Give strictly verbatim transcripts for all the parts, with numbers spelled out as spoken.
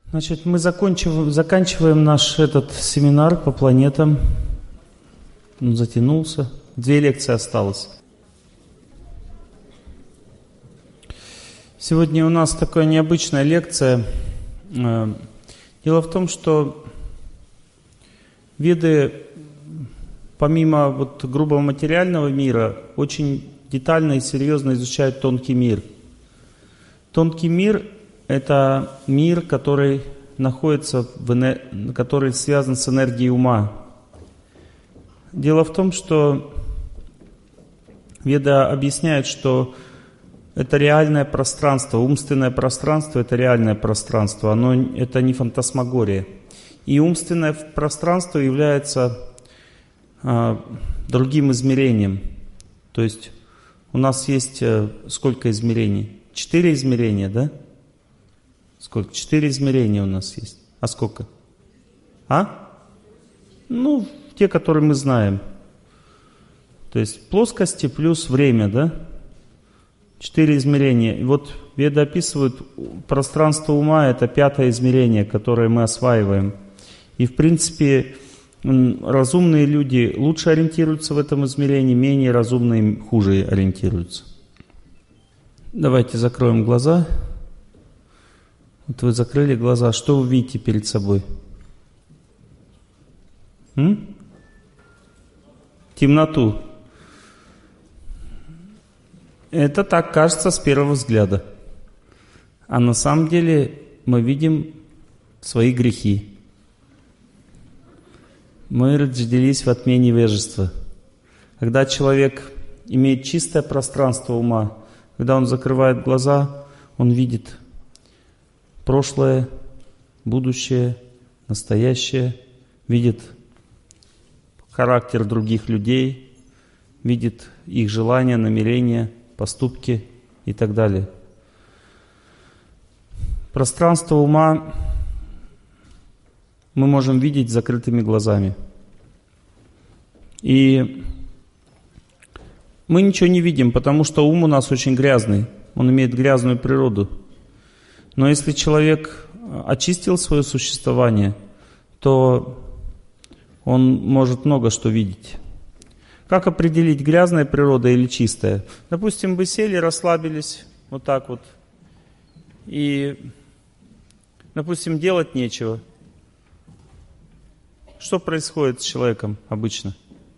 Значит, мы заканчиваем, заканчиваем наш этот семинар по планетам. Он затянулся. Две лекции осталось. Сегодня у нас такая необычная лекция. Дело в том, что Веды, помимо вот грубого материального мира, очень детально и серьезно изучают тонкий мир. Тонкий мир — это мир, который находится в энер... который связан с энергией ума. Дело в том, что Веда объясняет, что это реальное пространство, умственное пространство — это реальное пространство, оно, это не фантасмагория. И умственное пространство является а, другим измерением. То есть у нас есть а, сколько измерений? Четыре измерения, да? Сколько? Четыре измерения у нас есть. А сколько? А? Ну, те, которые мы знаем. То есть плоскости плюс время, да? Четыре измерения. И вот Веды описывают пространство ума — это пятое измерение, которое мы осваиваем. И в принципе разумные люди лучше ориентируются в этом измерении, менее разумные хуже ориентируются. Давайте закроем глаза. Вот вы закрыли глаза. Что вы видите перед собой? М? Темноту. Это так кажется с первого взгляда. А на самом деле мы видим свои грехи. Мы родились в тьме невежества. Когда человек имеет чистое пространство ума, когда он закрывает глаза, он видит прошлое, будущее, настоящее, видит характер других людей, видит их желания, намерения, поступки и так далее. Пространство ума мы можем видеть закрытыми глазами. И мы ничего не видим, потому что ум у нас очень грязный, он имеет грязную природу. Но если человек очистил свое существование, то он может много что видеть. Как определить, грязная природа или чистая? Допустим, вы сели, расслабились, вот так вот, и, допустим, делать нечего. Что происходит с человеком обычно?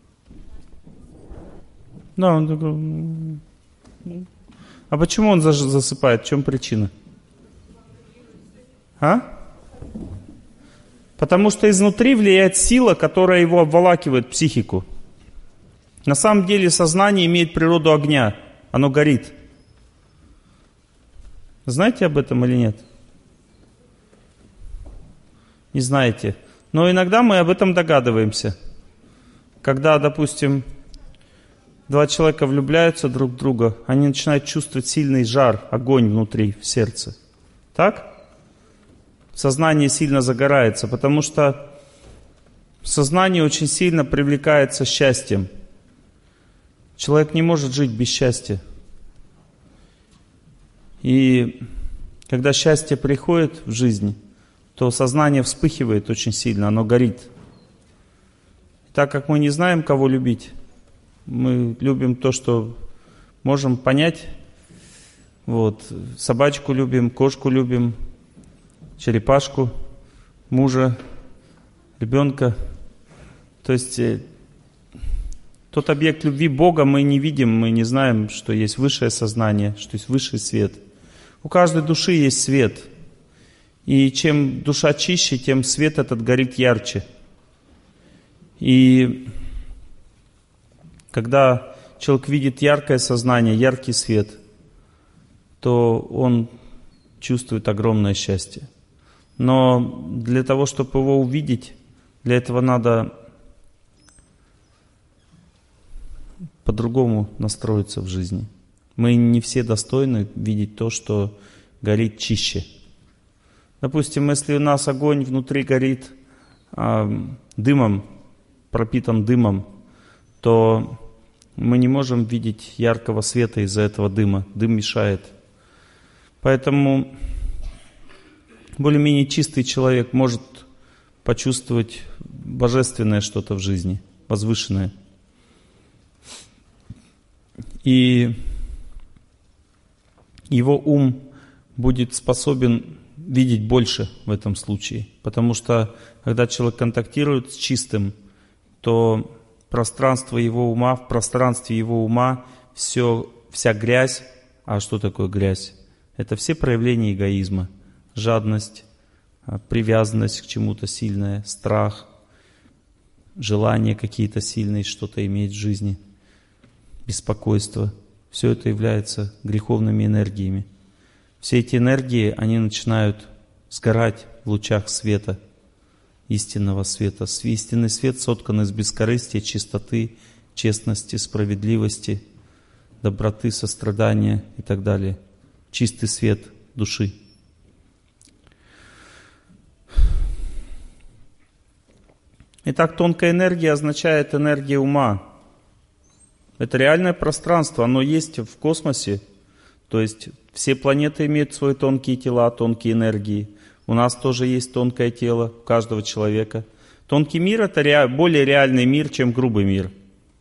Да, он такой... А почему он засыпает? В чем причина? А? Потому что изнутри влияет сила, которая его обволакивает, психику. На самом деле сознание имеет природу огня. Оно горит. Знаете об этом или нет? Не знаете. Но иногда мы об этом догадываемся. Когда, допустим, два человека влюбляются друг в друга, они начинают чувствовать сильный жар, огонь внутри, в сердце. Так? Сознание сильно загорается, потому что сознание очень сильно привлекается счастьем. Человек не может жить без счастья. И когда счастье приходит в жизнь, то сознание вспыхивает очень сильно, оно горит. И так как мы не знаем, кого любить, мы любим то, что можем понять. Вот. Собачку любим, кошку любим, черепашку, мужа, ребенка. То есть тот объект любви Бога мы не видим, мы не знаем, что есть высшее сознание, что есть высший свет. У каждой души есть свет. И чем душа чище, тем свет этот горит ярче. И когда человек видит яркое сознание, яркий свет, то он чувствует огромное счастье. Но для того, чтобы его увидеть, для этого надо по-другому настроиться в жизни. Мы не все достойны видеть то, что горит чище. Допустим, если у нас огонь внутри горит э, дымом, пропитан дымом, то мы не можем видеть яркого света из-за этого дыма. Дым мешает. Поэтому более-менее чистый человек может почувствовать божественное что-то в жизни, возвышенное. И его ум будет способен видеть больше в этом случае. Потому что, когда человек контактирует с чистым, то пространство его ума, в пространстве его ума все, вся грязь. А что такое грязь? Это все проявления эгоизма. Жадность, привязанность к чему-то сильное, страх, желания какие-то сильные что-то иметь в жизни, беспокойство. Все это является греховными энергиями. Все эти энергии, они начинают сгорать в лучах света, истинного света. Истинный свет соткан из бескорыстия, чистоты, честности, справедливости, доброты, сострадания и так далее. Чистый свет души. Итак, тонкая энергия означает энергия ума. Это реальное пространство, оно есть в космосе. То есть все планеты имеют свои тонкие тела, тонкие энергии. У нас тоже есть тонкое тело, у каждого человека. Тонкий мир — это ре... более реальный мир, чем грубый мир.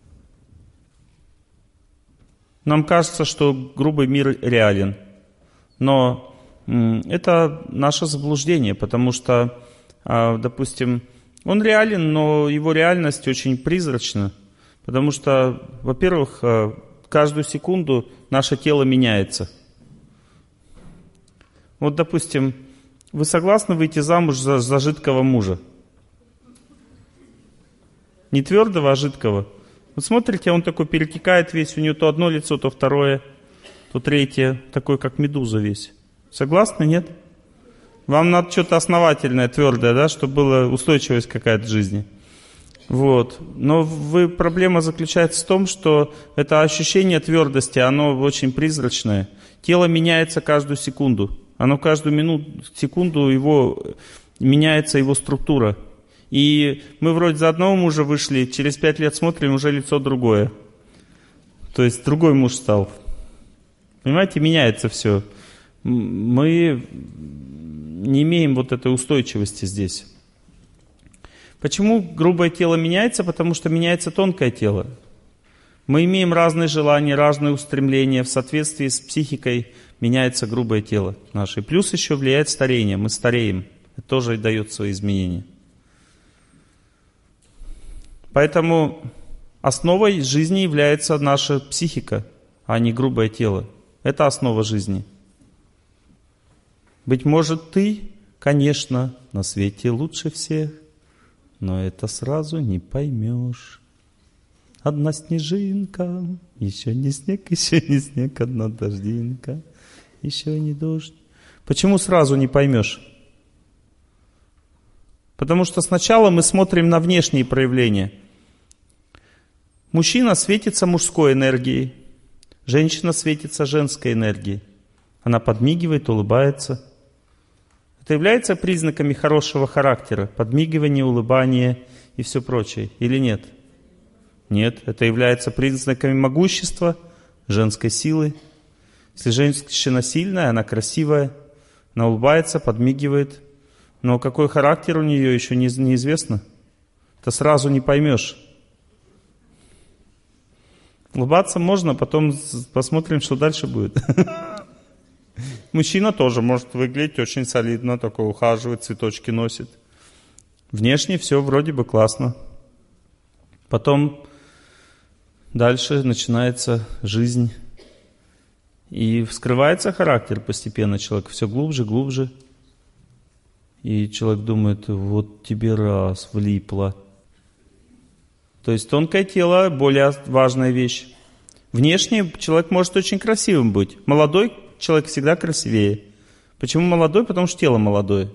Нам кажется, что грубый мир реален. Но м, это наше заблуждение, потому что, а, допустим, он реален, но его реальность очень призрачна. Потому что, во-первых, каждую секунду наше тело меняется. Вот, допустим, вы согласны выйти замуж за, за жидкого мужа? Не твердого, а жидкого. Вот смотрите, он такой перетекает весь, у него то одно лицо, то второе, то третье, такой как медуза весь. Согласны, нет? Вам надо что-то основательное, твердое, да, чтобы была устойчивость какая-то в жизни. Вот. Но вы, проблема заключается в том, что это ощущение твердости, оно очень призрачное. Тело меняется каждую секунду. Оно каждую минуту, секунду его, меняется его структура. И мы вроде за одного мужа вышли, через пять лет смотрим, уже лицо другое. То есть другой муж стал. Понимаете, меняется все. Мы не имеем вот этой устойчивости здесь. Почему грубое тело меняется? Потому что меняется тонкое тело. Мы имеем разные желания, разные устремления. В соответствии с психикой меняется грубое тело наше. Плюс еще влияет старение. Мы стареем. Это тоже дает свои изменения. Поэтому основой жизни является наша психика, а не грубое тело. Это основа жизни. Быть может, ты, конечно, на свете лучше всех, но это сразу не поймешь. Одна снежинка, еще не снег, еще не снег, одна дождинка, еще не дождь. Почему сразу не поймешь? Потому что сначала мы смотрим на внешние проявления. Мужчина светится мужской энергией, женщина светится женской энергией. Она подмигивает, улыбается. Это является признаками хорошего характера, подмигивание, улыбание и все прочее, или нет? Нет, это является признаками могущества, женской силы. Если женщина сильная, она красивая, она улыбается, подмигивает, но какой характер у нее еще неизвестно. Это сразу не поймешь. Улыбаться можно, потом посмотрим, что дальше будет. Мужчина тоже может выглядеть очень солидно, такой ухаживает, цветочки носит. Внешне все вроде бы классно. Потом дальше начинается жизнь. И вскрывается характер постепенно человека, все глубже, глубже. И человек думает, вот тебе раз, влипло. То есть тонкое тело более важная вещь. Внешне человек может очень красивым быть. Молодой человек всегда красивее. Почему молодой? Потому что тело молодое.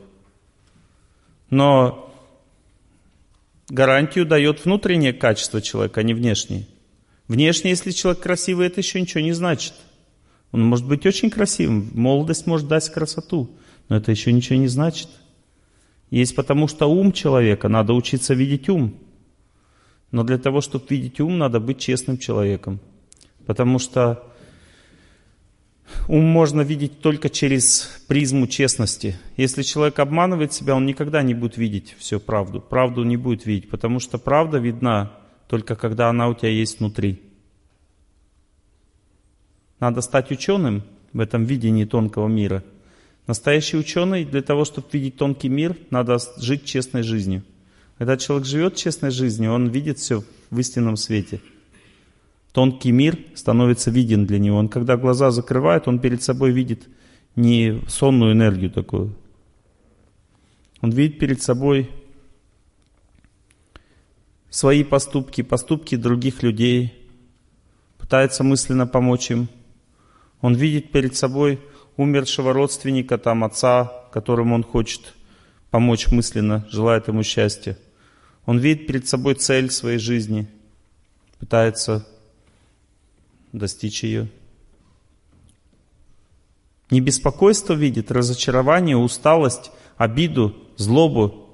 Но гарантию дает внутреннее качество человека, а не внешнее. Внешне, если человек красивый, это еще ничего не значит. Он может быть очень красивым. Молодость может дать красоту. Но это еще ничего не значит. Есть потому что ум человека, надо учиться видеть ум. Но для того, чтобы видеть ум, надо быть честным человеком. Потому что Ум можно видеть только через призму честности. Если человек обманывает себя, он никогда не будет видеть всю правду. Правду не будет видеть, потому что правда видна только когда она у тебя есть внутри. Надо стать ученым в этом видении тонкого мира. Настоящий ученый, для того, чтобы видеть тонкий мир, надо жить честной жизнью. Когда человек живет честной жизнью, он видит все в истинном свете. Тонкий мир становится виден для него. Он, когда глаза закрывает, он перед собой видит не сонную энергию такую. Он видит перед собой свои поступки, поступки других людей, пытается мысленно помочь им. Он видит перед собой умершего родственника, там отца, которому он хочет помочь мысленно, желает ему счастья. Он видит перед собой цель своей жизни, пытается достичь ее. Не беспокойство видит, разочарование, усталость, обиду, злобу,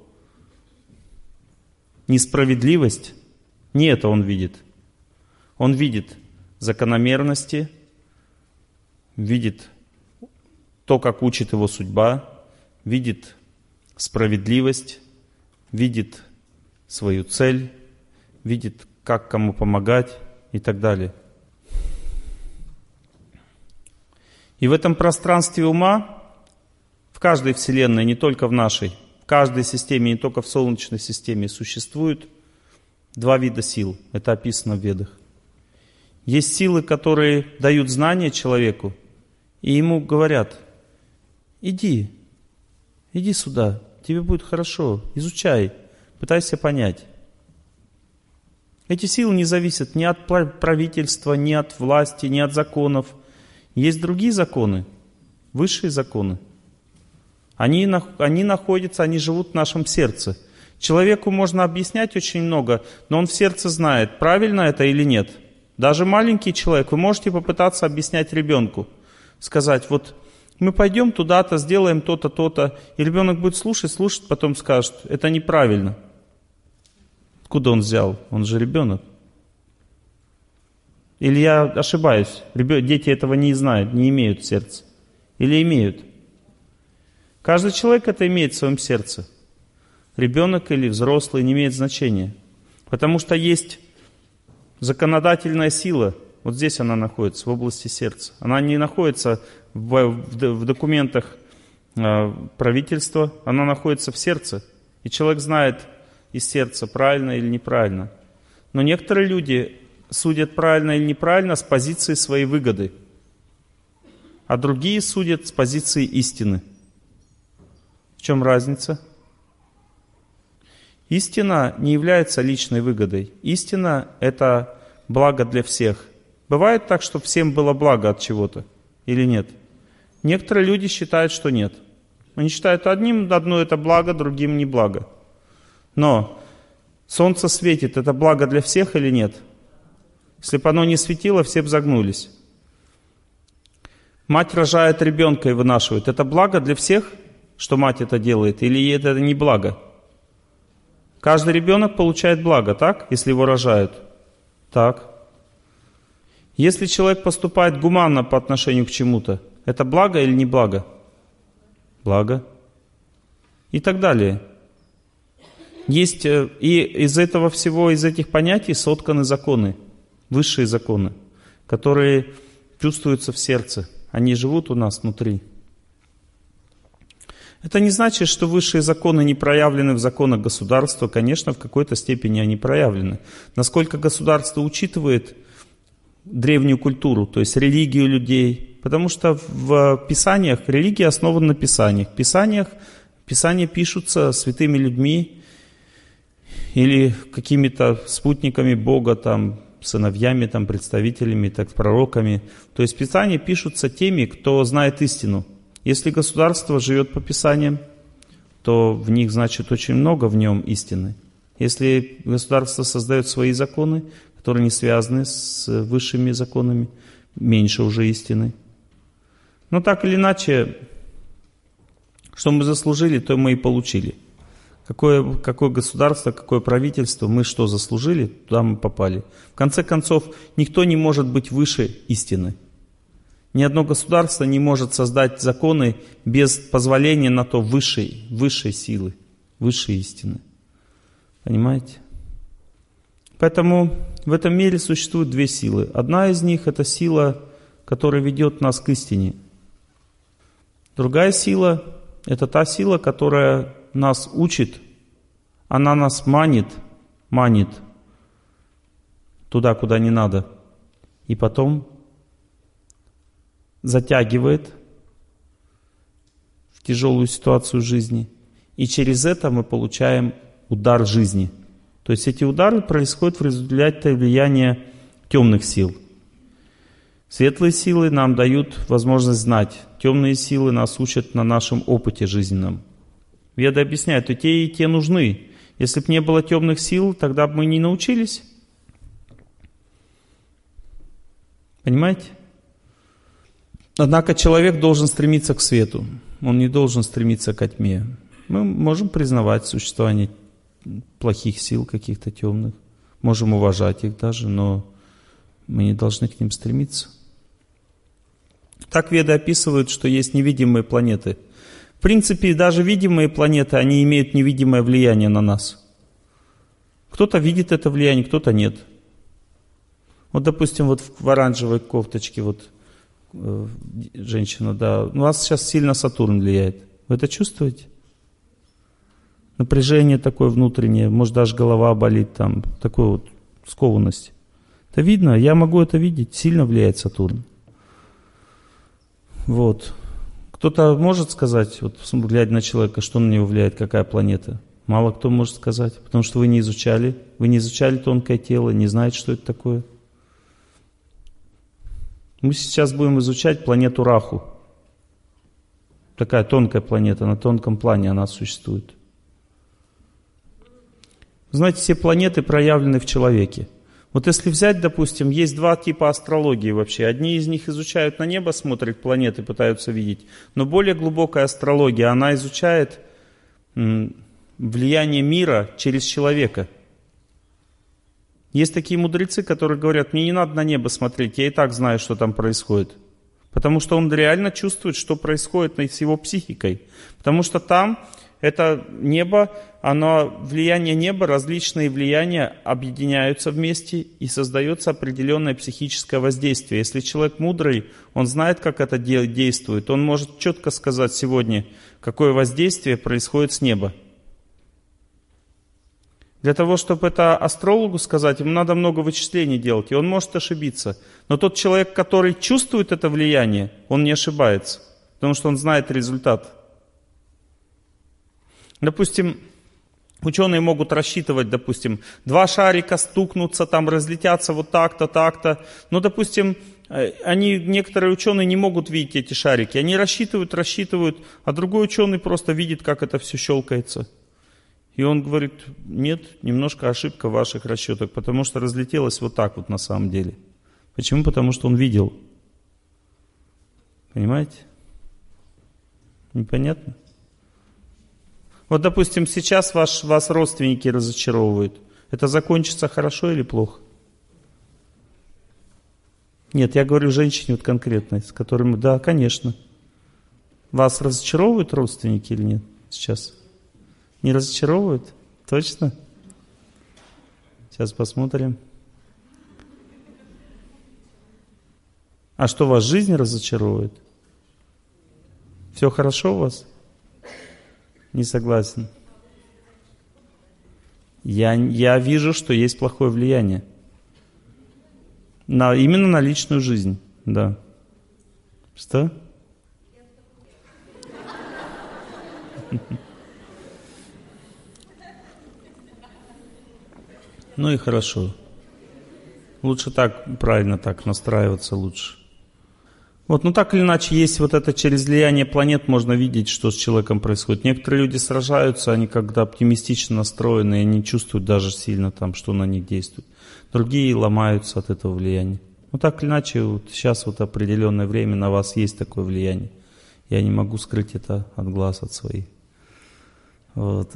несправедливость. Не это он видит. Он видит закономерности, видит то, как учит его судьба, видит справедливость, видит свою цель, видит, как кому помогать и так далее. И в этом пространстве ума, в каждой Вселенной, не только в нашей, в каждой системе, не только в Солнечной системе, существует два вида сил. Это описано в Ведах. Есть силы, которые дают знания человеку, и ему говорят: иди, иди сюда, тебе будет хорошо, изучай, пытайся понять. Эти силы не зависят ни от правительства, ни от власти, ни от законов. Есть другие законы, высшие законы. Они, они находятся, они живут в нашем сердце. Человеку можно объяснять очень много, но он в сердце знает, правильно это или нет. Даже маленький человек, вы можете попытаться объяснять ребенку, сказать: вот мы пойдем туда-то, сделаем то-то, то-то, и ребенок будет слушать, слушать, потом скажет: это неправильно. Откуда он взял? Он же ребенок. Или я ошибаюсь? Дети этого не знают, не имеют в сердце. Или имеют? Каждый человек это имеет в своем сердце. Ребенок или взрослый, не имеет значения. Потому что есть законодательная сила. Вот здесь она находится, в области сердца. Она не находится в, в, в документах э, правительства, она находится в сердце. И человек знает из сердца, правильно или неправильно. Но некоторые люди судят правильно или неправильно с позиции своей выгоды, а другие судят с позиции истины. В чем разница? Истина не является личной выгодой. Истина — это благо для всех. Бывает так, что всем было благо от чего-то или нет? Некоторые люди считают, что нет. Они считают, одним одно это благо, другим не благо. Но солнце светит, это благо для всех или нет? Если бы оно не светило, все бы загнулись. Мать рожает ребенка и вынашивает. Это благо для всех, что мать это делает, или это не благо? Каждый ребенок получает благо, так? Если его рожают. Так. Если человек поступает гуманно по отношению к чему-то, это благо или не благо? Благо. И так далее. Есть, и из этого всего, из этих понятий сотканы законы, высшие законы, которые чувствуются в сердце. Они живут у нас внутри. Это не значит, что высшие законы не проявлены в законах государства. Конечно, в какой-то степени они проявлены. Насколько государство учитывает древнюю культуру, то есть религию людей. Потому что в Писаниях, религия основана на Писаниях. В Писаниях, Писания пишутся святыми людьми или какими-то спутниками Бога, там, сыновьями, там, представителями, так, пророками. То есть Писания пишутся теми, кто знает истину. Если государство живет по Писаниям, то в них, значит, очень много в нем истины. Если государство создает свои законы, которые не связаны с высшими законами, меньше уже истины. Но так или иначе, что мы заслужили, то мы и получили. Какое, какое государство, какое правительство, мы что заслужили, туда мы попали. В конце концов, никто не может быть выше истины. Ни одно государство не может создать законы без позволения на то высшей, высшей силы, высшей истины. Понимаете? Поэтому в этом мире существуют две силы. Одна из них — это сила, которая ведет нас к истине. Другая сила — это та сила, которая нас учит, она нас манит, манит туда, куда не надо, и потом затягивает в тяжелую ситуацию жизни. И через это мы получаем удар жизни. То есть эти удары происходят в результате влияния темных сил. Светлые силы нам дают возможность знать. Темные силы нас учат на нашем опыте жизненном. Веды объясняют, и те, и те нужны. Если бы не было темных сил, тогда бы мы не научились. Понимаете? Однако человек должен стремиться к свету. Он не должен стремиться к тьме. Мы можем признавать существование плохих сил, каких-то темных. Можем уважать их даже, но мы не должны к ним стремиться. Так веды описывают, что есть невидимые планеты. В принципе, даже видимые планеты, они имеют невидимое влияние на нас. Кто-то видит это влияние, кто-то нет. Вот, допустим, вот в оранжевой кофточке вот э, женщина, да, у вас сейчас сильно Сатурн влияет. Вы это чувствуете? Напряжение такое внутреннее, может даже голова болит, там, такой вот скованность. Это видно, я могу это видеть, сильно влияет Сатурн. Вот. Кто-то может сказать, вот глядя на человека, что на него влияет, какая планета? Мало кто может сказать, потому что вы не изучали, вы не изучали тонкое тело, не знаете, что это такое. Мы сейчас будем изучать планету Раху. Такая тонкая планета, на тонком плане она существует. Знаете, все планеты проявлены в человеке. Вот если взять, допустим, есть два типа астрологии вообще. Одни из них изучают на небо, смотрят планеты, пытаются видеть. Но более глубокая астрология, она изучает влияние мира через человека. Есть такие мудрецы, которые говорят, мне не надо на небо смотреть, я и так знаю, что там происходит. Потому что он реально чувствует, что происходит с его психикой. Потому что там это небо, оно, влияние неба, различные влияния объединяются вместе и создается определенное психическое воздействие. Если человек мудрый, он знает, как это действует, он может четко сказать сегодня, какое воздействие происходит с неба. Для того, чтобы это астрологу сказать, ему надо много вычислений делать, и он может ошибиться. Но тот человек, который чувствует это влияние, он не ошибается, потому что он знает результат. Допустим, ученые могут рассчитывать, допустим, два шарика стукнутся, там разлетятся вот так-то, так-то. Но, допустим, они, некоторые ученые не могут видеть эти шарики. Они рассчитывают, рассчитывают, а другой ученый просто видит, как это все щелкается. И он говорит, нет, немножко ошибка в ваших расчетах, потому что разлетелось вот так вот на самом деле. Почему? Потому что он видел. Понимаете? Непонятно? Вот, допустим, сейчас ваш, вас родственники разочаровывают. Это закончится хорошо или плохо? Нет, я говорю женщине вот конкретной, с которыми, да, конечно. Вас разочаровывают родственники или нет сейчас? Не разочаровывают? Точно? Сейчас посмотрим. А что, вас жизнь разочаровывает? Все хорошо у вас? Не согласен. Я, я вижу, что есть плохое влияние. На, именно на личную жизнь. Да. Что? Ну и хорошо. Лучше так, правильно так, настраиваться лучше. Вот, ну так или иначе, есть вот это через влияние планет можно видеть, что с человеком происходит. Некоторые люди сражаются, они когда оптимистично настроены, и они чувствуют даже сильно там, что на них действует. Другие ломаются от этого влияния. Ну так или иначе, вот сейчас вот определенное время на вас есть такое влияние. Я не могу скрыть это от глаз, от своих. Вот.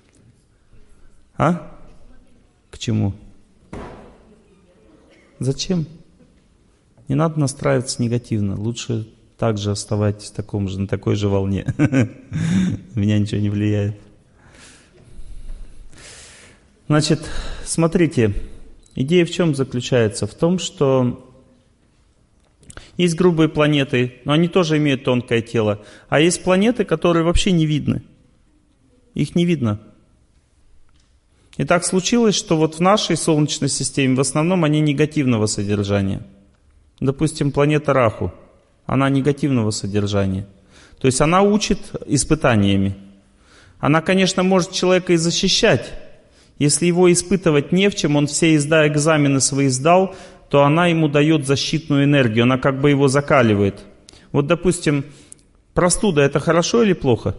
А? К чему? Зачем? Не надо настраиваться негативно. Лучше также оставайтесь в таком же, на такой же волне. Меня ничего не влияет. Значит, смотрите, идея в чем заключается? В том, что есть грубые планеты, но они тоже имеют тонкое тело. А есть планеты, которые вообще не видны. Их не видно. И так случилось, что вот в нашей Солнечной системе в основном они негативного содержания. Допустим, планета Раху, она негативного содержания. То есть она учит испытаниями. Она, конечно, может человека и защищать. Если его испытывать не в чем, он все изда, экзамены свои сдал, то она ему дает защитную энергию, она как бы его закаливает. Вот, допустим, простуда — это хорошо или плохо?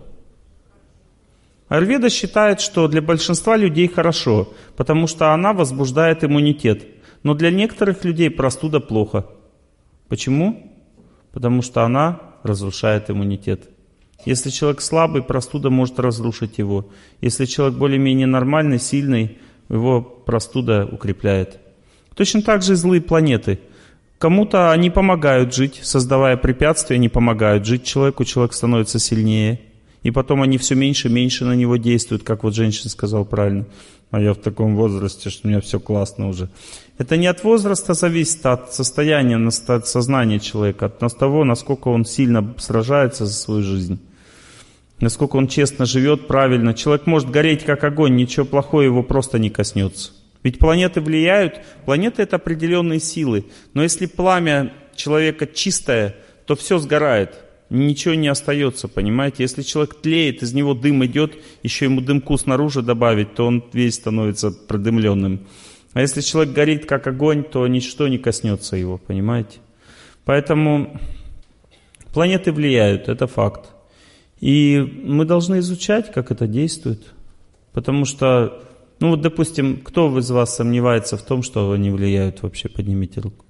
Аюрведа считает, что для большинства людей хорошо, потому что она возбуждает иммунитет. Но для некоторых людей простуда плохо. Почему? Потому что она разрушает иммунитет. Если человек слабый, простуда может разрушить его. Если человек более-менее нормальный, сильный, его простуда укрепляет. Точно так же и злые планеты. Кому-то они помогают жить, создавая препятствия, они помогают жить человеку, человек становится сильнее. И потом они все меньше и меньше на него действуют, как вот женщина сказала правильно. А я в таком возрасте, что у меня все классно уже. Это не от возраста зависит, а от состояния, от сознания человека, от того, насколько он сильно сражается за свою жизнь. Насколько он честно живет, правильно. Человек может гореть как огонь, ничего плохого его просто не коснется. Ведь планеты влияют, планеты — это определенные силы. Но если пламя человека чистое, то все сгорает, ничего не остается, понимаете? Если человек тлеет, из него дым идет, еще ему дымку снаружи добавить, то он весь становится продымленным. А если человек горит как огонь, то ничто не коснется его, понимаете? Поэтому планеты влияют, это факт. И мы должны изучать, как это действует. Потому что, ну вот, допустим, кто из вас сомневается в том, что они влияют вообще? Поднимите руку.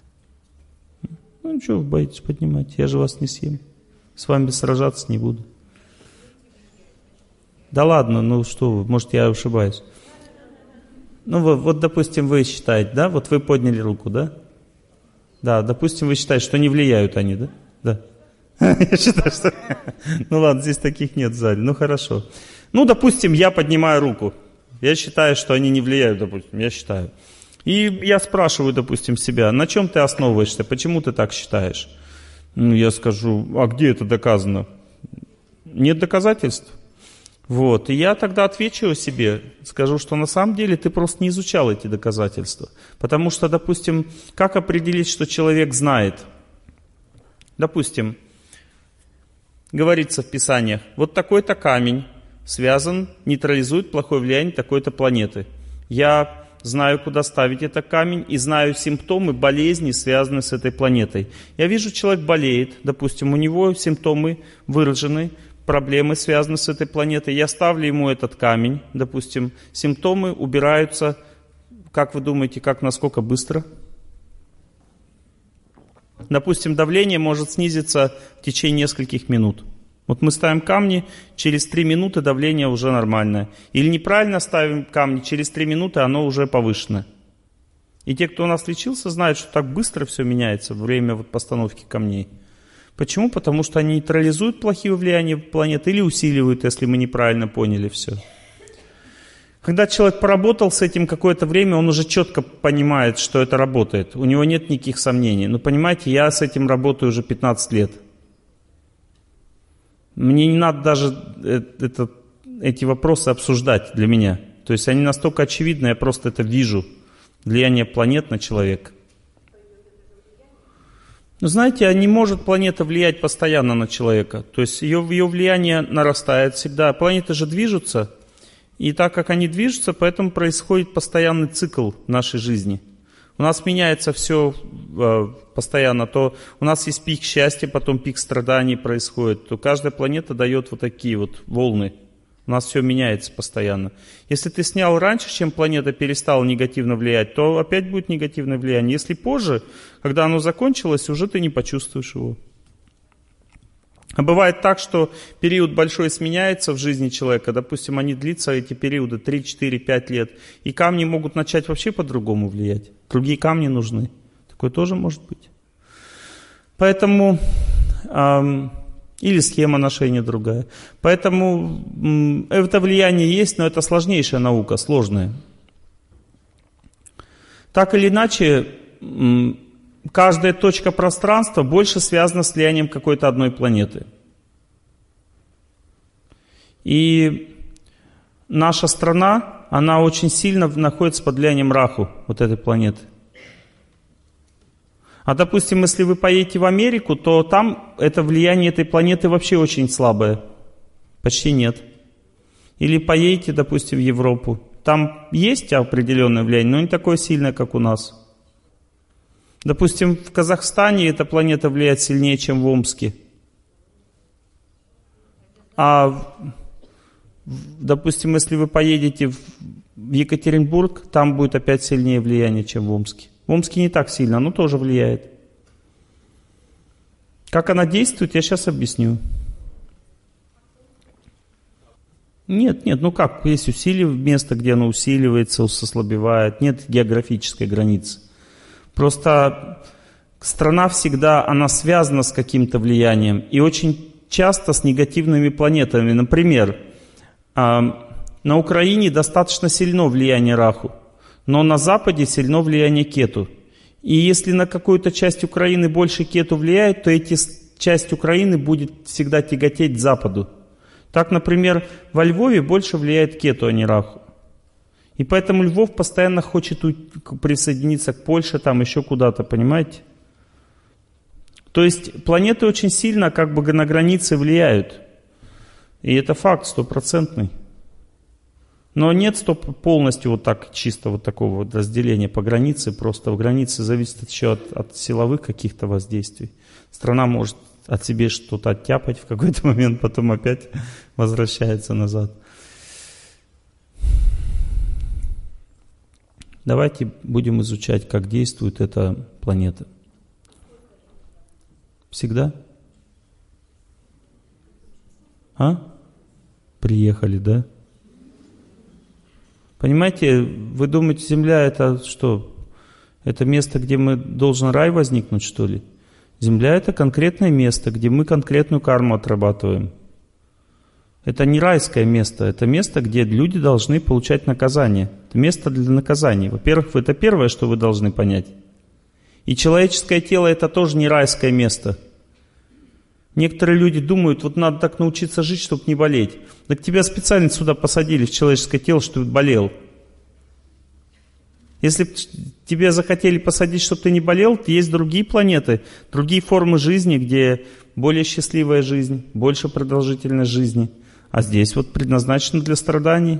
Ну ничего, вы боитесь поднимать, я же вас не съем. С вами сражаться не буду. Да ладно, ну что вы, может, я ошибаюсь. Ну вот, вот, допустим, вы считаете, да? Вот вы подняли руку, да? Да, допустим, вы считаете, что не влияют они, да? Да. Я считаю, что... Ну ладно, здесь таких нет в зале. Ну хорошо. Ну, допустим, я поднимаю руку. Я считаю, что они не влияют, допустим. Я считаю. И я спрашиваю, допустим, себя, на чем ты основываешься? Почему ты так считаешь? Ну, я скажу, а где это доказано? Нет доказательств. Вот. И я тогда отвечу себе, скажу, что на самом деле ты просто не изучал эти доказательства. Потому что, допустим, как определить, что человек знает? Допустим, говорится в Писаниях, вот такой-то камень связан, нейтрализует плохое влияние такой-то планеты. Я знаю, куда ставить этот камень, и знаю симптомы болезни, связанные с этой планетой. Я вижу, человек болеет, допустим, у него симптомы выражены, проблемы связаны с этой планетой. Я ставлю ему этот камень, допустим, симптомы убираются, как вы думаете, как, насколько быстро? Допустим, давление может снизиться в течение нескольких минут. Вот мы ставим камни, через три минуты давление уже нормальное. Или неправильно ставим камни, через три минуты оно уже повышено. И те, кто у нас лечился, знают, что так быстро все меняется во время вот постановки камней. Почему? Потому что они нейтрализуют плохие влияния планеты или усиливают, если мы неправильно поняли все. Когда человек поработал с этим какое-то время, он уже четко понимает, что это работает. У него нет никаких сомнений. Но понимаете, я с этим работаю уже пятнадцать лет. Мне не надо даже это, эти вопросы обсуждать для меня. То есть они настолько очевидны, я просто это вижу. Влияние планет на человека. Но знаете, не может планета влиять постоянно на человека. То есть ее, ее влияние нарастает всегда. Планеты же движутся. И так как они движутся, поэтому происходит постоянный цикл в нашей жизни. У нас меняется все э, постоянно. То у нас есть пик счастья, потом пик страданий происходит. То каждая планета дает вот такие вот волны. У нас все меняется постоянно. Если ты снял раньше, чем планета перестала негативно влиять, то опять будет негативное влияние. Если позже, когда оно закончилось, уже ты не почувствуешь его. А бывает так, что период большой сменяется в жизни человека, допустим, они длятся, эти периоды, три, четыре, пять лет, и камни могут начать вообще по-другому влиять. Другие камни нужны. Такое тоже может быть. Поэтому, э, или схема ношения другая. Поэтому э, это влияние есть, но это сложнейшая наука, сложная. Так или иначе, э, каждая точка пространства больше связана с влиянием какой-то одной планеты. И наша страна, она очень сильно находится под влиянием Раху, вот этой планеты. А допустим, если вы поедете в Америку, то там это влияние этой планеты вообще очень слабое. Почти нет. Или поедете, допустим, в Европу. Там есть определенное влияние, но не такое сильное, как у нас. Допустим, в Казахстане эта планета влияет сильнее, чем в Омске. А, допустим, если вы поедете в Екатеринбург, там будет опять сильнее влияние, чем в Омске. В Омске не так сильно, но тоже влияет. Как она действует, я сейчас объясню. Нет, нет, ну как, есть усиливание, место, где оно усиливается, ослабевает, нет географической границы. Просто страна всегда, она связана с каким-то влиянием, и очень часто с негативными планетами. Например, на Украине достаточно сильно влияние Раху, но на Западе сильно влияние Кету. И если на какую-то часть Украины больше Кету влияет, то эта часть Украины будет всегда тяготеть к Западу. Так, например, во Львове больше влияет Кету, а не Раху. И поэтому Львов постоянно хочет присоединиться к Польше, там еще куда-то, понимаете? То есть планеты очень сильно как бы на границе влияют. И это факт стопроцентный. Но нет стоп полностью вот так чисто вот такого вот разделения по границе. Просто в границе зависит еще от, от силовых каких-то воздействий. Страна может от себе что-то оттяпать в какой-то момент, потом опять возвращается назад. Давайте будем изучать, как действует эта планета. Всегда? А? Приехали, да? Понимаете, вы думаете, Земля это что? Это место, где мы должен рай возникнуть, что ли? Земля это конкретное место, где мы конкретную карму отрабатываем. Это не райское место, это место, где люди должны получать наказание. Это место для наказания. Во-первых, это первое, что вы должны понять. И человеческое тело это тоже не райское место. Некоторые люди думают, вот надо так научиться жить, чтобы не болеть. Так тебя специально сюда посадили, в человеческое тело, чтобы ты болел. Если бы тебе захотели посадить, чтобы ты не болел, то есть другие планеты, другие формы жизни, где более счастливая жизнь, больше продолжительность жизни. А здесь вот предназначено для страданий.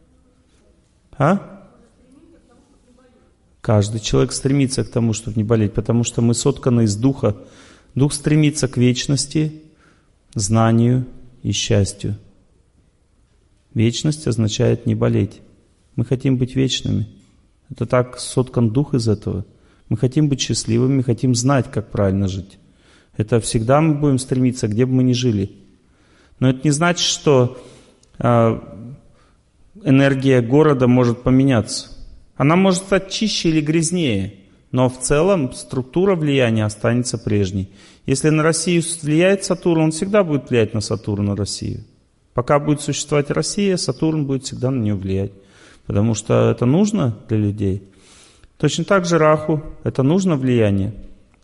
А? Каждый человек стремится к тому, чтобы не болеть, потому что мы сотканы из духа. Дух стремится к вечности, знанию и счастью. Вечность означает не болеть. Мы хотим быть вечными. Это так соткан дух из этого. Мы хотим быть счастливыми, мы хотим знать, как правильно жить. Это всегда мы будем стремиться, где бы мы ни жили. Но это не значит, что э, энергия города может поменяться. Она может стать чище или грязнее. Но в целом структура влияния останется прежней. Если на Россию влияет Сатурн, он всегда будет влиять на Сатурн, на Россию. Пока будет существовать Россия, Сатурн будет всегда на нее влиять. Потому что это нужно для людей. Точно так же Раху, это нужно влияние.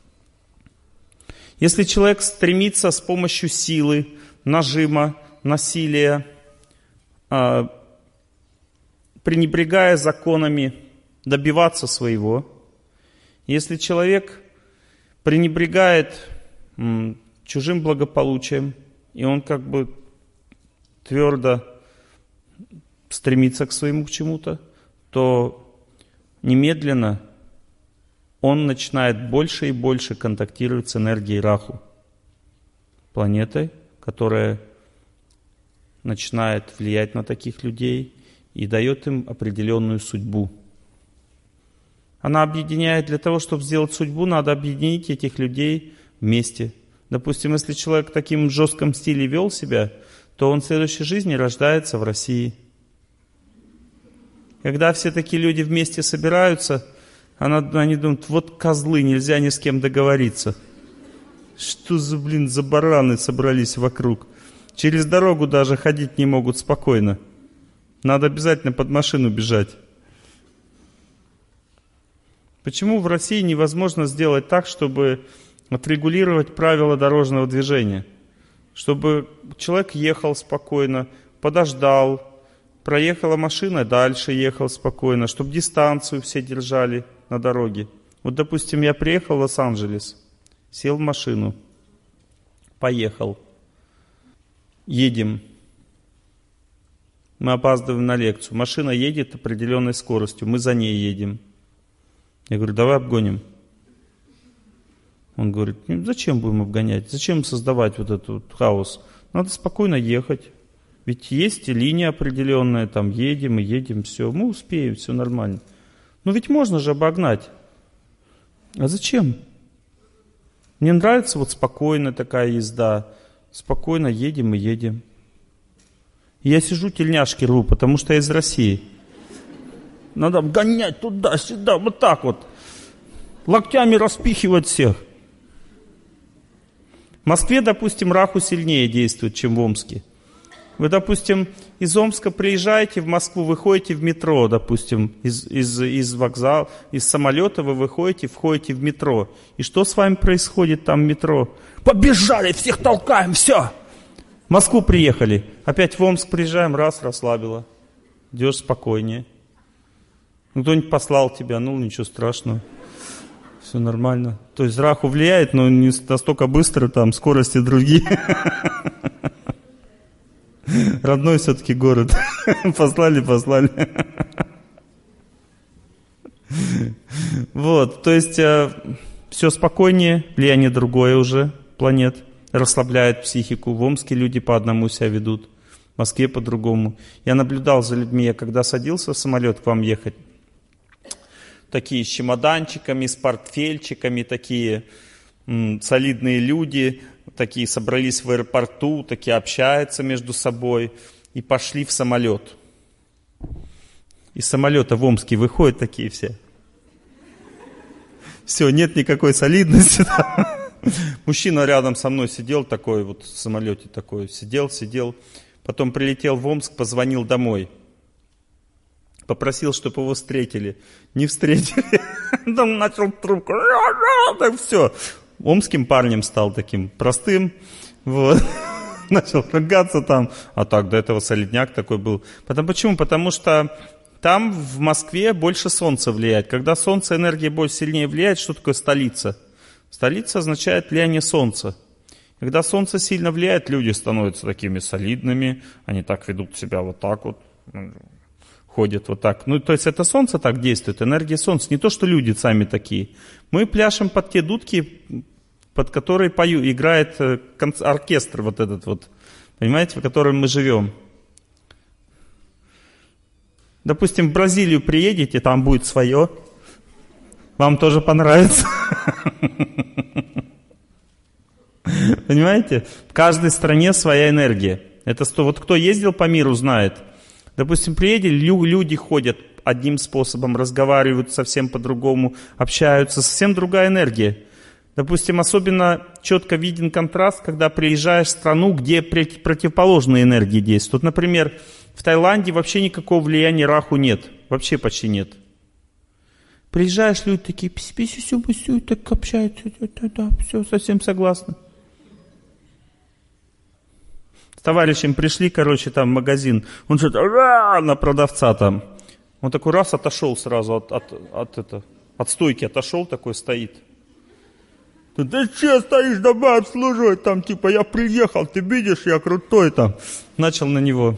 Если человек стремится с помощью силы, нажима, насилия, пренебрегая законами, добиваться своего, если человек пренебрегает м, чужим благополучием, и он как бы твердо стремится к своему к чему-то, то немедленно он начинает больше и больше контактировать с энергией Раху, планетой, которая начинает влиять на таких людей и дает им определенную судьбу. Она объединяет, для того, чтобы сделать судьбу, надо объединить этих людей вместе. Допустим, если человек в таким жестком стиле вел себя, то он в следующей жизни рождается в России. Когда все такие люди вместе собираются, они думают, вот козлы, нельзя ни с кем договориться. Что за, блин, за бараны собрались вокруг? Через дорогу даже ходить не могут спокойно. Надо обязательно под машину бежать. Почему в России невозможно сделать так, чтобы отрегулировать правила дорожного движения? Чтобы человек ехал спокойно, подождал, проехала машина, дальше ехал спокойно, чтобы дистанцию все держали на дороге. Вот, допустим, я приехал в Лос-Анджелес, сел в машину, поехал, едем. Мы опаздываем на лекцию. Машина едет определенной скоростью, мы за ней едем. Я говорю, давай обгоним. Он говорит, зачем будем обгонять? Зачем создавать вот этот вот хаос? Надо спокойно ехать. Ведь есть линия определенная, там едем и едем, все, мы успеем, все нормально. Но ведь можно же обогнать. А зачем? Мне нравится вот спокойная такая езда. Спокойно едем и едем. И я сижу, тельняшки рву, потому что я из России. Надо обгонять туда-сюда, вот так вот. Локтями распихивать всех. В Москве, допустим, раху сильнее действует, чем в Омске. Вы, допустим, из Омска приезжаете в Москву, выходите в метро, допустим, из, из, из вокзала, из самолета вы выходите, входите в метро. И что с вами происходит там в метро? Побежали, всех толкаем, все. В Москву приехали, опять в Омск приезжаем, раз, расслабило. Идешь спокойнее. Ну, кто-нибудь послал тебя, ну, ничего страшного. Все нормально. То есть раху влияет, но не настолько быстро, там скорости другие. Родной все-таки город. Послали, послали. Вот, то есть э, все спокойнее, влияние другое уже планет, расслабляет психику. В Омске люди по одному себя ведут, в Москве по-другому. Я наблюдал за людьми, я когда садился в самолет к вам ехать, такие с чемоданчиками, с портфельчиками, такие м, солидные люди, такие собрались в аэропорту, такие общаются между собой и пошли в самолет. Из самолета в Омске выходят такие все. Все, нет никакой солидности. Мужчина рядом со мной сидел такой, вот в самолете такой, сидел, сидел. Потом прилетел в Омск, позвонил домой. Попросил, чтобы его встретили. Не встретили. Там начал трубку. Все. Омским парнем стал таким простым. Вот. Начал ругаться там. А так, до этого солидняк такой был. Потому, почему? Потому что там в Москве больше солнца влияет. Когда солнце, энергия больше сильнее влияет, что такое столица? Столица означает влияние солнца. Когда солнце сильно влияет, люди становятся такими солидными. Они так ведут себя вот так вот. Ходят вот так. Ну, то есть это солнце так действует, энергия солнца. Не то, что люди сами такие. Мы пляшем под те дудки, под которые пою, играет оркестр вот этот вот, понимаете, в котором мы живем. Допустим, в Бразилию приедете, там будет свое. Вам тоже понравится. Понимаете? В каждой стране своя энергия. Это сто. Вот кто ездил по миру, знает. Допустим, приедели, люди ходят одним способом, разговаривают совсем по-другому, общаются, совсем другая энергия. Допустим, особенно четко виден контраст, когда приезжаешь в страну, где противоположные энергии действуют. Например, в Таиланде вообще никакого влияния раху нет, вообще почти нет. Приезжаешь, люди такие, писи-писи-сю-писи, так общаются, да, все, совсем согласны. С товарищем пришли, короче, там в магазин, он что-то на продавца там. Он такой раз отошел сразу от, от, от, это, от стойки, отошел такой, стоит. Ты че стоишь, давай обслуживать там, типа я приехал, ты видишь, я крутой там. Начал на него.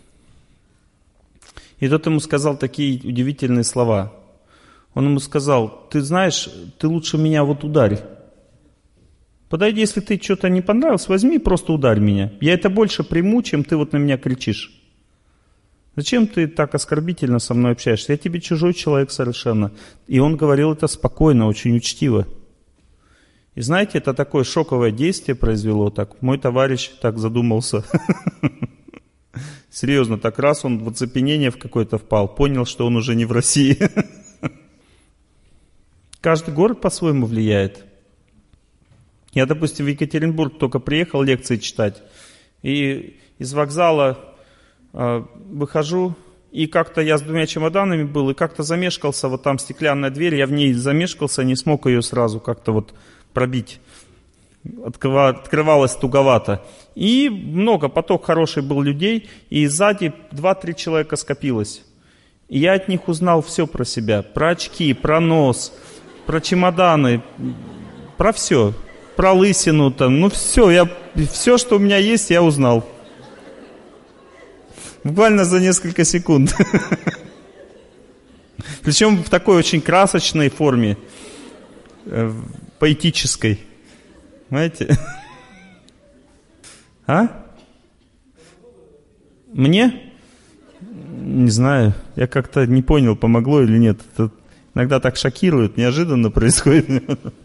И тот ему сказал такие удивительные слова. Он ему сказал, ты знаешь, ты лучше меня вот ударь. Подойди, если ты что-то не понравилось, возьми и просто ударь меня. Я это больше приму, чем ты вот на меня кричишь. Зачем ты так оскорбительно со мной общаешься? Я тебе чужой человек совершенно. И он говорил это спокойно, очень учтиво. И знаете, это такое шоковое действие произвело так. Мой товарищ так задумался. Серьезно, так раз он в оцепенение в какое-то впал, понял, что он уже не в России. Каждый город по-своему влияет. Я, допустим, в Екатеринбург только приехал лекции читать, и из вокзала э, выхожу, и как-то я с двумя чемоданами был, и как-то замешкался, вот там стеклянная дверь, я в ней замешкался, не смог ее сразу как-то вот пробить. Открыва, открывалась туговато. И много, поток хороший был людей, и сзади два-три человека скопилось. И я от них узнал все про себя. Про очки, про нос, про чемоданы, про все. Про лысину там, ну все, я, все, что у меня есть, я узнал. Буквально за несколько секунд. Причем в такой очень красочной форме, поэтической. Понимаете? А? Мне? Не знаю. Я как-то не понял, помогло или нет. Это иногда так шокирует, неожиданно происходит.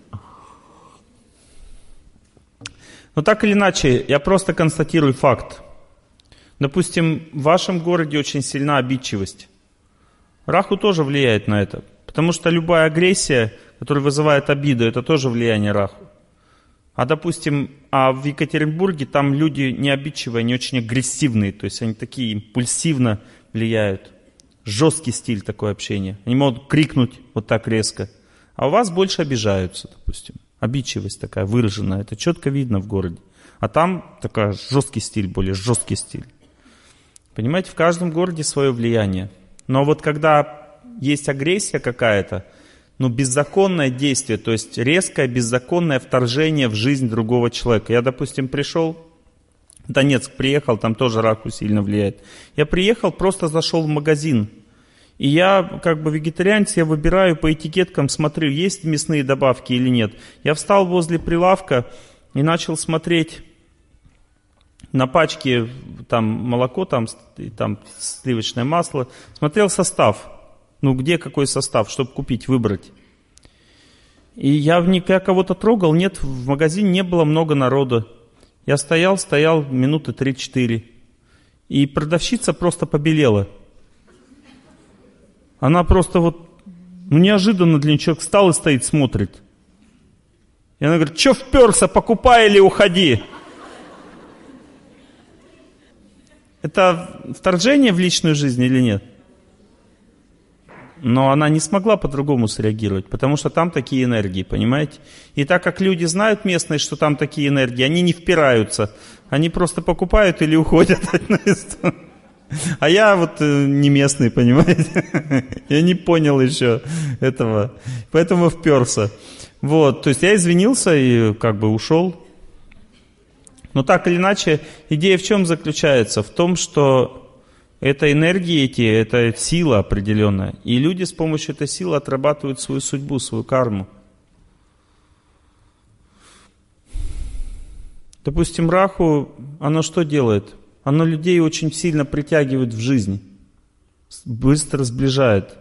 Но так или иначе, я просто констатирую факт. Допустим, в вашем городе очень сильна обидчивость. Раху тоже влияет на это. Потому что любая агрессия, которая вызывает обиду, это тоже влияние Раху. А допустим, а в Екатеринбурге там люди не обидчивые, они очень агрессивные. То есть они такие импульсивно влияют. Жесткий стиль такое общение. Они могут крикнуть вот так резко. А у вас больше обижаются, допустим. Обидчивость такая выраженная. Это четко видно в городе. А там такой жесткий стиль, более жесткий стиль. Понимаете, в каждом городе свое влияние. Но вот когда есть агрессия какая-то, ну, беззаконное действие, то есть резкое, беззаконное вторжение в жизнь другого человека. Я, допустим, пришел, в Донецк приехал, там тоже Раху сильно влияет. Я приехал, просто зашел в магазин. И я, как бы вегетарианец, я выбираю по этикеткам, смотрю, есть мясные добавки или нет. Я встал возле прилавка и начал смотреть на пачке, там молоко, там, там сливочное масло. Смотрел состав. Ну, где какой состав, чтобы купить, выбрать. И я, в них, я кого-то трогал, нет, в магазине не было много народа. Я стоял, стоял минуты три-четыре. И продавщица просто побелела. Она просто вот, ну, неожиданно для нее человек встал и стоит, смотрит. И она говорит, что вперся, покупай или уходи. Это вторжение в личную жизнь или нет? Но она не смогла по-другому среагировать, потому что там такие энергии, понимаете? И так как люди знают местные, что там такие энергии, они не впираются. Они просто покупают или уходят. А я вот не местный, понимаете? Я не понял еще этого. Поэтому вперся. Вот, то есть я извинился и как бы ушел. Но так или иначе, идея в чем заключается? В том, что это энергии эти, это сила определенная. И люди с помощью этой силы отрабатывают свою судьбу, свою карму. Допустим, Раху, оно что делает? Оно людей очень сильно притягивает в жизнь. Быстро сближает.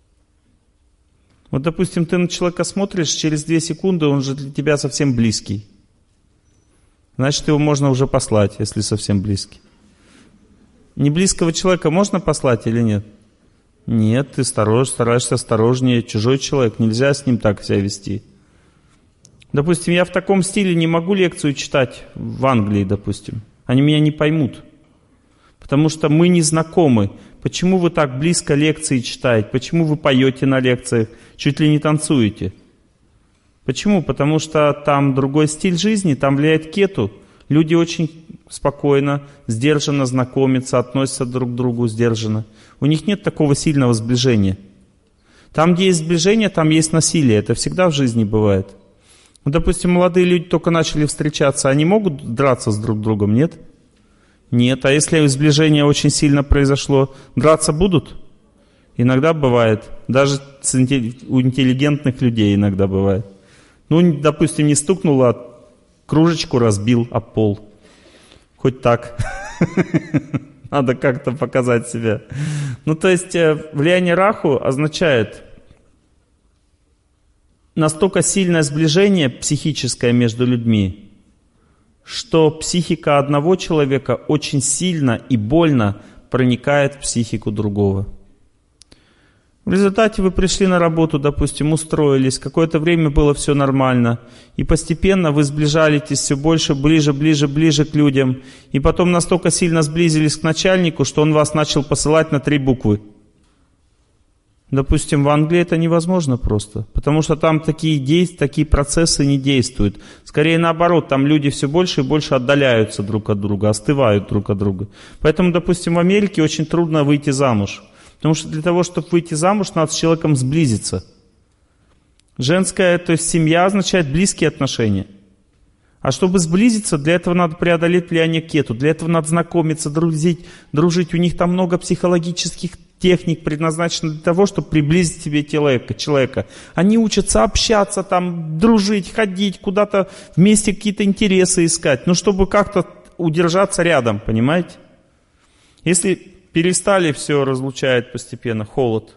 Вот, допустим, ты на человека смотришь, через две секунды он же для тебя совсем близкий. Значит, его можно уже послать, если совсем близкий. Неблизкого человека можно послать или нет? Нет, ты стараешься, стараешься осторожнее. Чужой человек, нельзя с ним так себя вести. Допустим, я в таком стиле не могу лекцию читать в Англии, допустим. Они меня не поймут. Потому что мы не знакомы. Почему вы так близко лекции читаете? Почему вы поете на лекциях? Чуть ли не танцуете? Почему? Потому что там другой стиль жизни, там влияет кету. Люди очень спокойно, сдержанно знакомятся, относятся друг к другу сдержанно. У них нет такого сильного сближения. Там, где есть сближение, там есть насилие. Это всегда в жизни бывает. Ну, допустим, молодые люди только начали встречаться, они могут драться с друг другом, нет? Нет. А если сближение очень сильно произошло, драться будут? Иногда бывает. Даже у интеллигентных людей иногда бывает. Ну, допустим, не стукнуло, а кружечку разбил об пол. Хоть так. Надо как-то показать себя. Ну, то есть, влияние Раху означает настолько сильное сближение психическое между людьми, что психика одного человека очень сильно и больно проникает в психику другого. В результате вы пришли на работу, допустим, устроились, какое-то время было все нормально, и постепенно вы сближаетесь все больше, ближе, ближе, ближе к людям, и потом настолько сильно сблизились к начальнику, что он вас начал посылать на три буквы. Допустим, в Англии это невозможно просто, потому что там такие действия, такие процессы не действуют. Скорее наоборот, там люди все больше и больше отдаляются друг от друга, остывают друг от друга. Поэтому, допустим, в Америке очень трудно выйти замуж. Потому что для того, чтобы выйти замуж, надо с человеком сблизиться. Женская, то есть семья, означает близкие отношения. А чтобы сблизиться, для этого надо преодолеть влияние кету. Для этого надо знакомиться, дружить, дружить. У них там много психологических техник, предназначенных для того, чтобы приблизить себе человека. человека. Они учатся общаться, там, дружить, ходить, куда-то вместе какие-то интересы искать. Ну, чтобы как-то удержаться рядом, понимаете? Если перестали, все разлучает постепенно, холод.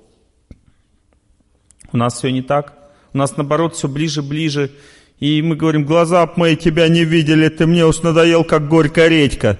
У нас все не так. У нас, наоборот, все ближе, ближе. И мы говорим, глаза б мои тебя не видели, ты мне уж надоел, как горькая редька.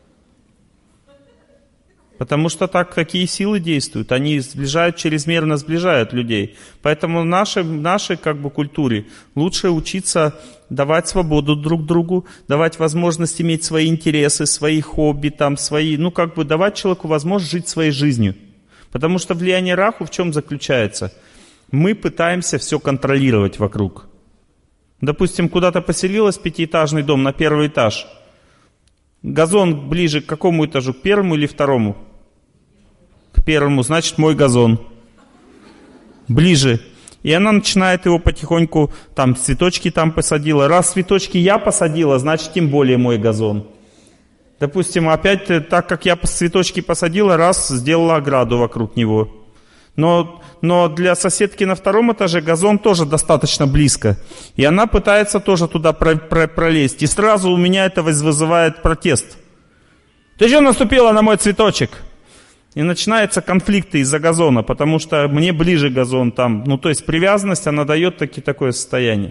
Потому что так такие силы действуют. Они сближают, чрезмерно сближают людей. Поэтому в нашей, в нашей как бы, культуре лучше учиться давать свободу друг другу, давать возможность иметь свои интересы, свои хобби, там, свои, ну как бы давать человеку возможность жить своей жизнью. Потому что влияние Раху в чем заключается? Мы пытаемся все контролировать вокруг. Допустим, куда-то поселилась пятиэтажный дом на первый этаж. Газон ближе к какому этажу? К первому или второму? К первому, значит, мой газон. Ближе. И она начинает его потихоньку, там, цветочки там посадила. Раз цветочки я посадила, значит, тем более мой газон. Допустим, опять, так как я цветочки посадила, раз, сделала ограду вокруг него. Но, но для соседки на втором этаже газон тоже достаточно близко. И она пытается тоже туда про, про, пролезть. И сразу у меня это вызывает протест. Ты что наступила на мой цветочек? И начинаются конфликты из-за газона, потому что мне ближе газон там. Ну, то есть привязанность, она дает таки такое состояние.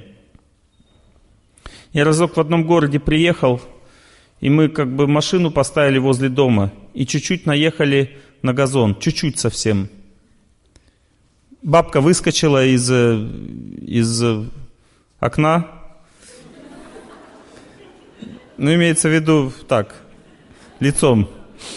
Я разок в одном городе приехал, и мы как бы машину поставили возле дома, и чуть-чуть наехали на газон, чуть-чуть совсем. Бабка выскочила из, из окна. Ну, имеется в виду так, лицом.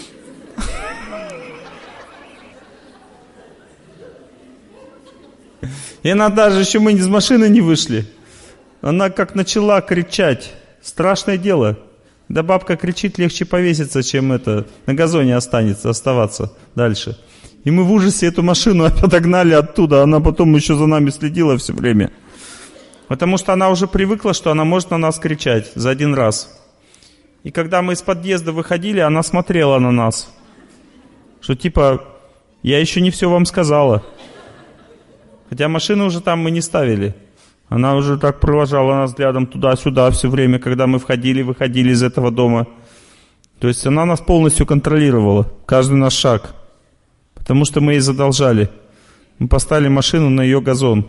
И она даже, еще мы из машины не вышли. Она как начала кричать. Страшное дело. Да бабка кричит, легче повеситься, чем это на газоне останется, оставаться дальше. И мы в ужасе эту машину отогнали оттуда. Она потом еще за нами следила все время. Потому что она уже привыкла, что она может на нас кричать за один раз. И когда мы из подъезда выходили, она смотрела на нас. Что типа, я еще не все вам сказала. Хотя машину уже там мы не ставили. Она уже так провожала нас взглядом туда-сюда все время, когда мы входили, выходили из этого дома. То есть она нас полностью контролировала, каждый наш шаг. Потому что мы ей задолжали. Мы поставили машину на ее газон.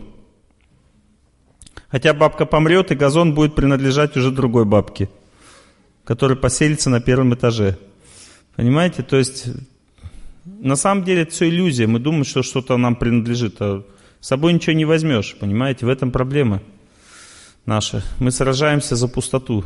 Хотя бабка помрет, и газон будет принадлежать уже другой бабке, которая поселится на первом этаже. Понимаете? То есть на самом деле это все иллюзия. Мы думаем, что что-то нам принадлежит, а с собой ничего не возьмешь, понимаете? В этом проблема наша. Мы сражаемся за пустоту.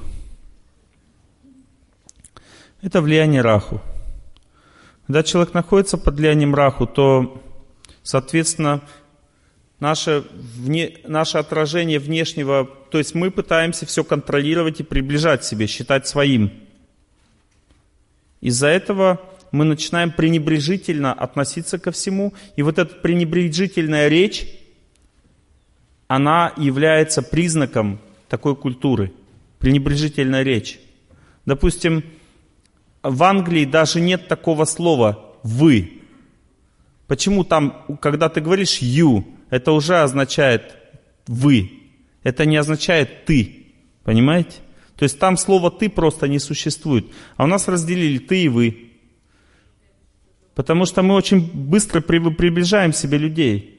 Это влияние Раху. Когда человек находится под влиянием Раху, то, соответственно, наше, вне, наше отражение внешнего, то есть мы пытаемся все контролировать и приближать к себе, считать своим. Из-за этого мы начинаем пренебрежительно относиться ко всему. И вот эта пренебрежительная речь, она является признаком такой культуры. Пренебрежительная речь. Допустим, в Англии даже нет такого слова «вы». Почему там, когда ты говоришь «you», это уже означает «вы». Это не означает «ты». Понимаете? То есть там слово «ты» просто не существует. А у нас разделили «ты» и «вы». Потому что мы очень быстро приближаем к себе людей.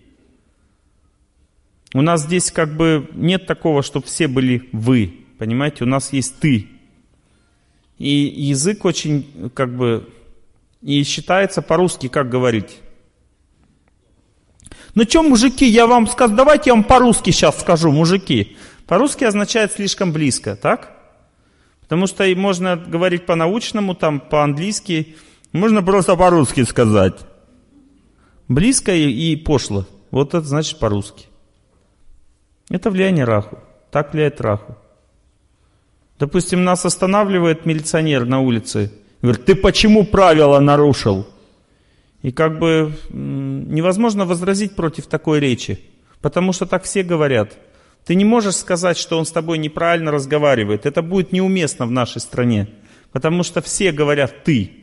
У нас здесь как бы нет такого, чтобы все были «вы». Понимаете? У нас есть «ты». И язык очень как бы... И считается по-русски, как говорить. Ну что, мужики, я вам скажу, давайте я вам по-русски сейчас скажу, мужики. По-русски означает слишком близко, так? Потому что можно говорить по-научному, там, по-английски, можно просто по-русски сказать. Близко и, и пошло. Вот это значит по-русски. Это влияние Раху. Так влияет Раху. Допустим, нас останавливает милиционер на улице. Говорит, ты почему правила нарушил? И как бы невозможно возразить против такой речи. Потому что так все говорят. Ты не можешь сказать, что он с тобой неправильно разговаривает. Это будет неуместно в нашей стране. Потому что все говорят «ты».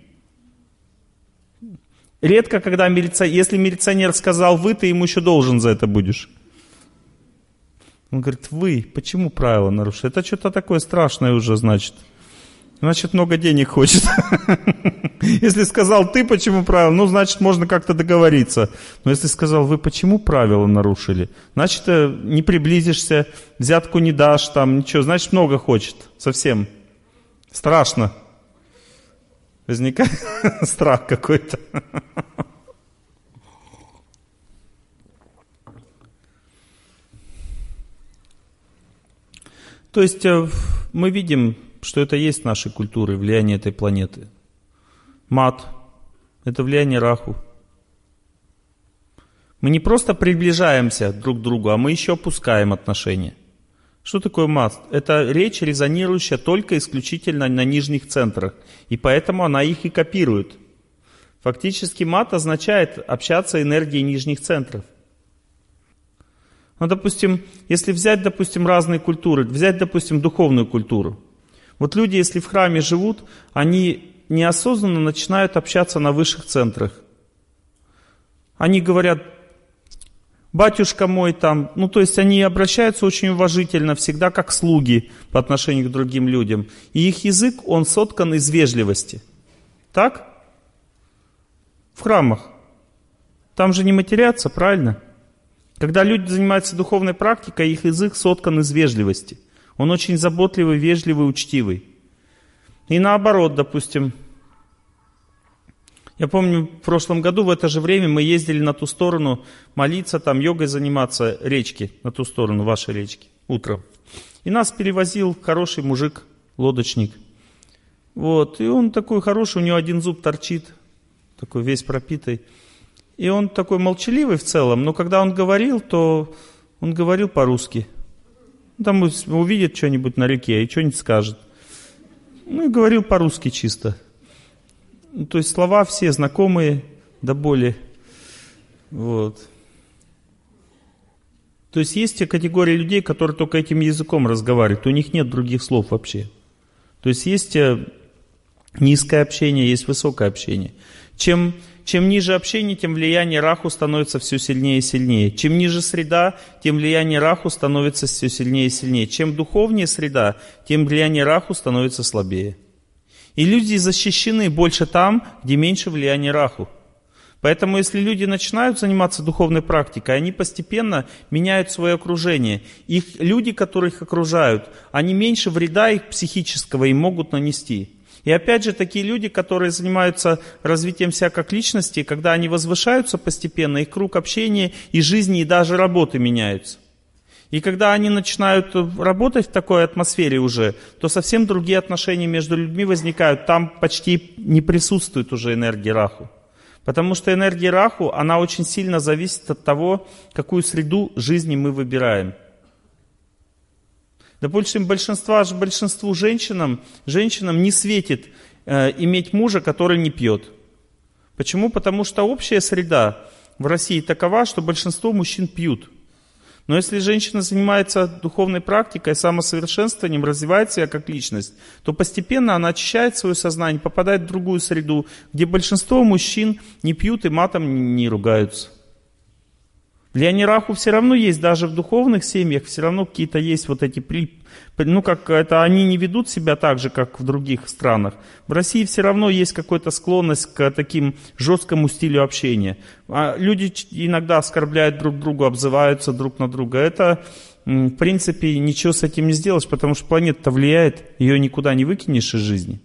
Редко, когда милиционер... Если милиционер сказал «вы», ты ему еще должен за это будешь. Он говорит, вы, почему правила нарушили? Это что-то такое страшное уже, значит. Значит, много денег хочет. Если сказал ты, почему правила, ну, значит, можно как-то договориться. Но если сказал, вы почему правила нарушили, значит, не приблизишься, взятку не дашь, там, ничего, значит, много хочет. Совсем. Страшно. Возникает страх какой-то. То есть мы видим, что это есть нашей культуры, влияние этой планеты. Мат – это влияние Раху. Мы не просто приближаемся друг к другу, а мы еще опускаем отношения. Что такое мат? Это речь, резонирующая только исключительно на нижних центрах, и поэтому она их и копирует. Фактически мат означает общаться энергией нижних центров. Ну, допустим, если взять, допустим, разные культуры, взять, допустим, духовную культуру. Вот люди, если в храме живут, они неосознанно начинают общаться на высших центрах. Они говорят, батюшка мой там, ну то есть они обращаются очень уважительно, всегда как слуги по отношению к другим людям. И их язык, он соткан из вежливости. Так? В храмах. Там же не матерятся, правильно? Когда люди занимаются духовной практикой, их язык соткан из вежливости. Он очень заботливый, вежливый, учтивый. И наоборот, допустим, я помню, в прошлом году в это же время мы ездили на ту сторону молиться, там йогой заниматься, речки, на ту сторону вашей речки, утром. И нас перевозил хороший мужик, лодочник. Вот, и он такой хороший, у него один зуб торчит, такой весь пропитый. И он такой молчаливый в целом, но когда он говорил, то он говорил по-русски. Там увидит что-нибудь на реке и что-нибудь скажет. Ну и говорил по-русски чисто. То есть слова все знакомые до боли. Вот. То есть есть те категории людей, которые только этим языком разговаривают. У них нет других слов вообще. То есть есть низкое общение, есть высокое общение. Чем... Чем ниже общение, тем влияние Раху становится все сильнее и сильнее. Чем ниже среда, тем влияние Раху становится все сильнее и сильнее. Чем духовнее среда, тем влияние Раху становится слабее. И люди защищены больше там, где меньше влияния Раху. Поэтому если люди начинают заниматься духовной практикой, они постепенно меняют свое окружение. Их люди, которые их окружают, они меньше вреда их психического им могут нанести. И опять же, такие люди, которые занимаются развитием себя как личности, когда они возвышаются постепенно, их круг общения и жизни, и даже работы меняются. И когда они начинают работать в такой атмосфере уже, то совсем другие отношения между людьми возникают. Там почти не присутствует уже энергия Раху. Потому что энергия Раху, она очень сильно зависит от того, какую среду жизни мы выбираем. Допустим, большинство, большинству женщинам, женщинам не светит э, иметь мужа, который не пьет. Почему? Потому что общая среда в России такова, что большинство мужчин пьют. Но если женщина занимается духовной практикой, самосовершенствованием, развивает себя как личность, то постепенно она очищает свое сознание, попадает в другую среду, где большинство мужчин не пьют и матом не ругаются. Влияние Раху все равно есть, даже в духовных семьях все равно какие-то есть вот эти, ну как это, они не ведут себя так же, как в других странах. В России все равно есть какая-то склонность к таким жесткому стилю общения. А люди иногда оскорбляют друг друга, обзываются друг на друга. Это, в принципе, ничего с этим не сделаешь, потому что планета-то влияет, ее никуда не выкинешь из жизни.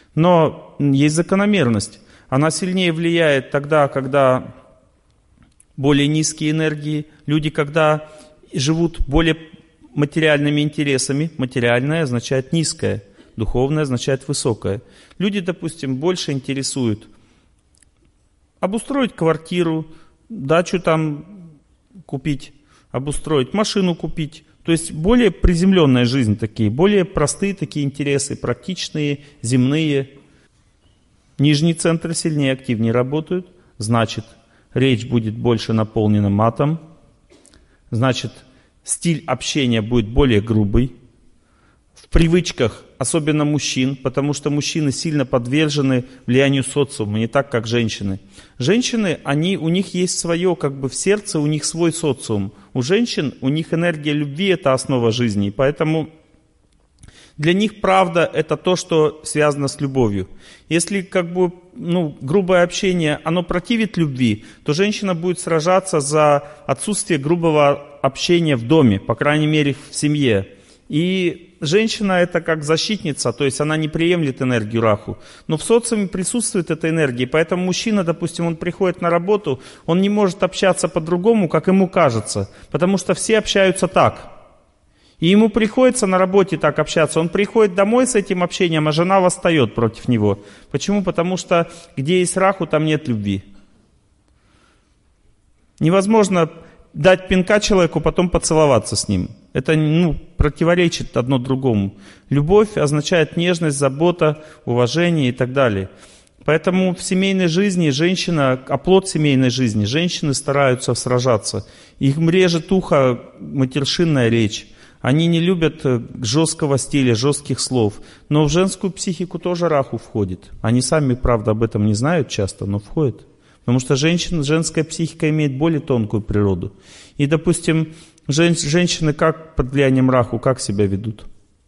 Но есть закономерность. Она сильнее влияет тогда, когда более низкие энергии. Люди, когда живут более материальными интересами, материальное означает низкое, духовное означает высокое. Люди, допустим, больше интересуют обустроить квартиру, дачу там купить, обустроить, машину купить. То есть более приземленная жизнь такие, более простые такие интересы, практичные, земные. Нижние центры сильнее, активнее работают. Значит, речь будет больше наполнена матом. Значит, стиль общения будет более грубый. В привычках, особенно мужчин, потому что мужчины сильно подвержены влиянию социума, не так, как женщины. Женщины, они, у них есть свое, как бы в сердце, у них свой социум. У женщин, у них энергия любви – это основа жизни, и поэтому для них правда – это то, что связано с любовью. Если как бы, ну, грубое общение, оно противит любви, то женщина будет сражаться за отсутствие грубого общения в доме, по крайней мере в семье. И женщина это как защитница, то есть она не приемлет энергию Раху. Но в социуме присутствует эта энергия, поэтому мужчина, допустим, он приходит на работу, он не может общаться по-другому, как ему кажется, потому что все общаются так. И ему приходится на работе так общаться, он приходит домой с этим общением, а жена восстает против него. Почему? Потому что где есть Раху, там нет любви. Невозможно дать пинка человеку, потом поцеловаться с ним. Это, ну, противоречит одно другому. Любовь означает нежность, забота, уважение и так далее. Поэтому в семейной жизни женщина, оплот семейной жизни, женщины стараются сражаться. Их режет ухо матершинная речь. Они не любят жесткого стиля, жестких слов. Но в женскую психику тоже Раху входит. Они сами, правда, об этом не знают часто, но входит. Потому что женщина, женская психика имеет более тонкую природу. И, допустим, жен, женщины как под влиянием Раху, как себя ведут?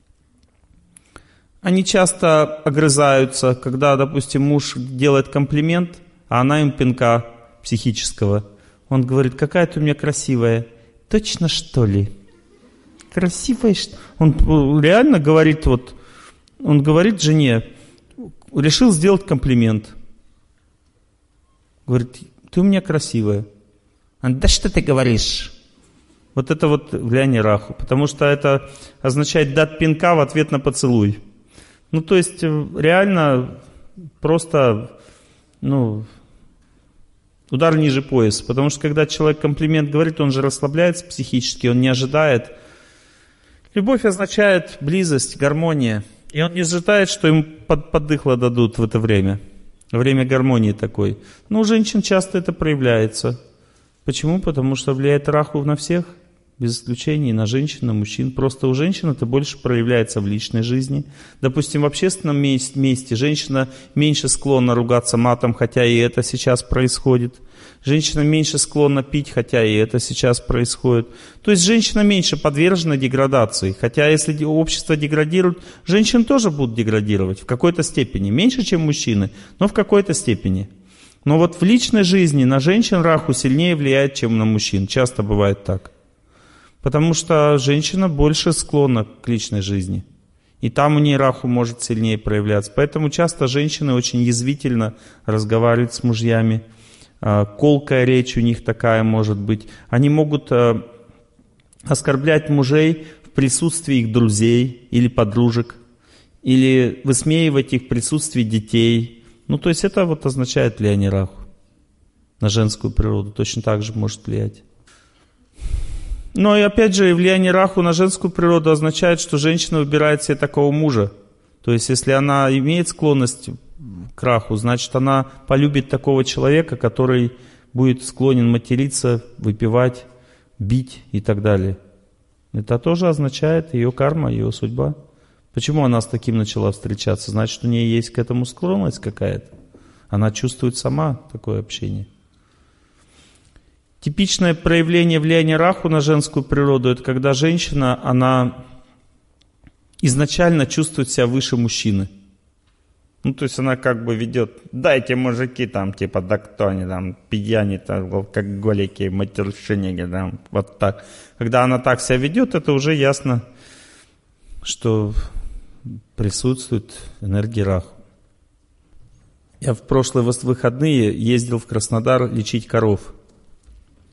Они часто огрызаются, когда, допустим, муж делает комплимент, а она им пинка психического. Он говорит: какая ты у меня красивая. Точно, что ли? Красивая, что... Он реально говорит, вот, он говорит жене, решил сделать комплимент. Говорит: ты у меня красивая. Он: да что ты говоришь? Вот это вот влияние Раху, потому что это означает дать пинка в ответ на поцелуй. Ну, то есть, реально, просто, ну, удар ниже пояса. Потому что, когда человек комплимент говорит, он же расслабляется психически, он не ожидает. Любовь означает близость, гармония. И он не ожидает, что ему под, поддыхло дадут в это время. Время гармонии такой. Но у женщин часто это проявляется. Почему? Потому что влияет Раху на всех, без исключения, на женщин, на мужчин. Просто у женщин это больше проявляется в личной жизни. Допустим, в общественном месте женщина меньше склонна ругаться матом, хотя и это сейчас происходит. Женщина меньше склонна пить, хотя и это сейчас происходит. То есть женщина меньше подвержена деградации. Хотя если общество деградирует, женщин тоже будут деградировать в какой-то степени. Меньше, чем мужчины, но в какой-то степени. Но вот в личной жизни на женщин Раху сильнее влияет, чем на мужчин. Часто бывает так. Потому что женщина больше склонна к личной жизни. И там у нее Раху может сильнее проявляться. Поэтому часто женщины очень язвительно разговаривают с мужьями. Колкая речь у них такая может быть. Они могут оскорблять мужей в присутствии их друзей или подружек. Или высмеивать их в присутствии детей. Ну, то есть это вот означает влияние Раху на женскую природу. Точно так же может влиять. Но и опять же, влияние Раху на женскую природу означает, что женщина выбирает себе такого мужа. То есть, если она имеет склонность к Раху, значит, она полюбит такого человека, который будет склонен материться, выпивать, бить и так далее. Это тоже означает ее карма, ее судьба. Почему она с таким начала встречаться? Значит, у нее есть к этому склонность какая-то. Она чувствует сама такое общение. Типичное проявление влияния Раху на женскую природу — это когда женщина, она изначально чувствует себя выше мужчины. Ну, то есть она как бы ведет: дайте мужики там, типа, да кто они там, пьяни, алкоголики, матершинники, там, вот так. Когда она так себя ведет, это уже ясно, что присутствует энергия Раху. Я в прошлые выходные ездил в Краснодар лечить коров.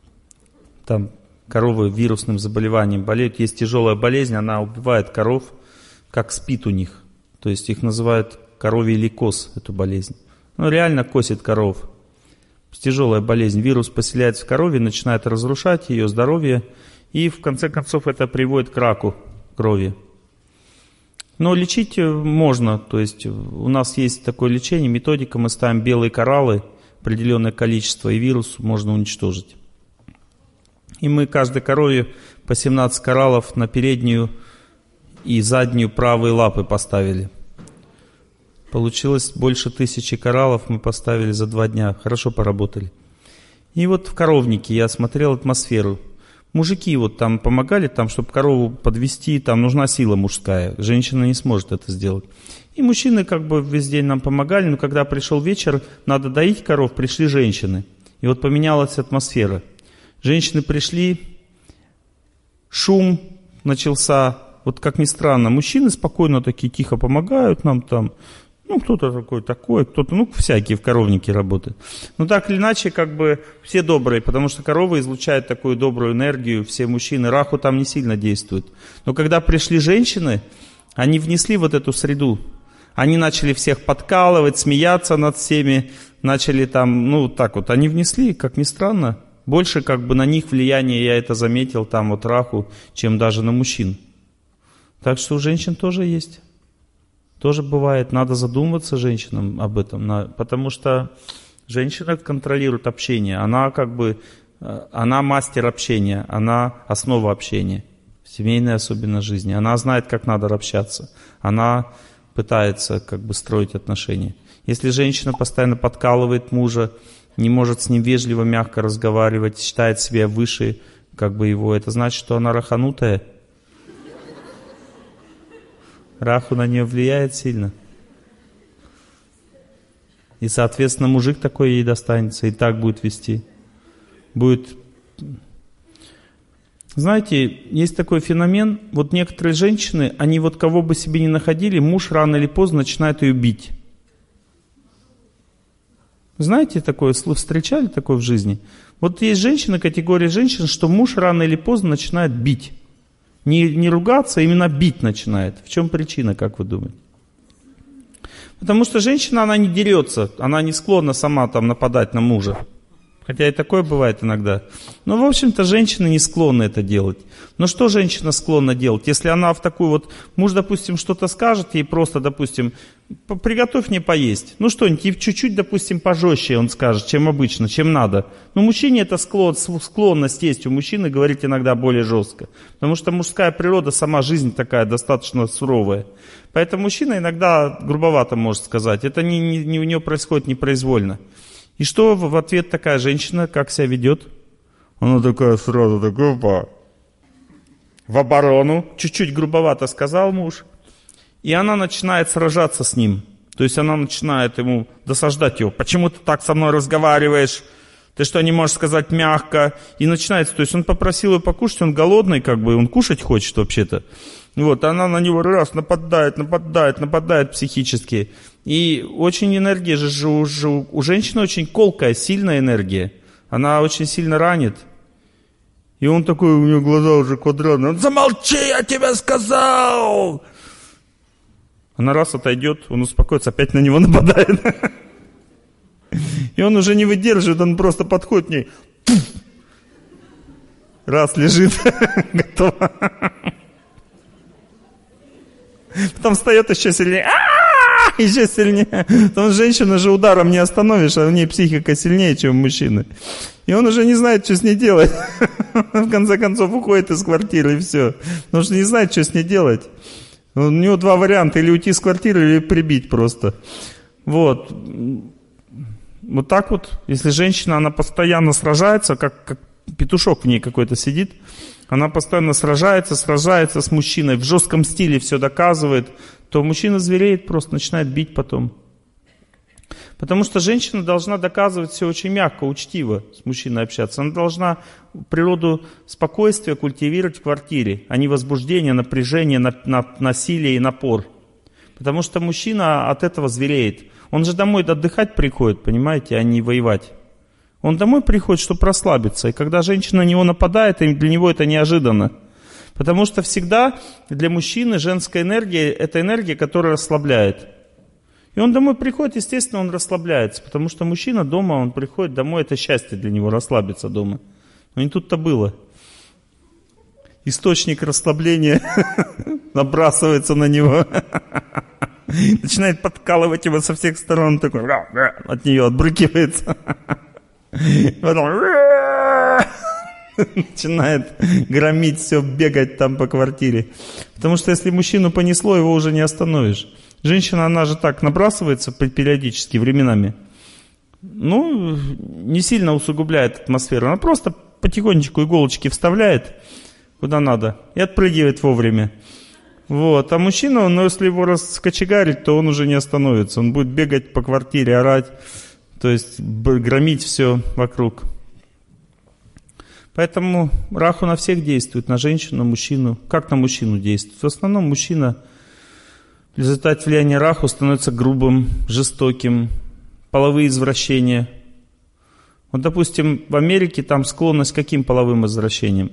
там коровы вирусным заболеванием болеют. Есть тяжелая болезнь, она убивает коров, как спит у них. То есть их называют коровий лейкоз, эту болезнь. Ну, реально косит коров. Тяжелая болезнь. Вирус поселяется в корове, начинает разрушать ее здоровье. И в конце концов это приводит к раку крови. Но лечить можно. То есть у нас есть такое лечение, методика. Мы ставим белые кораллы, определенное количество, и вирус можно уничтожить. И мы каждой корове по семнадцать кораллов на переднюю и заднюю правые лапы поставили. Получилось больше тысячи кораллов мы поставили за два дня. Хорошо поработали. И вот в коровнике я смотрел атмосферу. Мужики вот там помогали, там, чтобы корову подвести, там нужна сила мужская. Женщина не сможет это сделать. И мужчины как бы весь день нам помогали, но когда пришел вечер, надо доить коров, пришли женщины. И вот поменялась атмосфера. Женщины пришли, шум начался. Вот как ни странно, мужчины спокойно такие тихо помогают нам там. Ну, кто-то такой, такой, кто-то, ну, всякие в коровнике работают. Но так или иначе, как бы, все добрые, потому что коровы излучают такую добрую энергию, все мужчины, раху там не сильно действует. Но когда пришли женщины, они внесли вот эту среду. Они начали всех подкалывать, смеяться над всеми, начали там, ну, так вот, они внесли, как ни странно, больше как бы на них влияние, я это заметил, там вот раху, чем даже на мужчин. Так что у женщин тоже есть. Тоже бывает, надо задумываться женщинам об этом, потому что женщина контролирует общение, она как бы, она мастер общения, она основа общения, в семейной особенно жизни, она знает, как надо общаться, она пытается как бы строить отношения. Если женщина постоянно подкалывает мужа, не может с ним вежливо, мягко разговаривать, считает себя выше как бы его, это значит, что она раханутая. Раху на нее влияет сильно. И, соответственно, мужик такой ей достанется, и так будет вести. Будет... Знаете, есть такой феномен, вот некоторые женщины, они вот кого бы себе ни находили, муж рано или поздно начинает ее бить. Знаете такое, встречали такое в жизни? Вот есть женщина, категория женщин, что муж рано или поздно начинает бить. Не, не ругаться, а именно бить начинает. В чем причина, как вы думаете? Потому что женщина, она не дерется, она не склонна сама там нападать на мужа. Хотя и такое бывает иногда. Но, в общем-то, женщины не склонны это делать. Но что женщина склонна делать? Если она в такую вот... Муж, допустим, что-то скажет, ей просто, допустим, приготовь мне поесть. Ну что-нибудь, чуть-чуть, допустим, пожестче он скажет, чем обычно, чем надо. Но мужчине это склон, склонность есть у мужчины говорить иногда более жестко. Потому что мужская природа, сама жизнь такая достаточно суровая. Поэтому мужчина иногда грубовато может сказать. Это не, не, не у него происходит непроизвольно. И что в ответ такая женщина, как себя ведет? Она такая сразу, так, опа, в оборону. Чуть-чуть грубовато сказал муж. И она начинает сражаться с ним. То есть она начинает ему досаждать его. Почему ты так со мной разговариваешь? Ты что, не можешь сказать мягко? И начинается, то есть он попросил ее покушать, он голодный, как бы, он кушать хочет вообще-то. Вот, она на него раз нападает, нападает, нападает психически. И очень энергия же, же, же у женщины очень колкая, сильная энергия. Она очень сильно ранит. И он такой, у него глаза уже квадратные. Он: замолчи, я тебе сказал! Она раз отойдет, он успокоится, опять на него нападает. И он уже не выдерживает, он просто подходит к ней. Раз лежит, готово. Потом встает еще сильнее. А-а-а! Еще сильнее. Потому что женщину же ударом не остановишь, а у нее психика сильнее, чем у мужчины. И он уже не знает, что с ней делать. В конце концов уходит из квартиры и все. Потому что не знает, что с ней делать. У него два варианта: или уйти из квартиры, или прибить просто. Вот. Вот так вот. Если женщина, она постоянно сражается, как, как петушок в ней какой-то сидит, она постоянно сражается, сражается с мужчиной, в жестком стиле все доказывает, то мужчина звереет, просто начинает бить потом. Потому что женщина должна доказывать все очень мягко, учтиво с мужчиной общаться. Она должна природу спокойствия культивировать в квартире, а не возбуждение, напряжение, насилие и напор. Потому что мужчина от этого звереет. Он же домой отдыхать приходит, понимаете, а не воевать. Он домой приходит, чтобы расслабиться. И когда женщина на него нападает, для него это неожиданно. Потому что всегда для мужчины женская энергия – это энергия, которая расслабляет. И он домой приходит, естественно, он расслабляется. Потому что мужчина дома, он приходит домой, это счастье для него, расслабиться дома. Но не тут-то было. Источник расслабления набрасывается на него. Начинает подкалывать его со всех сторон. Такой от нее отбрыкивается. Потом начинает громить все, бегать там по квартире. Потому что если мужчину понесло, его уже не остановишь. Женщина, она же так набрасывается периодически, временами. Ну, не сильно усугубляет атмосферу. Она просто потихонечку иголочки вставляет куда надо и отпрыгивает вовремя. Вот. А мужчина, ну, если его раскочегарить, то он уже не остановится. Он будет бегать по квартире, орать, то есть громить все вокруг. Поэтому раху на всех действует, на женщину, на мужчину. Как на мужчину действует? В основном мужчина в результате влияния раху становится грубым, жестоким, половые извращения. Вот, допустим, в Америке там склонность к каким половым извращениям?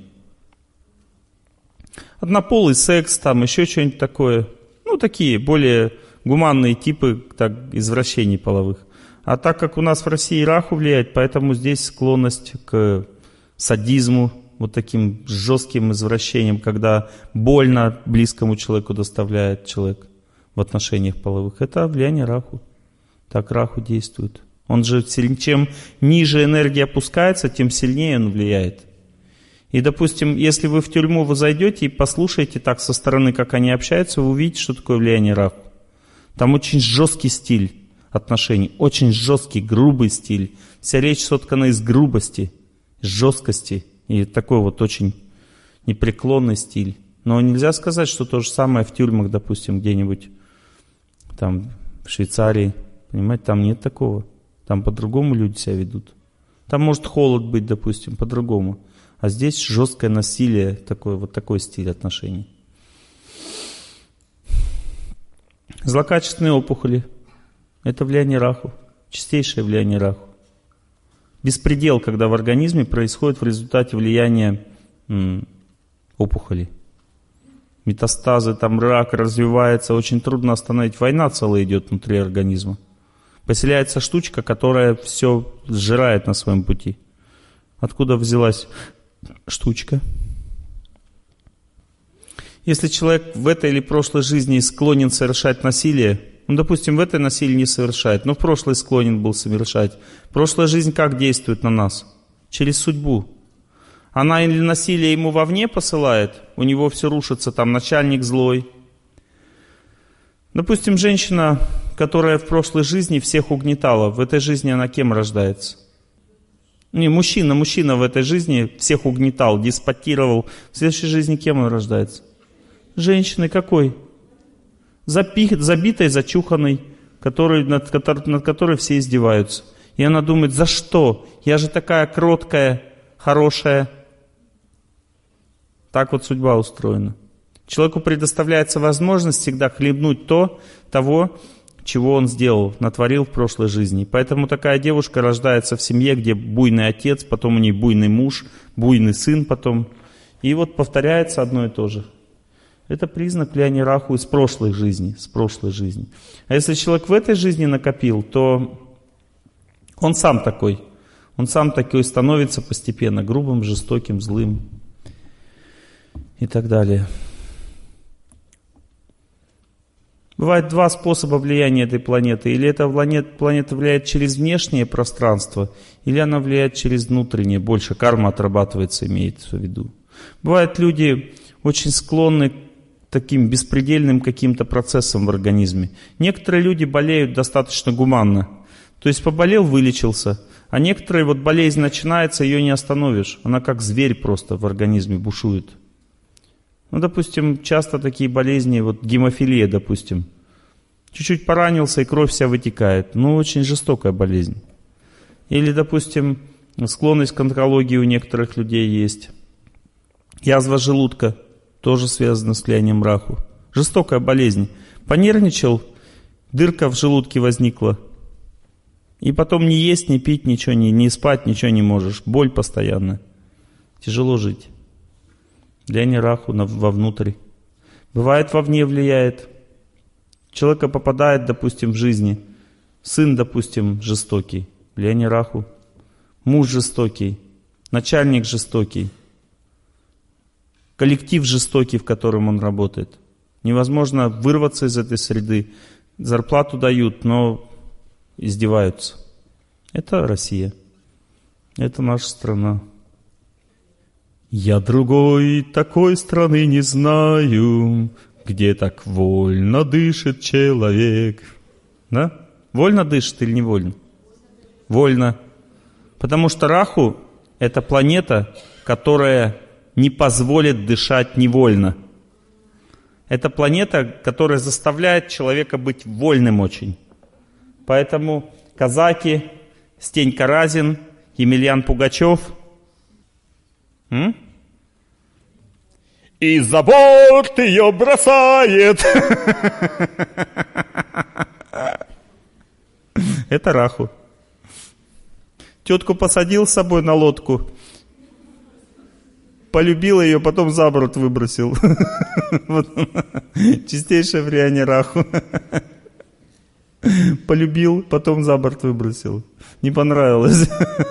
Однополый секс, там еще что-нибудь такое. Ну, такие более гуманные типы так, извращений половых. А так как у нас в России раху влияет, поэтому здесь склонность к садизму, вот таким жестким извращениям, когда больно близкому человеку доставляет человек в отношениях половых. Это влияние раху. Так раху действует. Он же, чем ниже энергия опускается, тем сильнее он влияет. И, допустим, если вы в тюрьму вы зайдете и послушаете так со стороны, как они общаются, вы увидите, что такое влияние раху. Там очень жесткий стиль отношений, очень жесткий, грубый стиль. Вся речь соткана из грубости, жесткости и такой вот очень непреклонный стиль. Но нельзя сказать, что то же самое в тюрьмах, допустим, где-нибудь там в Швейцарии. Понимаете, там нет такого. Там по-другому люди себя ведут. Там может холод быть, допустим, по-другому. А здесь жесткое насилие, такой, вот такой стиль отношений. Злокачественные опухоли – это влияние раху, чистейшее влияние раху. Беспредел, когда в организме происходит в результате влияния м, опухолей. Метастазы, там рак развивается, очень трудно остановить. Война целая идет внутри организма. Поселяется штучка, которая все сжирает на своем пути. Откуда взялась штучка? Если человек в этой или прошлой жизни склонен совершать насилие, ну, допустим, в этой насилие не совершает, но в прошлой склонен был совершать. Прошлая жизнь как действует на нас? Через судьбу. Она или насилие ему вовне посылает, у него все рушится, там начальник злой. Допустим, женщина, которая в прошлой жизни всех угнетала, в этой жизни она кем рождается? Не, мужчина, мужчина в этой жизни всех угнетал, деспотировал. В следующей жизни кем он рождается? Женщиной какой? Запих, забитой, зачуханной, который, над, над которой все издеваются. И она думает, за что? Я же такая кроткая, хорошая. Так вот судьба устроена. Человеку предоставляется возможность всегда хлебнуть то, того, чего он сделал, натворил в прошлой жизни. Поэтому такая девушка рождается в семье, где буйный отец, потом у нее буйный муж, буйный сын потом. И вот повторяется одно и то же. Это признак влияния раху из прошлой жизни, с прошлой жизни. А если человек в этой жизни накопил, то он сам такой. Он сам такой становится постепенно грубым, жестоким, злым и так далее. Бывает два способа влияния этой планеты. Или эта планета влияет через внешнее пространство, или она влияет через внутреннее. Больше карма отрабатывается, имеется в виду. Бывают люди очень склонны к таким беспредельным каким-то процессам в организме. Некоторые люди болеют достаточно гуманно. То есть поболел, вылечился. А некоторые, вот болезнь начинается, ее не остановишь. Она как зверь просто в организме бушует. Ну, допустим, часто такие болезни, вот гемофилия, допустим. Чуть-чуть поранился, и кровь вся вытекает. Ну, очень жестокая болезнь. Или, допустим, склонность к онкологии у некоторых людей есть. Язва желудка тоже связана с влиянием раху. Жестокая болезнь. Понервничал, дырка в желудке возникла. И потом не есть, не пить, ничего, не, не спать, ничего не можешь. Боль постоянная. Тяжело жить. Влияние раху на, вовнутрь. Бывает, вовне влияет. Человека попадает, допустим, в жизни. Сын, допустим, жестокий. Влияние раху. Муж жестокий. Начальник жестокий. Коллектив жестокий, в котором он работает. Невозможно вырваться из этой среды. Зарплату дают, но издеваются. Это Россия. Это наша страна. Я другой такой страны не знаю, где так вольно дышит человек. Да? Вольно дышит или невольно? Вольно. Потому что Раху — это планета, которая не позволит дышать невольно. Это планета, которая заставляет человека быть вольным очень. Поэтому казаки, Стенька Разин, Емельян Пугачев. М? И за борт ее бросает. Это Раху. Тетку посадил с собой на лодку, полюбил ее, потом за борт выбросил. Чистейшее влияние Раху. Полюбил, потом за борт выбросил. Не понравилось.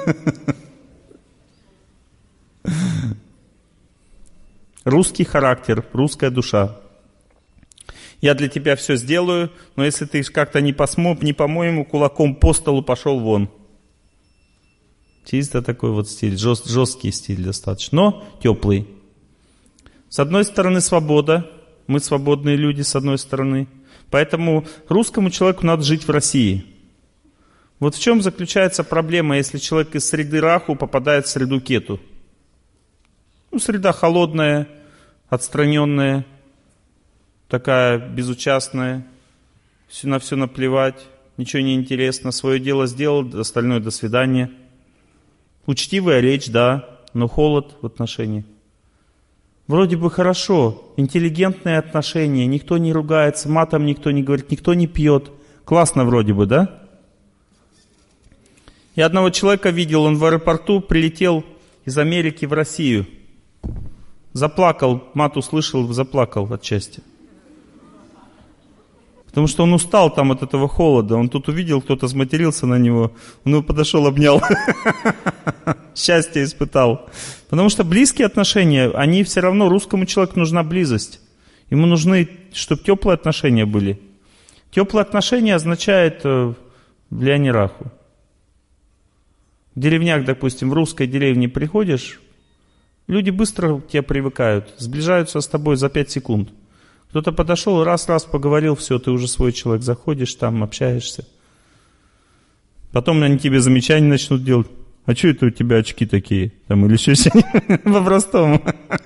Русский характер, русская душа. Я для тебя все сделаю, но если ты как-то не посмог, не по-моему, кулаком по столу пошел вон. Чисто такой вот стиль, жест, жесткий стиль достаточно, но теплый. С одной стороны свобода, мы свободные люди с одной стороны. Поэтому русскому человеку надо жить в России. Вот в чем заключается проблема, если человек из среды Раху попадает в среду Кету. Ну, среда холодная, отстраненная, такая безучастная, на все наплевать, ничего не интересно, свое дело сделал, остальное до свидания. Учтивая речь, да, но холод в отношениях. Вроде бы хорошо, интеллигентные отношения, никто не ругается, матом никто не говорит, никто не пьет. Классно вроде бы, да? Я одного человека видел, он в аэропорту прилетел из Америки в Россию. Заплакал, мат услышал, заплакал от счастья. Потому что он устал там от этого холода. Он тут увидел, кто-то сматерился на него. Он его подошел, обнял. Счастье испытал. Потому что близкие отношения, они все равно, русскому человеку нужна близость. Ему нужны, чтобы теплые отношения были. Теплые отношения означает влияние Раху. В деревнях, допустим, в русской деревне приходишь, люди быстро к тебе привыкают, сближаются с тобой за пять секунд. Кто-то подошел, раз-раз поговорил, все, ты уже свой человек, заходишь там, общаешься. Потом они тебе замечания начнут делать. А что это у тебя очки такие? Там, или еще что-нибудь по-простому.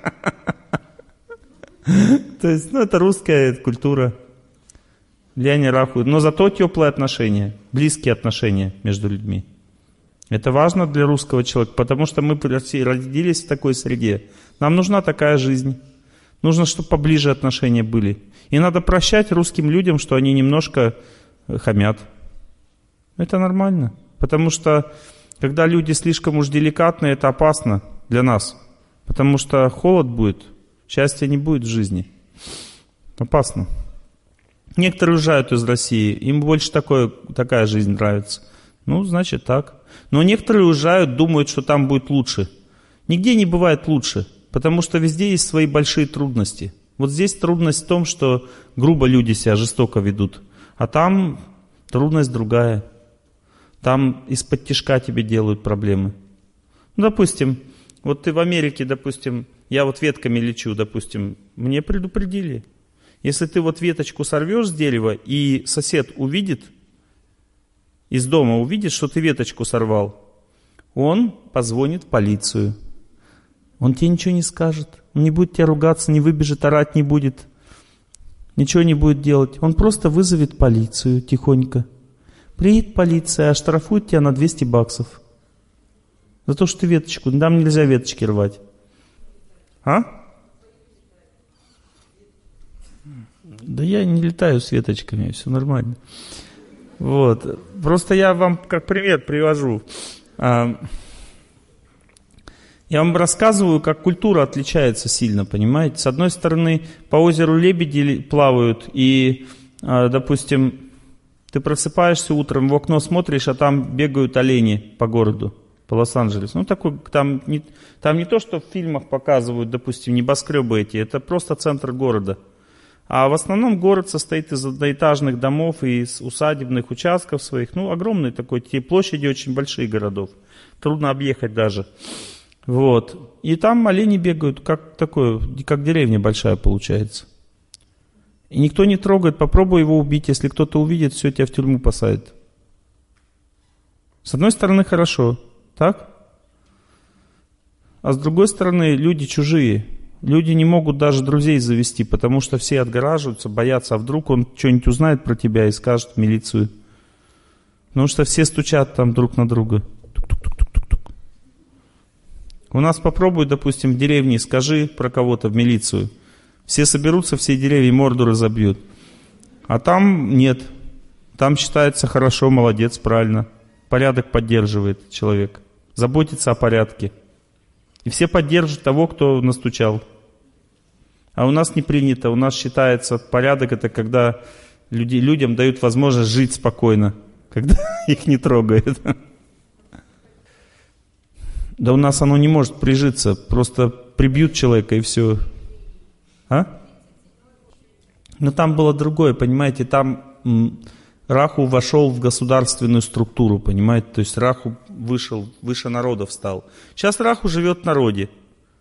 То есть, ну, это русская культура. Влияние Раху. Но зато теплые отношения, близкие отношения между людьми. Это важно для русского человека, потому что мы родились в такой среде. Нам нужна такая жизнь. Нужно, чтобы поближе отношения были. И надо прощать русским людям, что они немножко хамят. Это нормально. Потому что, когда люди слишком уж деликатные, это опасно для нас. Потому что холод будет, счастья не будет в жизни. Опасно. Некоторые уезжают из России, им больше такое, такая жизнь нравится. Ну, значит так. Но некоторые уезжают, думают, что там будет лучше. Нигде не бывает лучше. Потому что везде есть свои большие трудности. Вот здесь трудность в том, что грубо люди себя жестоко ведут. А там трудность другая. Там из-под тишка тебе делают проблемы. Ну, допустим, вот ты в Америке, допустим, я вот ветками лечу, допустим, мне предупредили. Если ты вот веточку сорвешь с дерева, и сосед увидит, из дома увидит, что ты веточку сорвал, он позвонит в полицию. Он тебе ничего не скажет, он не будет тебя ругаться, не выбежит, орать не будет, ничего не будет делать. Он просто вызовет полицию тихонько. Приедет полиция, оштрафует тебя на двести баксов. За то, что ты веточку, там нельзя веточки рвать. А? Да я не летаю с веточками, все нормально. Вот. Просто я вам как пример привожу. Я вам рассказываю, как культура отличается сильно, понимаете? С одной стороны, по озеру лебеди плавают, и, допустим, ты просыпаешься утром, в окно смотришь, а там бегают олени по городу, по Лос-Анджелесу. Ну, такой, там не, там не то, что в фильмах показывают, допустим, небоскребы эти, это просто центр города. А в основном город состоит из одноэтажных домов и из усадебных участков своих. Ну, огромные такой, те площади очень большие городов. Трудно объехать даже. Вот. И там олени бегают, как такое, как деревня большая получается. И никто не трогает, попробуй его убить. Если кто-то увидит, все, тебя в тюрьму посадят. С одной стороны, хорошо. Так? А с другой стороны, люди чужие. Люди не могут даже друзей завести, потому что все отгораживаются, боятся, а вдруг он что-нибудь узнает про тебя и скажет в милицию. Потому что все стучат там друг на друга. Тук-тук-тук-тук-тук. У нас попробуй, допустим, в деревне скажи про кого-то в милицию. Все соберутся, все деревья морду разобьют. А там нет. Там считается хорошо, молодец, правильно. Порядок поддерживает человек. Заботится о порядке. И все поддержат того, кто настучал. А у нас не принято. У нас считается порядок, это когда люди, людям дают возможность жить спокойно, когда их не трогают. Да у нас оно не может прижиться. Просто прибьют человека и все. А? Но там было другое, понимаете, там м, Раху вошел в государственную структуру, понимаете, то есть Раху вышел, выше народов стал. Сейчас Раху живет в народе,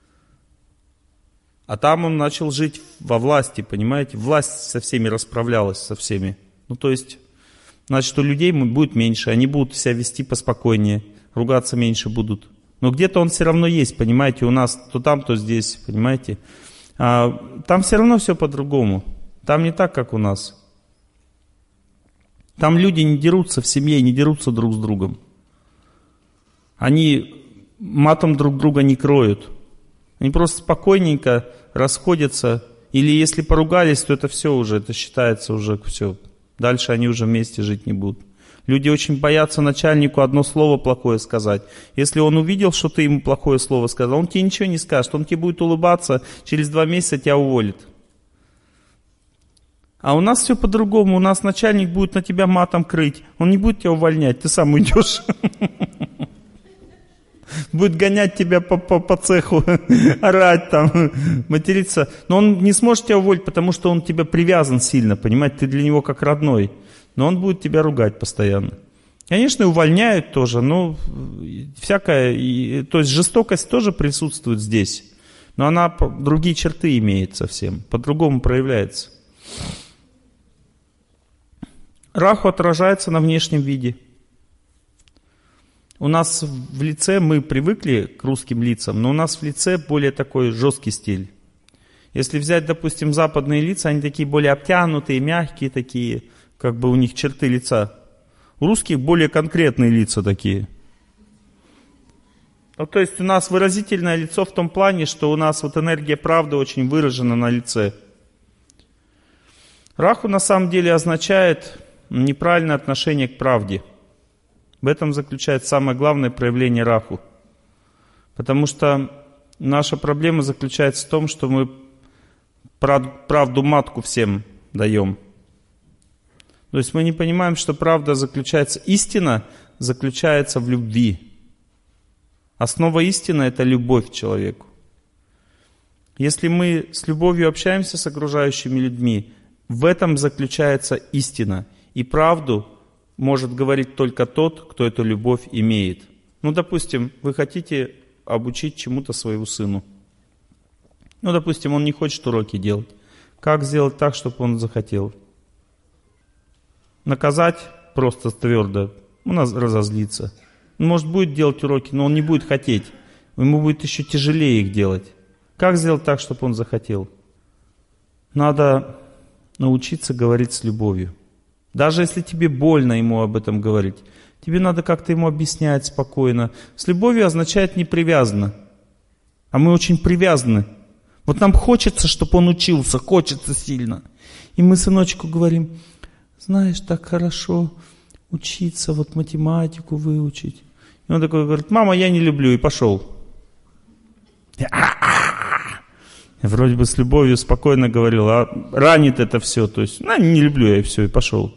а там он начал жить во власти, понимаете, власть со всеми расправлялась, со всеми. Ну то есть, значит, у людей будет меньше, они будут себя вести поспокойнее, ругаться меньше будут. Но где-то он все равно есть, понимаете, у нас то там, то здесь, понимаете. А, там все равно все по-другому. Там не так, как у нас. Там люди не дерутся в семье, не дерутся друг с другом. Они матом друг друга не кроют. Они просто спокойненько расходятся. Или если поругались, то это все уже, это считается уже все. Дальше они уже вместе жить не будут. Люди очень боятся начальнику одно слово плохое сказать. Если он увидел, что ты ему плохое слово сказал, он тебе ничего не скажет. Он тебе будет улыбаться, через два месяца тебя уволит. А у нас все по-другому. У нас начальник будет на тебя матом крыть. Он не будет тебя увольнять, ты сам уйдешь. Будет гонять тебя по, по, по цеху, орать там, материться. Но он не сможет тебя уволить, потому что он тебя привязан сильно, понимаете? Ты для него как родной. Но он будет тебя ругать постоянно. Конечно, увольняют тоже, но всякая, и, то есть жестокость тоже присутствует здесь. Но она другие черты имеет совсем, по-другому проявляется. Раху отражается на внешнем виде. У нас в лице, мы привыкли к русским лицам, но у нас в лице более такой жесткий стиль. Если взять, допустим, западные лица, они такие более обтянутые, мягкие такие, как бы у них черты лица. У русских более конкретные лица такие. Ну, то есть у нас выразительное лицо в том плане, что у нас вот энергия правды очень выражена на лице. Раху на самом деле означает неправильное отношение к правде. В этом заключается самое главное проявление Раху. Потому что наша проблема заключается в том, что мы правду матку всем даем. То есть мы не понимаем, что правда заключается, истина заключается в любви. Основа истины — это любовь к человеку. Если мы с любовью общаемся с окружающими людьми, в этом заключается истина. И правду может говорить только тот, кто эту любовь имеет. Ну, допустим, вы хотите обучить чему-то своего сыну. Ну, допустим, он не хочет уроки делать. Как сделать так, чтобы он захотел? Наказать просто твердо, он разозлится. Он, может, будет делать уроки, но он не будет хотеть. Ему будет еще тяжелее их делать. Как сделать так, чтобы он захотел? Надо научиться говорить с любовью. Даже если тебе больно ему об этом говорить, тебе надо как-то ему объяснять спокойно. С любовью означает не привязано. А мы очень привязаны. Вот нам хочется, чтобы он учился, хочется сильно. И мы сыночку говорим: знаешь, так хорошо, учиться, вот математику выучить. И он такой говорит: мама, я не люблю, и пошел. Вроде бы с любовью спокойно говорил, а ранит это все, то есть, ну, не люблю я, и все, и пошел.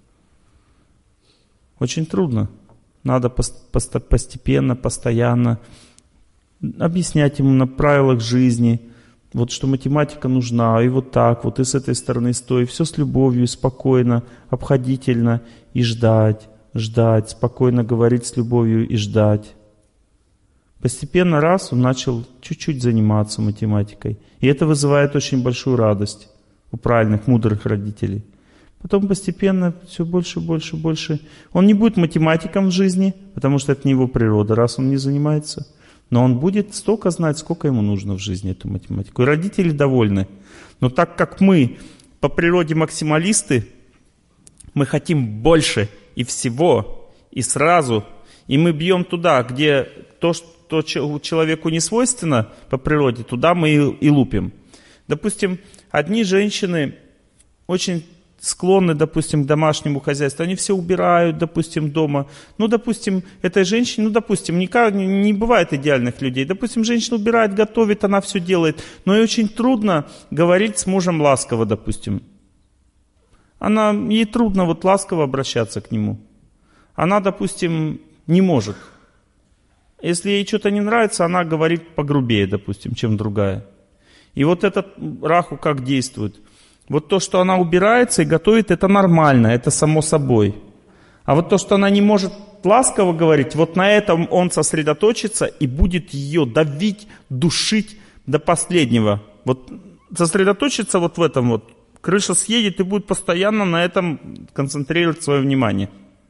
Очень трудно. Надо постепенно, постоянно объяснять ему на правилах жизни, вот что математика нужна, и вот так, вот и с этой стороны стой, все с любовью, спокойно, обходительно, и ждать, ждать, спокойно говорить с любовью и ждать. Постепенно раз он начал чуть-чуть заниматься математикой, и это вызывает очень большую радость у правильных, мудрых родителей. Потом постепенно все больше, больше, больше. Он не будет математиком в жизни, потому что это не его природа, раз он не занимается. Но он будет столько знать, сколько ему нужно в жизни эту математику. И родители довольны. Но так как мы по природе максималисты, мы хотим больше и всего, и сразу. И мы бьем туда, где то, что человеку не свойственно по природе, туда мы и лупим. Допустим, одни женщины очень склонны, допустим, к домашнему хозяйству, они все убирают, допустим, дома. Ну, допустим, этой женщине, ну, допустим, никак, не бывает идеальных людей. Допустим, женщина убирает, готовит, она все делает, но ей очень трудно говорить с мужем ласково, допустим. Она, ей трудно вот ласково обращаться к нему. Она, допустим, не может. Если ей что-то не нравится, она говорит погрубее, допустим, чем другая. И вот этот раху как действует? Вот то, что она убирается и готовит, это нормально, это само собой. А вот то, что она не может ласково говорить, вот на этом он сосредоточится и будет ее давить, душить до последнего. Вот сосредоточится вот в этом вот, крыша съедет и будет постоянно на этом концентрировать свое внимание.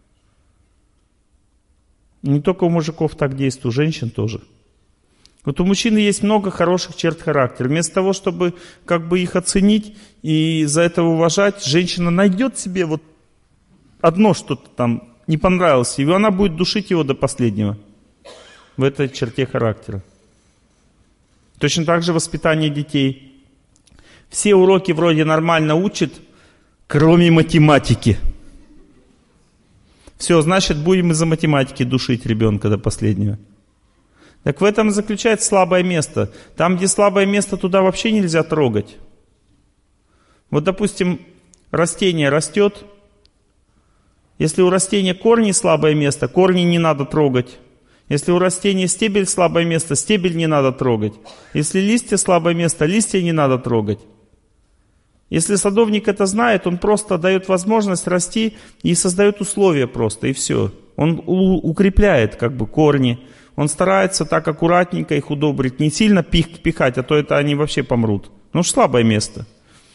Не только у мужиков так действует, у женщин тоже. Вот у мужчины есть много хороших черт характера. Вместо того, чтобы как бы их оценить и за это уважать, женщина найдет себе вот одно что-то там не понравилось, и она будет душить его до последнего в этой черте характера. Точно так же воспитание детей. Все уроки вроде нормально учат, кроме математики. Все, значит, будем из-за математики душить ребенка до последнего. Так в этом и заключается слабое место. Там, где слабое место, туда вообще нельзя трогать. Вот, допустим, растение растет. Если у растения корни слабое место, корни не надо трогать. Если у растения стебель слабое место, стебель не надо трогать. Если листья слабое место, листья не надо трогать. Если садовник это знает, он просто дает возможность расти и создает условия просто, и все. Он укрепляет как бы корни. Он старается так аккуратненько их удобрить, не сильно пих, пихать, а то это они вообще помрут. Ну, слабое место.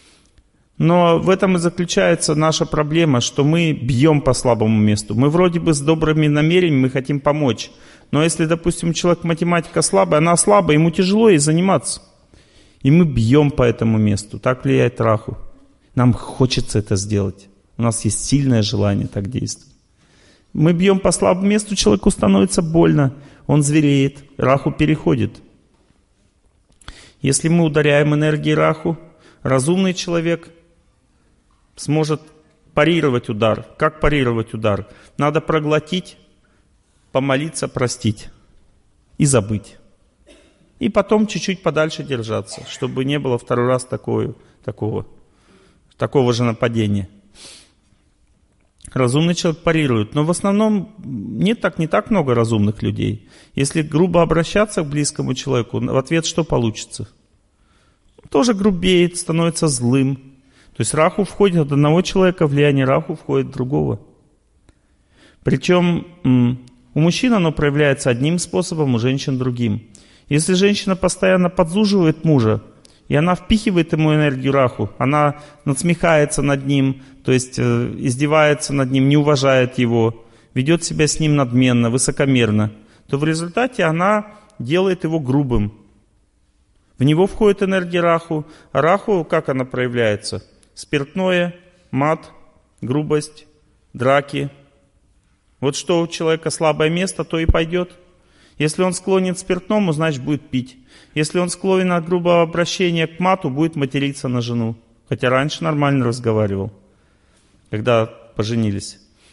Но в этом и заключается наша проблема, что мы бьем по слабому месту. Мы вроде бы с добрыми намерениями, мы хотим помочь. Но если, допустим, человек математика слабая, она слабая, ему тяжело ей заниматься. И мы бьем по этому месту. Так влияет раху. Нам хочется это сделать. У нас есть сильное желание так действовать. Мы бьем по слабому месту, человеку становится больно. Он звереет, раху переходит. Если мы ударяем энергией раху, разумный человек сможет парировать удар. Как парировать удар? Надо проглотить, помолиться, простить и забыть. И потом чуть-чуть подальше держаться, чтобы не было второй раз такого, такого, такого же нападения. Разумный человек парирует, но в основном нет так, не так много разумных людей. Если грубо обращаться к близкому человеку, в ответ что получится? Тоже грубеет, становится злым. То есть раху входит от одного человека, влияние раху входит в другого. Причем у мужчин оно проявляется одним способом, у женщин другим. Если женщина постоянно подзуживает мужа, и она впихивает ему энергию раху, она насмехается над ним, то есть э, издевается над ним, не уважает его, ведет себя с ним надменно, высокомерно, то в результате она делает его грубым. В него входит энергия раху, а раху, как она проявляется? Спиртное, мат, грубость, драки. Вот что у человека слабое место, то и пойдет. Если он склонен к спиртному, значит будет пить. Если он склонен от грубого обращения к мату, будет материться на жену. Хотя раньше нормально разговаривал, когда поженились.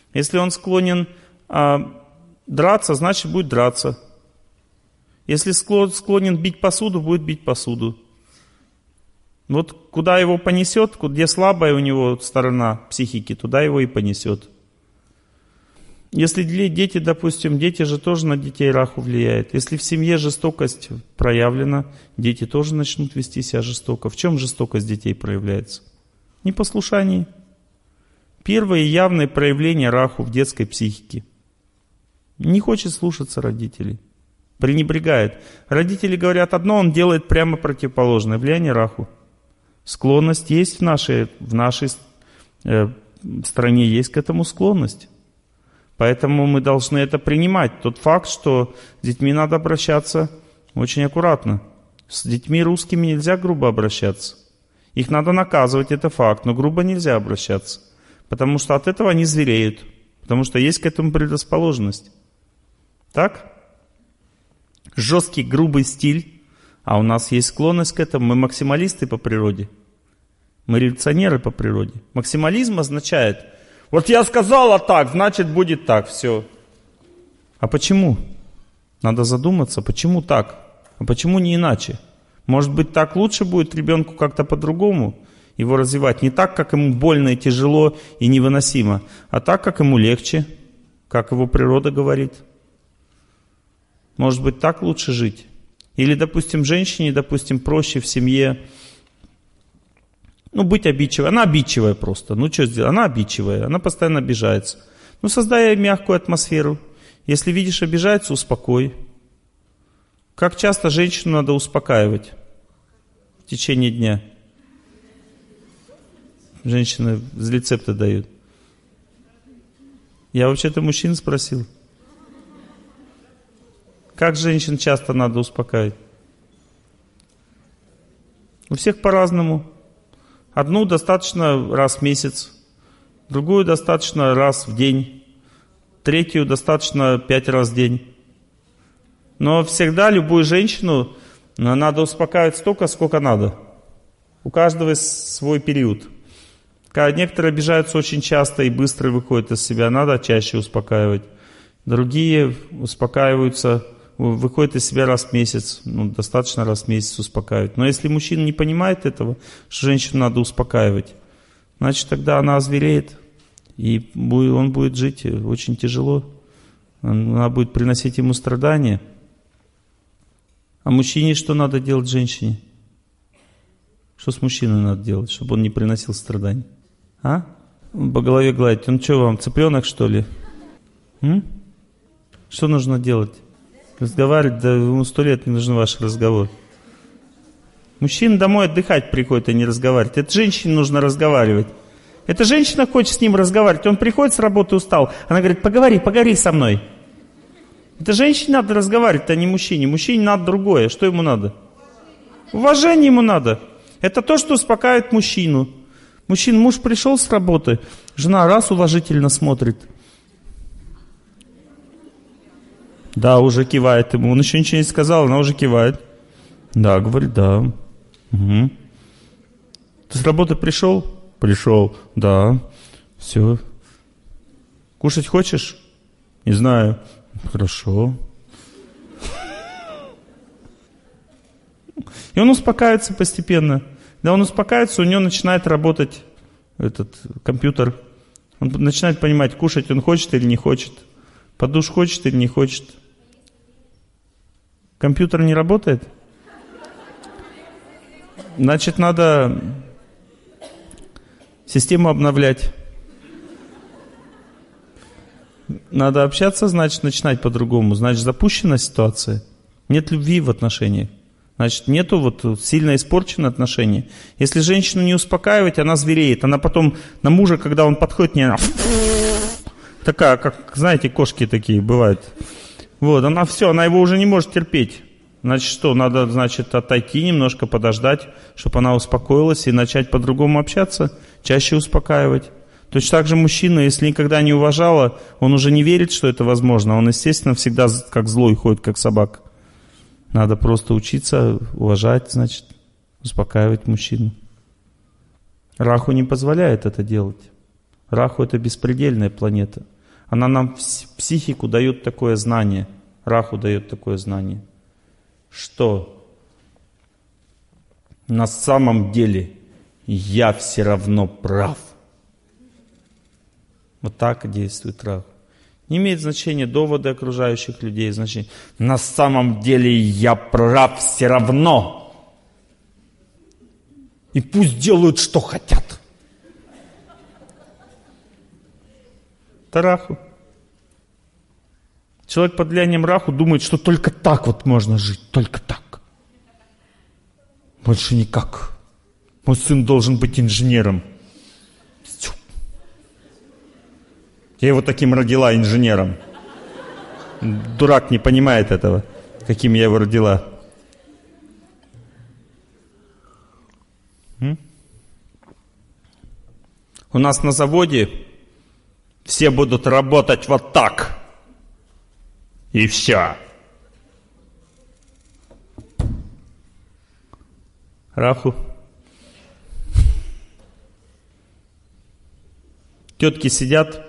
Если он склонен а, драться, значит будет драться. Если склонен бить посуду, будет бить посуду. Вот куда его понесет, где слабая у него сторона психики, туда его и понесет. Если дети, допустим, дети же тоже на детей раху влияет. Если в семье жестокость проявлена, дети тоже начнут вести себя жестоко. В чем жестокость детей проявляется? Непослушание. Первое явное проявление раху в детской психике. Не хочет слушаться родителей. Пренебрегает. Родители говорят одно, он делает прямо противоположное. Влияние раху. Склонность есть в нашей, в нашей э, стране, есть к этому склонность. Поэтому мы должны это принимать. Тот факт, что с детьми надо обращаться очень аккуратно. С детьми русскими нельзя грубо обращаться. Их надо наказывать, это факт, но грубо нельзя обращаться. Потому что от этого они звереют. Потому что есть к этому предрасположенность. Так? Жесткий, грубый стиль. А у нас есть склонность к этому. Мы максималисты по природе. Мы революционеры по природе. Максимализм означает, вот я сказала так, значит будет так, все. А почему? Надо задуматься, почему так? А почему не иначе? Может быть, так лучше будет ребенку как-то по-другому его развивать. Не так, как ему больно и тяжело и невыносимо, а так, как ему легче, как его природа говорит. Может быть, так лучше жить? Или, допустим, женщине, допустим, проще в семье, ну, быть обидчивой. Она обидчивая просто. Ну, что сделать? Она обидчивая, она постоянно обижается. Ну, создай мягкую атмосферу. Если видишь, обижается, успокой. Как часто женщину надо успокаивать в течение дня? Женщины рецепты дают. Я вообще-то мужчин спросил. Как женщин часто надо успокаивать? У всех по-разному. Одну достаточно раз в месяц, другую достаточно раз в день, третью достаточно пять раз в день. Но всегда любую женщину надо успокаивать столько, сколько надо. У каждого свой период. Некоторые обижаются очень часто и быстро выходят из себя, надо чаще успокаивать. Другие успокаиваются, выходят из себя раз в месяц, ну, достаточно раз в месяц успокаивать. Но если мужчина не понимает этого, что женщину надо успокаивать, значит, тогда она озвереет, и он будет жить очень тяжело. Она будет приносить ему страдания. А мужчине что надо делать женщине? Что с мужчиной надо делать, чтобы он не приносил страданий? А? Он по голове гладить. Он что вам, цыпленок, что ли? М? Что нужно делать? Разговаривать, да ему сто лет не нужен ваш разговор. Мужчина домой отдыхать приходит, а не разговаривать. Это женщине нужно разговаривать. Эта женщина хочет с ним разговаривать. Он приходит с работы устал. Она говорит, поговори, поговори со мной. Это женщине надо разговаривать, а не мужчине. Мужчине надо другое. Что ему надо? Уважение ему надо. Это то, что успокаивает мужчину. Мужчина, муж пришел с работы, жена раз уважительно смотрит. Да, уже кивает ему. Он еще ничего не сказал, она уже кивает. Да, говорит, да. Угу. Ты с работы пришел? Пришел, да. Все. Кушать хочешь? Не знаю. Хорошо. И он успокаивается постепенно. Когда он успокаивается, у него начинает работать этот компьютер. Он начинает понимать, кушать он хочет или не хочет. Под душ хочет или не хочет. Компьютер не работает? Значит, надо систему обновлять. Надо общаться, значит, начинать по-другому. Значит, запущена ситуация. Нет любви в отношениях. Значит, нету вот сильно испорченные отношения. Если женщину не успокаивать, она звереет. Она потом на мужа, когда он подходит к ней, она такая, как, знаете, кошки такие бывают. Вот, она все, она его уже не может терпеть. Значит, что, надо, значит, отойти немножко, подождать, чтобы она успокоилась и начать по-другому общаться, чаще успокаивать. Точно так же мужчина, если никогда не уважала, он уже не верит, что это возможно. Он, естественно, всегда как злой ходит, как собака. Надо просто учиться уважать, значит, успокаивать мужчину. Раху не позволяет это делать. Раху — это беспредельная планета. Она нам в психику дает такое знание, Раху дает такое знание, что на самом деле я все равно прав. Вот так действует Раху. Не имеет значения доводы окружающих людей, значит, на самом деле я прав все равно. И пусть делают, что хотят. Это Раху. Человек под влиянием Раху думает, что только так вот можно жить, только так. Больше никак. Мой сын должен быть инженером. Я его таким родила, инженером. Дурак не понимает этого, каким я его родила. М? У нас на заводе все будут работать вот так. И все. Раху. Тетки сидят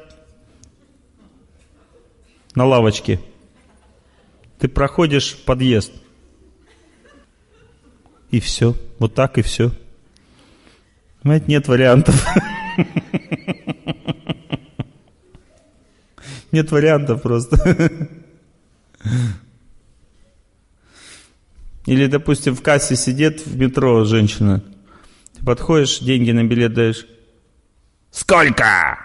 на лавочке. Ты проходишь подъезд. И все. Вот так и все. Понимаете, нет вариантов. Нет вариантов просто. Или, допустим, в кассе сидит в метро женщина. Ты подходишь, деньги на билет даешь. Сколько?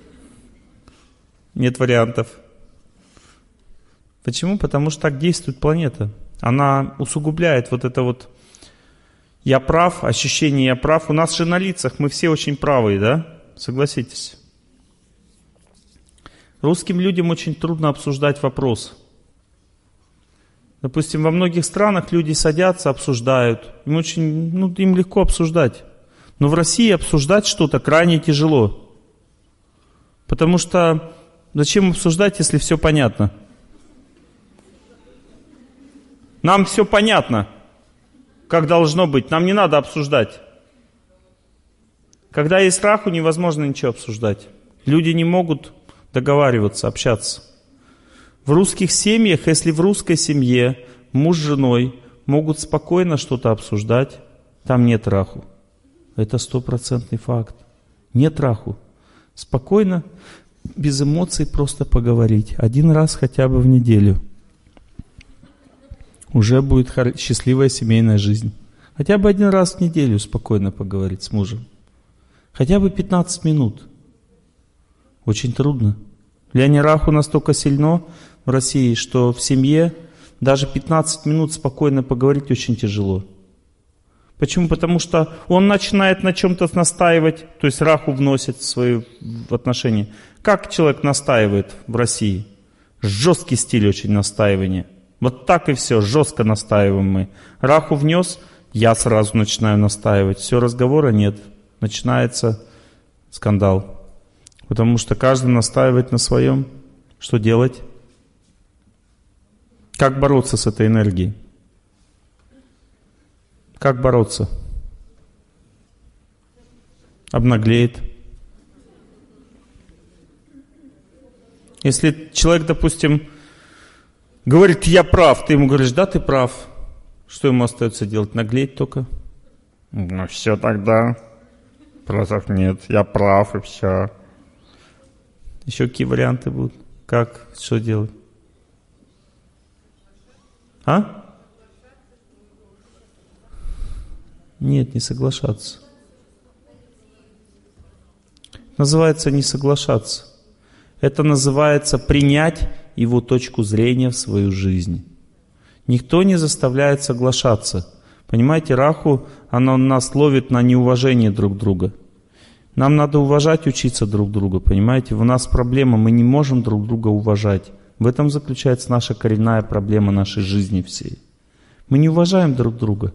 Нет вариантов. Почему? Потому что так действует планета. Она усугубляет вот это вот «я прав», ощущение «я прав». У нас же на лицах мы все очень правые, да? Согласитесь. Русским людям очень трудно обсуждать вопрос. Допустим, во многих странах люди садятся, обсуждают. Им очень, ну, им легко обсуждать. Но в России обсуждать что-то крайне тяжело. Потому что зачем обсуждать, если все понятно? Нам все понятно, как должно быть. Нам не надо обсуждать. Когда есть Раху, невозможно ничего обсуждать. Люди не могут договариваться, общаться. В русских семьях, если в русской семье муж с женой могут спокойно что-то обсуждать, там нет Раху. Это стопроцентный факт. Нет Раху. Спокойно, без эмоций просто поговорить. Один раз хотя бы в неделю. Уже будет счастливая семейная жизнь. Хотя бы один раз в неделю спокойно поговорить с мужем. Хотя бы пятнадцать минут. Очень трудно. Влияние Раху настолько сильно в России, что в семье даже пятнадцать минут спокойно поговорить очень тяжело. Почему? Потому что он начинает на чем-то настаивать, то есть Раху вносит в свои отношения. Как человек настаивает в России? Жесткий стиль очень настаивания. Вот так и все, жестко настаиваем мы. Раху внес, я сразу начинаю настаивать. Все, разговора нет. Начинается скандал. Потому что каждый настаивает на своем. Что делать? Как бороться с этой энергией? Как бороться? Обнаглеет. Если человек, допустим, говорит, я прав, ты ему говоришь, да, ты прав. Что ему остается делать? Наглеть только? Ну все тогда. Вопросов нет, я прав и все. Еще какие варианты будут? Как? Что делать? А? Нет, не соглашаться. Называется не соглашаться. Это называется принять его точку зрения в свою жизнь. Никто не заставляет соглашаться. Понимаете, Раху, она нас ловит на неуважение друг друга. Нам надо уважать, учиться друг друга, понимаете? У нас проблема, мы не можем друг друга уважать. В этом заключается наша коренная проблема нашей жизни всей. Мы не уважаем друг друга.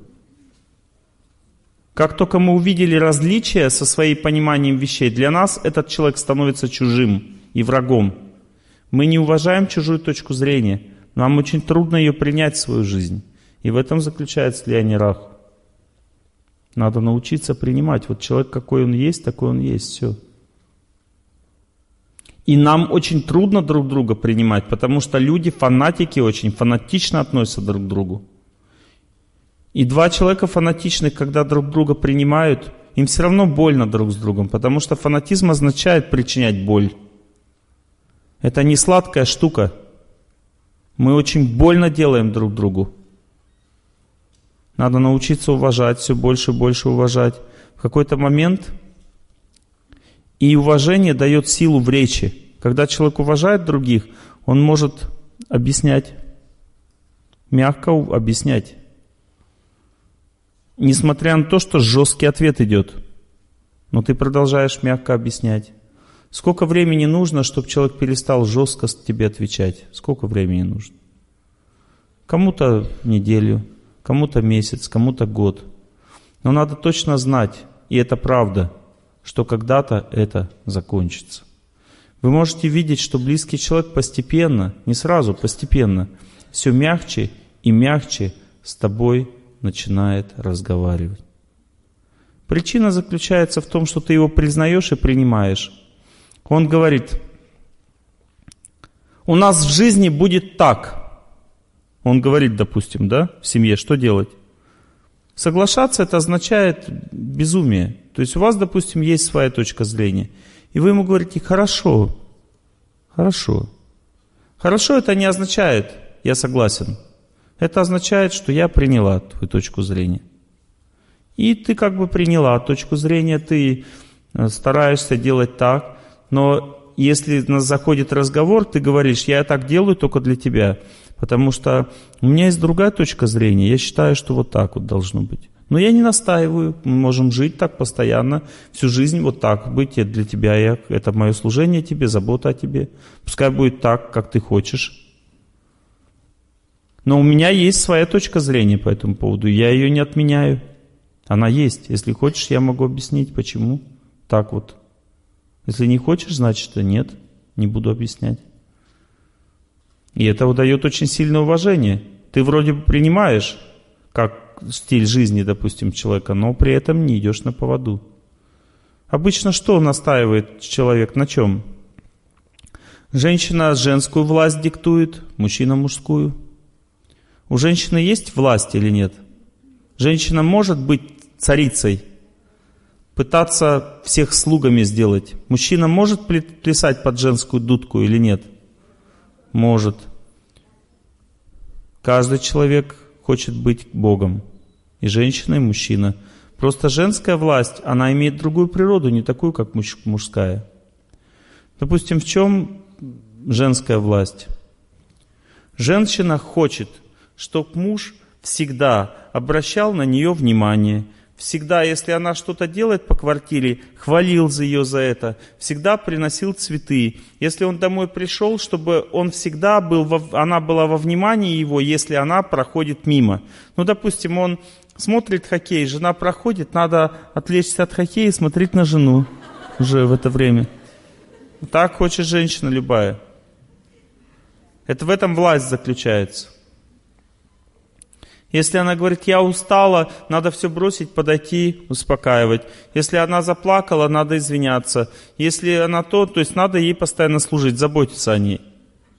Как только мы увидели различия со своим пониманием вещей, для нас этот человек становится чужим и врагом. Мы не уважаем чужую точку зрения. Нам очень трудно ее принять в свою жизнь. И в этом заключается влияние Раху. Надо научиться принимать. Вот человек, какой он есть, такой он есть. Все. И нам очень трудно друг друга принимать, потому что люди, фанатики, очень фанатично относятся друг к другу. И два человека фанатичных, когда друг друга принимают, им все равно больно друг с другом, потому что фанатизм означает причинять боль. Это не сладкая штука. Мы очень больно делаем друг другу. Надо научиться уважать, все больше и больше уважать. В какой-то момент и уважение дает силу в речи. Когда человек уважает других, он может объяснять, мягко объяснять. Несмотря на то, что жесткий ответ идет, но ты продолжаешь мягко объяснять. Сколько времени нужно, чтобы человек перестал жестко тебе отвечать? Сколько времени нужно? Кому-то неделю, кому-то месяц, кому-то год. Но надо точно знать, и это правда, что когда-то это закончится. Вы можете видеть, что близкий человек постепенно, не сразу, постепенно, все мягче и мягче с тобой начинает разговаривать. Причина заключается в том, что ты его признаешь и принимаешь. Он говорит: у нас в жизни будет так. Он говорит, допустим, да, в семье, что делать? Соглашаться — это означает безумие. То есть у вас, допустим, есть своя точка зрения, и вы ему говорите: хорошо, хорошо. Хорошо — это не означает «я согласен». Это означает, что я приняла твою точку зрения. И ты как бы приняла точку зрения, ты стараешься делать так, но если заходит разговор, ты говоришь: я так делаю только для тебя, потому что у меня есть другая точка зрения, я считаю, что вот так вот должно быть. Но я не настаиваю, мы можем жить так постоянно, всю жизнь вот так быть, это для тебя, я, это мое служение тебе, забота о тебе. Пускай будет так, как ты хочешь. Но у меня есть своя точка зрения по этому поводу, я ее не отменяю. Она есть. Если хочешь, я могу объяснить, почему так вот. Если не хочешь, значит нет, не буду объяснять. И это дает очень сильное уважение. Ты вроде бы принимаешь, как стиль жизни, допустим, человека, но при этом не идешь на поводу. Обычно что настаивает человек? На чем? Женщина женскую власть диктует, мужчина мужскую. У женщины есть власть или нет? Женщина может быть царицей, пытаться всех слугами сделать. Мужчина может плясать под женскую дудку или нет? Может. Каждый человек хочет быть Богом. И женщина, и мужчина. Просто женская власть, она имеет другую природу, не такую, как мужская. Допустим, в чем женская власть? Женщина хочет, чтобы муж всегда обращал на нее внимание. Всегда, если она что-то делает по квартире, хвалил за ее за это. Всегда приносил цветы. Если он домой пришел, чтобы он всегда был, во, она была во внимании его, если она проходит мимо. Ну, допустим, он смотрит хоккей, жена проходит, надо отвлечься от хоккея и смотреть на жену уже в это время. Так хочет женщина любая. Это в этом власть заключается. Если она говорит: я устала, надо все бросить, подойти, успокаивать. Если она заплакала, надо извиняться. Если она то, то есть надо ей постоянно служить, заботиться о ней.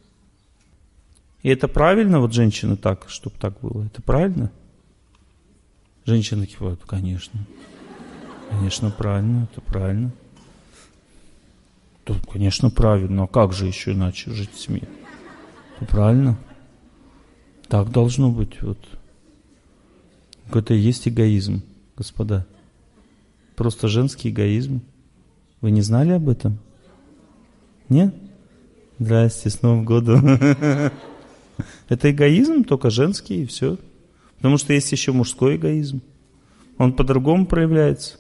И это правильно, вот женщины так, чтобы так было? Это правильно? Женщины кивают: конечно. Конечно, правильно, это правильно. То, конечно, правильно. А как же еще иначе жить в семье? Это правильно. Так должно быть, вот. Это и есть эгоизм, господа. Просто женский эгоизм. Вы не знали об этом? Нет? Здрасте, с Новым годом. Это эгоизм, только женский, и все. Потому что есть еще мужской эгоизм. Он по-другому проявляется.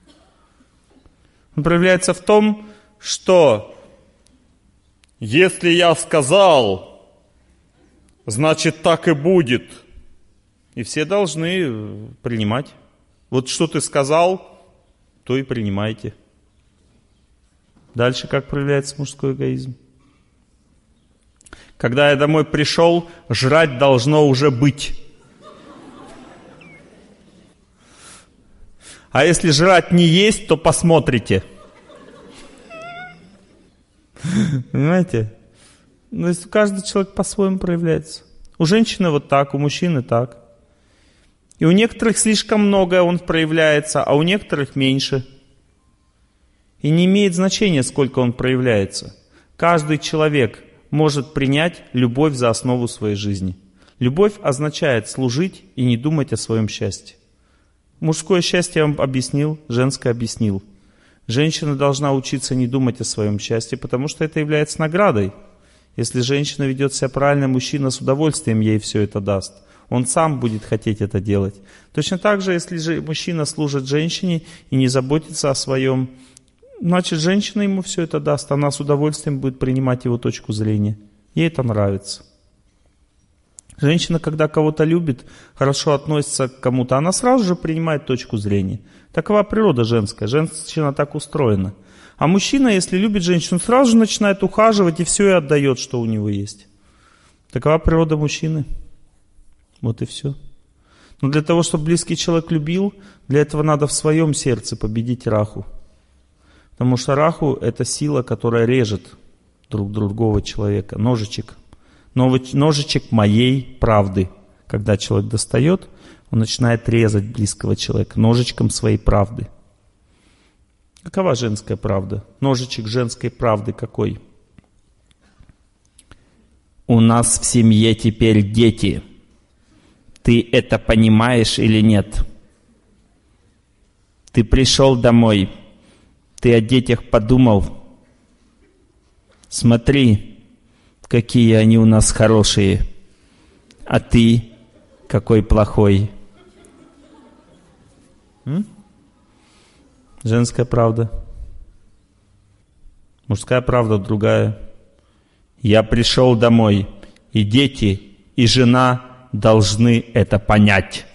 Он проявляется в том, что если я сказал, значит так и будет. И все должны принимать. Вот что ты сказал, то и принимайте. Дальше как проявляется мужской эгоизм? Когда я домой пришел, жрать должно уже быть. А если жрать не есть, то посмотрите. Понимаете? Ну, есть каждый человек по-своему проявляется. У женщины вот так, у мужчины так. И у некоторых слишком много он проявляется, а у некоторых меньше. И не имеет значения, сколько он проявляется. Каждый человек может принять любовь за основу своей жизни. Любовь означает служить и не думать о своем счастье. Мужское счастье я вам объяснил, женское объяснил. Женщина должна учиться не думать о своем счастье, потому что это является наградой. Если женщина ведет себя правильно, мужчина с удовольствием ей все это даст. Он сам будет хотеть это делать. Точно так же, если же мужчина служит женщине и не заботится о своем, значит, женщина ему все это даст. Она с удовольствием будет принимать его точку зрения. Ей это нравится. Женщина, когда кого-то любит, хорошо относится к кому-то, она сразу же принимает точку зрения. Такова природа женская. Женщина так устроена. А мужчина, если любит женщину, сразу же начинает ухаживать и все и отдает, что у него есть. Такова природа мужчины. Вот и все. Но для того, чтобы близкий человек любил, для этого надо в своем сердце победить Раху. Потому что Раху — это сила, которая режет друг другого человека. Ножичек. Ножичек моей правды. Когда человек достает, он начинает резать близкого человека ножичком своей правды. Какова женская правда? Ножичек женской правды какой? У нас в семье теперь дети. Ты это понимаешь или нет? Ты пришел домой. Ты о детях подумал? Смотри, какие они у нас хорошие. А ты какой плохой. М? Женская правда. Мужская правда другая. Я пришел домой, и дети, и жена должны это понять.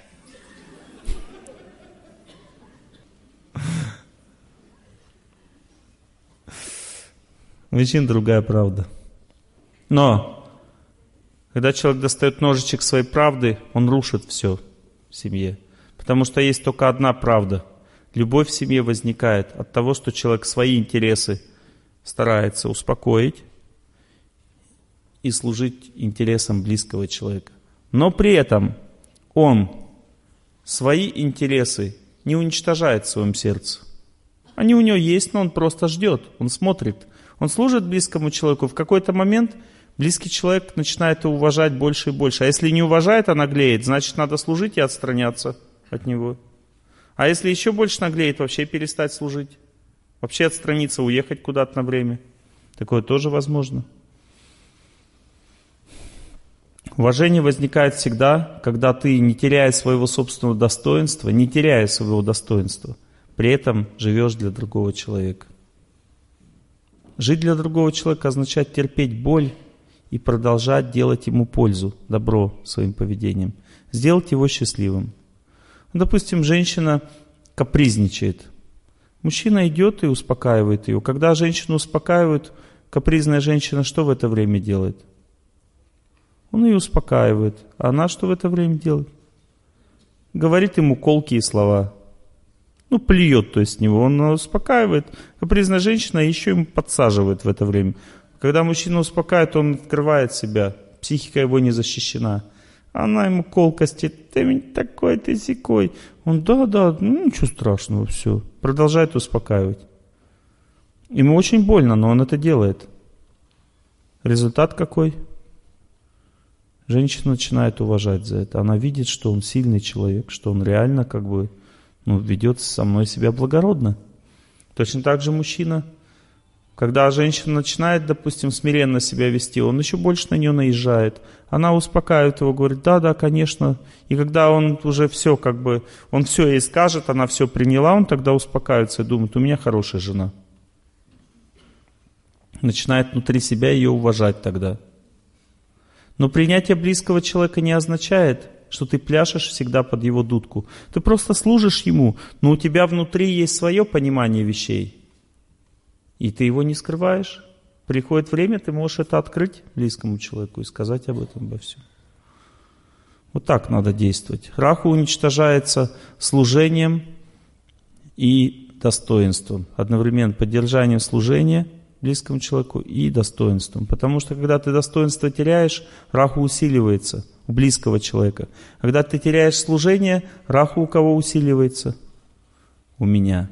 У мужчин другая правда. Но, когда человек достает ножичек своей правды, он рушит все в семье. Потому что есть только одна правда. Любовь в семье возникает от того, что человек свои интересы старается успокоить и служить интересам близкого человека. Но при этом он свои интересы не уничтожает в своем сердце. Они у него есть, но он просто ждет, он смотрит. Он служит близкому человеку. В какой-то момент близкий человек начинает его уважать больше и больше. А если не уважает, а наглеет, значит, надо служить и отстраняться от него. А если еще больше наглеет, вообще перестать служить. Вообще отстраниться, уехать куда-то на время. Такое тоже возможно. Уважение возникает всегда, когда ты, не теряя своего собственного достоинства, не теряя своего достоинства, при этом живешь для другого человека. Жить для другого человека означает терпеть боль и продолжать делать ему пользу, добро своим поведением. Сделать его счастливым. Допустим, женщина капризничает. Мужчина идет и успокаивает ее. Когда женщину успокаивают, капризная женщина что в это время делает? Он ее успокаивает. А она что в это время делает? Говорит ему колкие слова. Ну, плюет, то есть с него. Он успокаивает. Капризная женщина еще ему подсаживает в это время. Когда мужчина успокаивает, он открывает себя. Психика его не защищена. Она ему колкости, ты такой, ты сякой. Он, да, да, ну ничего страшного, все. Продолжает успокаивать. Ему очень больно, но он это делает. Результат какой? Женщина начинает уважать за это. Она видит, что он сильный человек, что он реально как бы ну, ведет со мной себя благородно. Точно так же мужчина. Когда женщина начинает, допустим, смиренно себя вести, он еще больше на нее наезжает. Она успокаивает его, говорит, да, да, конечно. И когда он уже все, как бы, он все ей скажет, она все приняла, он тогда успокаивается и думает, у меня хорошая жена. Начинает внутри себя ее уважать тогда. Но принятие близкого человека не означает, что ты пляшешь всегда под его дудку. Ты просто служишь ему, но у тебя внутри есть свое понимание вещей. И ты его не скрываешь. Приходит время, ты можешь это открыть близкому человеку и сказать об этом, обо всем. Вот так надо действовать. Раху уничтожается служением и достоинством. Одновременно поддержанием служения близкому человеку и достоинством. Потому что когда ты достоинство теряешь, раху усиливается у близкого человека. А когда ты теряешь служение, раху у кого усиливается? У меня.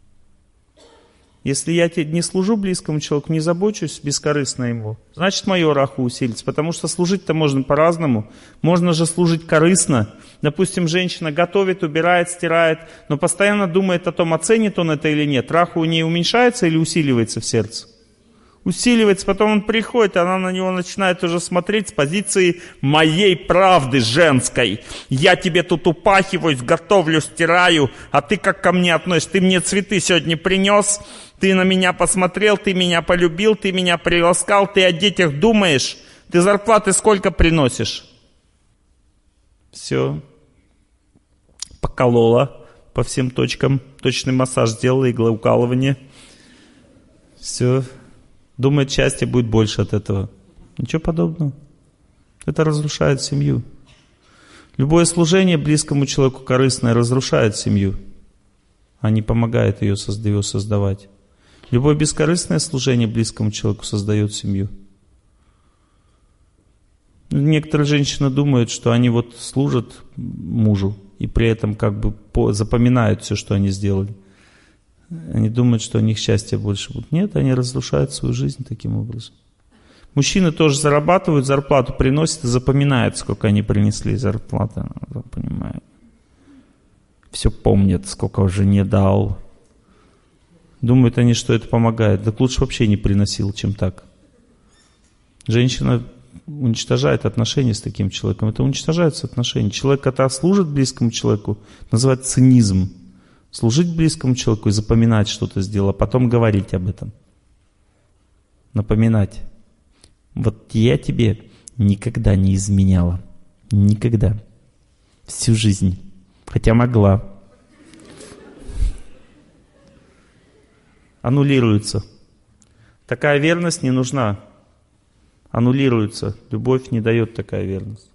Если я не служу близкому человеку, не забочусь бескорыстно ему, значит, мое раху усилится. Потому что служить-то можно по-разному. Можно же служить корыстно. Допустим, женщина готовит, убирает, стирает, но постоянно думает о том, оценит он это или нет. Раху у нее уменьшается или усиливается в сердце? Усиливается, потом он приходит, она на него начинает уже смотреть с позиции моей правды женской. Я тебе тут упахиваюсь, готовлю, стираю, а ты как ко мне относишься? Ты мне цветы сегодня принес, ты на меня посмотрел, ты меня полюбил, ты меня приласкал, ты о детях думаешь, ты зарплаты сколько приносишь? Все. Поколола по всем точкам, точный массаж сделала, иглоукалывание. Все. Думает, счастье будет больше от этого. Ничего подобного. Это разрушает семью. Любое служение близкому человеку корыстное разрушает семью, а не помогает ее создавать. Любое бескорыстное служение близкому человеку создает семью. Некоторые женщины думают, что они вот служат мужу и при этом как бы запоминают все, что они сделали. Они думают, что у них счастья больше будет. Нет, они разрушают свою жизнь таким образом. Мужчины тоже зарабатывают, зарплату приносят и запоминают, сколько они принесли зарплаты. Понимают. Все помнят, сколько уже не дал. Думают они, что это помогает. Так лучше вообще не приносил, чем так. Женщина уничтожает отношения с таким человеком. Это уничтожаются отношения. Человек, когда служит близкому человеку, называют цинизм. Служить близкому человеку и запоминать, что ты сделал, а потом говорить об этом. Напоминать. Вот я тебе никогда не изменяла. Никогда. Всю жизнь. Хотя могла. Аннулируется. Такая верность не нужна. Аннулируется. Любовь не дает такая верность.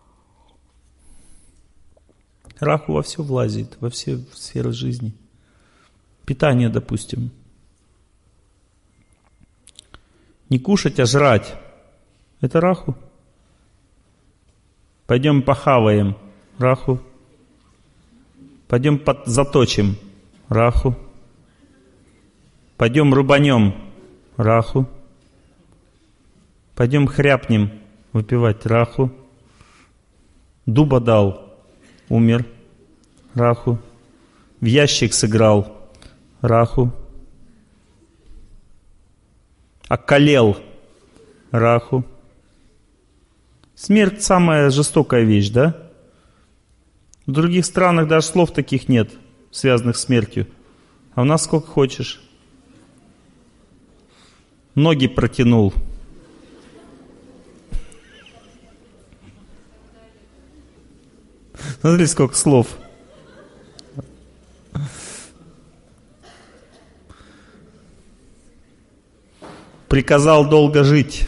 Раху во все влазит, во все сферы жизни. Питание, допустим. Не кушать, а жрать. Это раху. Пойдем похаваем. Раху. Пойдем под, заточим. Раху. Пойдем рубанем. Раху. Пойдем хряпнем. Выпивать. Раху. Дуба дал. Умер. Раху. В ящик сыграл. Раху. Околел. Раху. Смерть самая жестокая вещь, да? В других странах даже слов таких нет, связанных с смертью. А у нас сколько хочешь. Ноги протянул. Смотри, сколько слов. Приказал долго жить.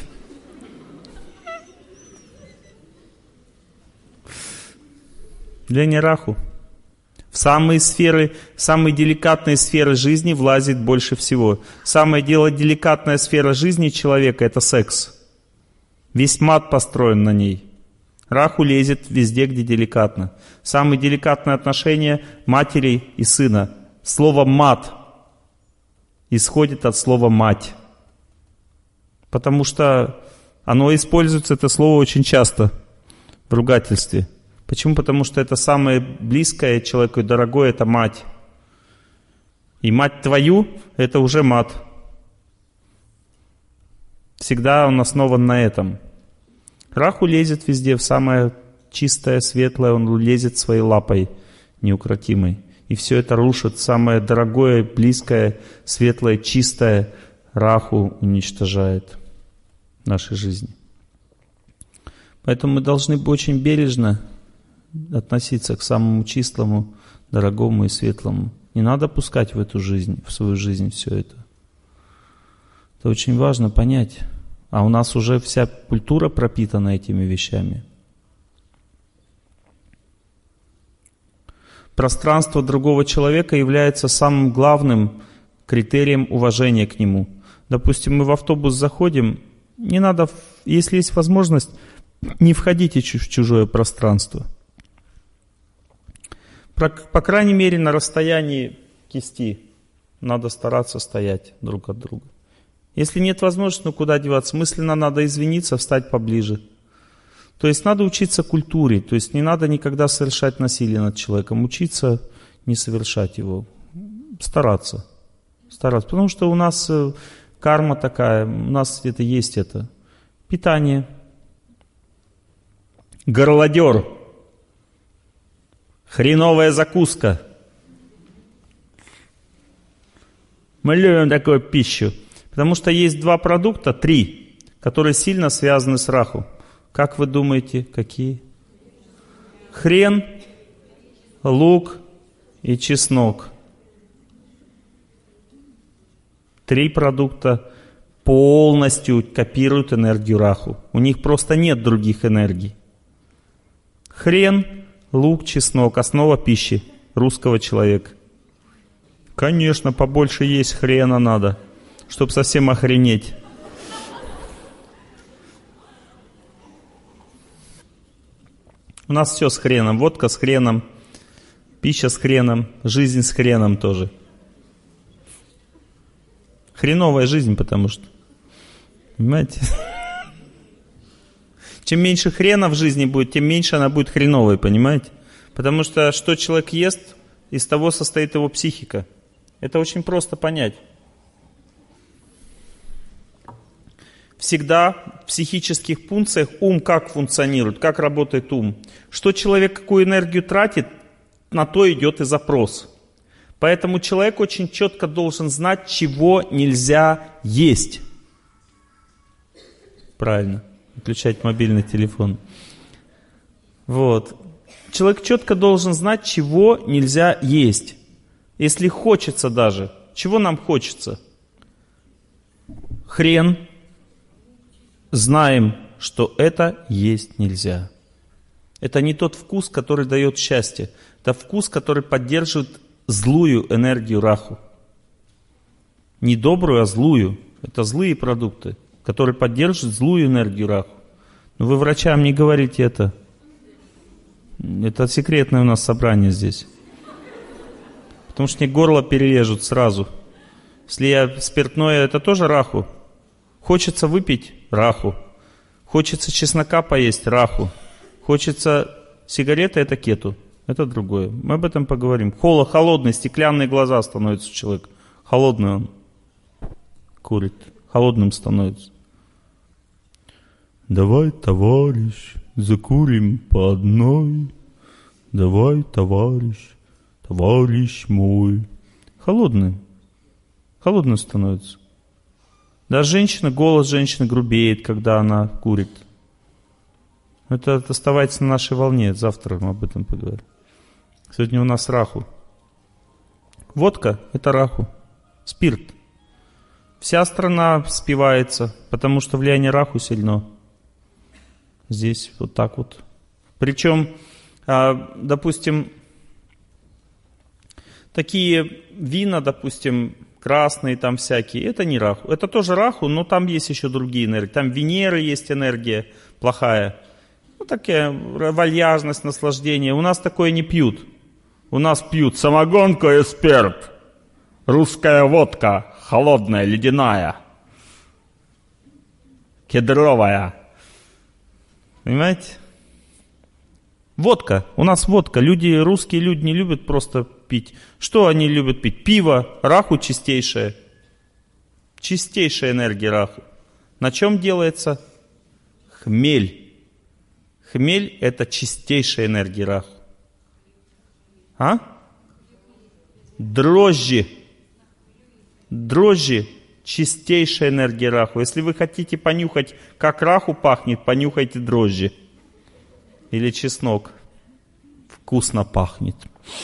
Для нераху. В самые сферы, самые деликатные сферы жизни влазит больше всего. Самая деликатная сфера жизни человека — это секс. Весь мат построен на ней. Раху лезет везде, где деликатно. Самые деликатные отношения матери и сына. Слово «мат» исходит от слова «мать». Потому что оно используется, это слово, очень часто в ругательстве. Почему? Потому что это самое близкое человеку и дорогое — это мать. И мать твою — это уже мат. Всегда он основан на этом. Раху лезет везде, в самое чистое, светлое, он лезет своей лапой неукротимой. И все это рушит. Самое дорогое, близкое, светлое, чистое Раху уничтожает в нашей жизни. Поэтому мы должны быть очень бережно относиться к самому чистому, дорогому и светлому. Не надо пускать в эту жизнь, в свою жизнь все это. Это очень важно понять. А у нас уже вся культура пропитана этими вещами. Пространство другого человека является самым главным критерием уважения к нему. Допустим, мы в автобус заходим, не надо, если есть возможность, не входите в чужое пространство. По крайней мере, на расстоянии кисти надо стараться стоять друг от друга. Если нет возможности, ну куда деваться? Мысленно надо извиниться, встать поближе. То есть надо учиться культуре, то есть не надо никогда совершать насилие над человеком, учиться не совершать его, стараться, стараться. Потому что у нас карма такая, у нас это есть это. Питание. Горлодер. Хреновая закуска. Мы любим такую пищу. Потому что есть два продукта, три, которые сильно связаны с раху. Как вы думаете, какие? Хрен, лук и чеснок. Три продукта полностью копируют энергию раху. У них просто нет других энергий. Хрен, лук, чеснок – основа пищи русского человека. Конечно, побольше есть хрена надо, чтобы совсем охренеть. У нас все с хреном. Водка с хреном, пища с хреном, жизнь с хреном тоже. Хреновая жизнь, потому что. Понимаете? Чем меньше хрена в жизни будет, тем меньше она будет хреновой, понимаете? Потому что что человек ест, из того состоит его психика. Это очень просто понять. Всегда в психических функциях ум как функционирует, как работает ум. Что человек какую энергию тратит, на то идет и запрос. Поэтому человек очень четко должен знать, чего нельзя есть. Правильно, выключать мобильный телефон. Вот. Человек четко должен знать, чего нельзя есть. Если хочется даже. Чего нам хочется? Хрен. Знаем, что это есть нельзя. Это не тот вкус, который дает счастье. Это вкус, который поддерживает злую энергию раху. Не добрую, а злую. Это злые продукты, которые поддерживают злую энергию раху. Но вы врачам не говорите это. Это секретное у нас собрание здесь. Потому что мне горло перережут сразу. Если я спиртное, это тоже раху. Хочется выпить – раху. Хочется чеснока поесть – раху. Хочется сигареты – это кету. Это другое. Мы об этом поговорим. Холо, холодные, стеклянные глаза становятся у человека. Холодный он курит. Холодным становится. Давай, товарищ, закурим по одной. Давай, товарищ, товарищ мой. Холодный. Холодным становится. Да, женщина, голос женщины грубеет, когда она курит. Это оставается на нашей волне. Завтра мы об этом поговорим. Сегодня у нас раху. Водка – это раху. Спирт. Вся страна спивается, потому что влияние раху сильно. Здесь вот так вот. Причем, допустим, такие вина, допустим, красные там всякие, это не раху. Это тоже раху, но там есть еще другие энергии. Там Венеры есть энергия плохая. Ну, такая вальяжность, наслаждение. У нас такое не пьют. У нас пьют самогонку и спирт. Русская водка, холодная, ледяная. Кедровая. Понимаете? Водка. У нас водка. Люди, русские люди не любят просто пить. Что они любят пить? Пиво. Раху чистейшая. Чистейшая энергия раху. На чем делается? Хмель. Хмель – это чистейшая энергия раху. А? Дрожжи. Дрожжи – чистейшая энергия раху. Если вы хотите понюхать, как раху пахнет, понюхайте дрожжи. Или чеснок. Вкусно пахнет.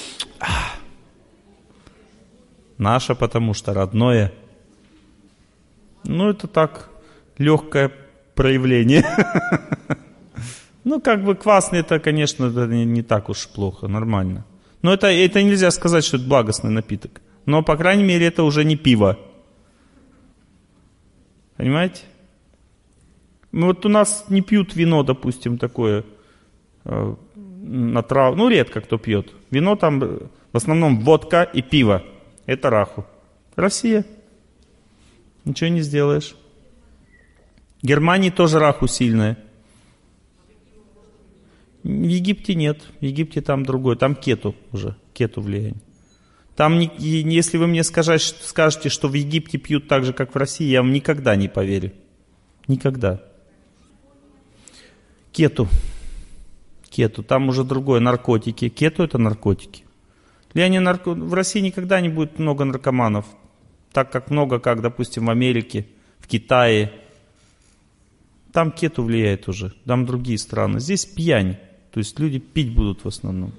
Наше, потому что родное. Ну, это так, легкое проявление. Ну, как бы квасный, это, конечно, это не, не так уж плохо, нормально. Но это, это нельзя сказать, что это благостный напиток. Но, по крайней мере, это уже не пиво. Понимаете? Ну, вот у нас не пьют вино, допустим, такое, э, на трав... ну редко кто пьет. Вино там в основном водка и пиво. Это раху. Россия. Ничего не сделаешь. В Германии тоже раху сильная. В Египте нет. В Египте там другой. Там кету уже. Кету влияние. Там, если вы мне скажете, скажете, что в Египте пьют так же, как в России, я вам никогда не поверю. Никогда. Кету. Кету. Там уже другое. Наркотики. Кету — это наркотики. Влияние нарко... В России никогда не будет много наркоманов. Так как много, как, допустим, в Америке, в Китае. Там кету влияет уже. Там другие страны. Здесь пьянь. То есть люди пить будут в основном.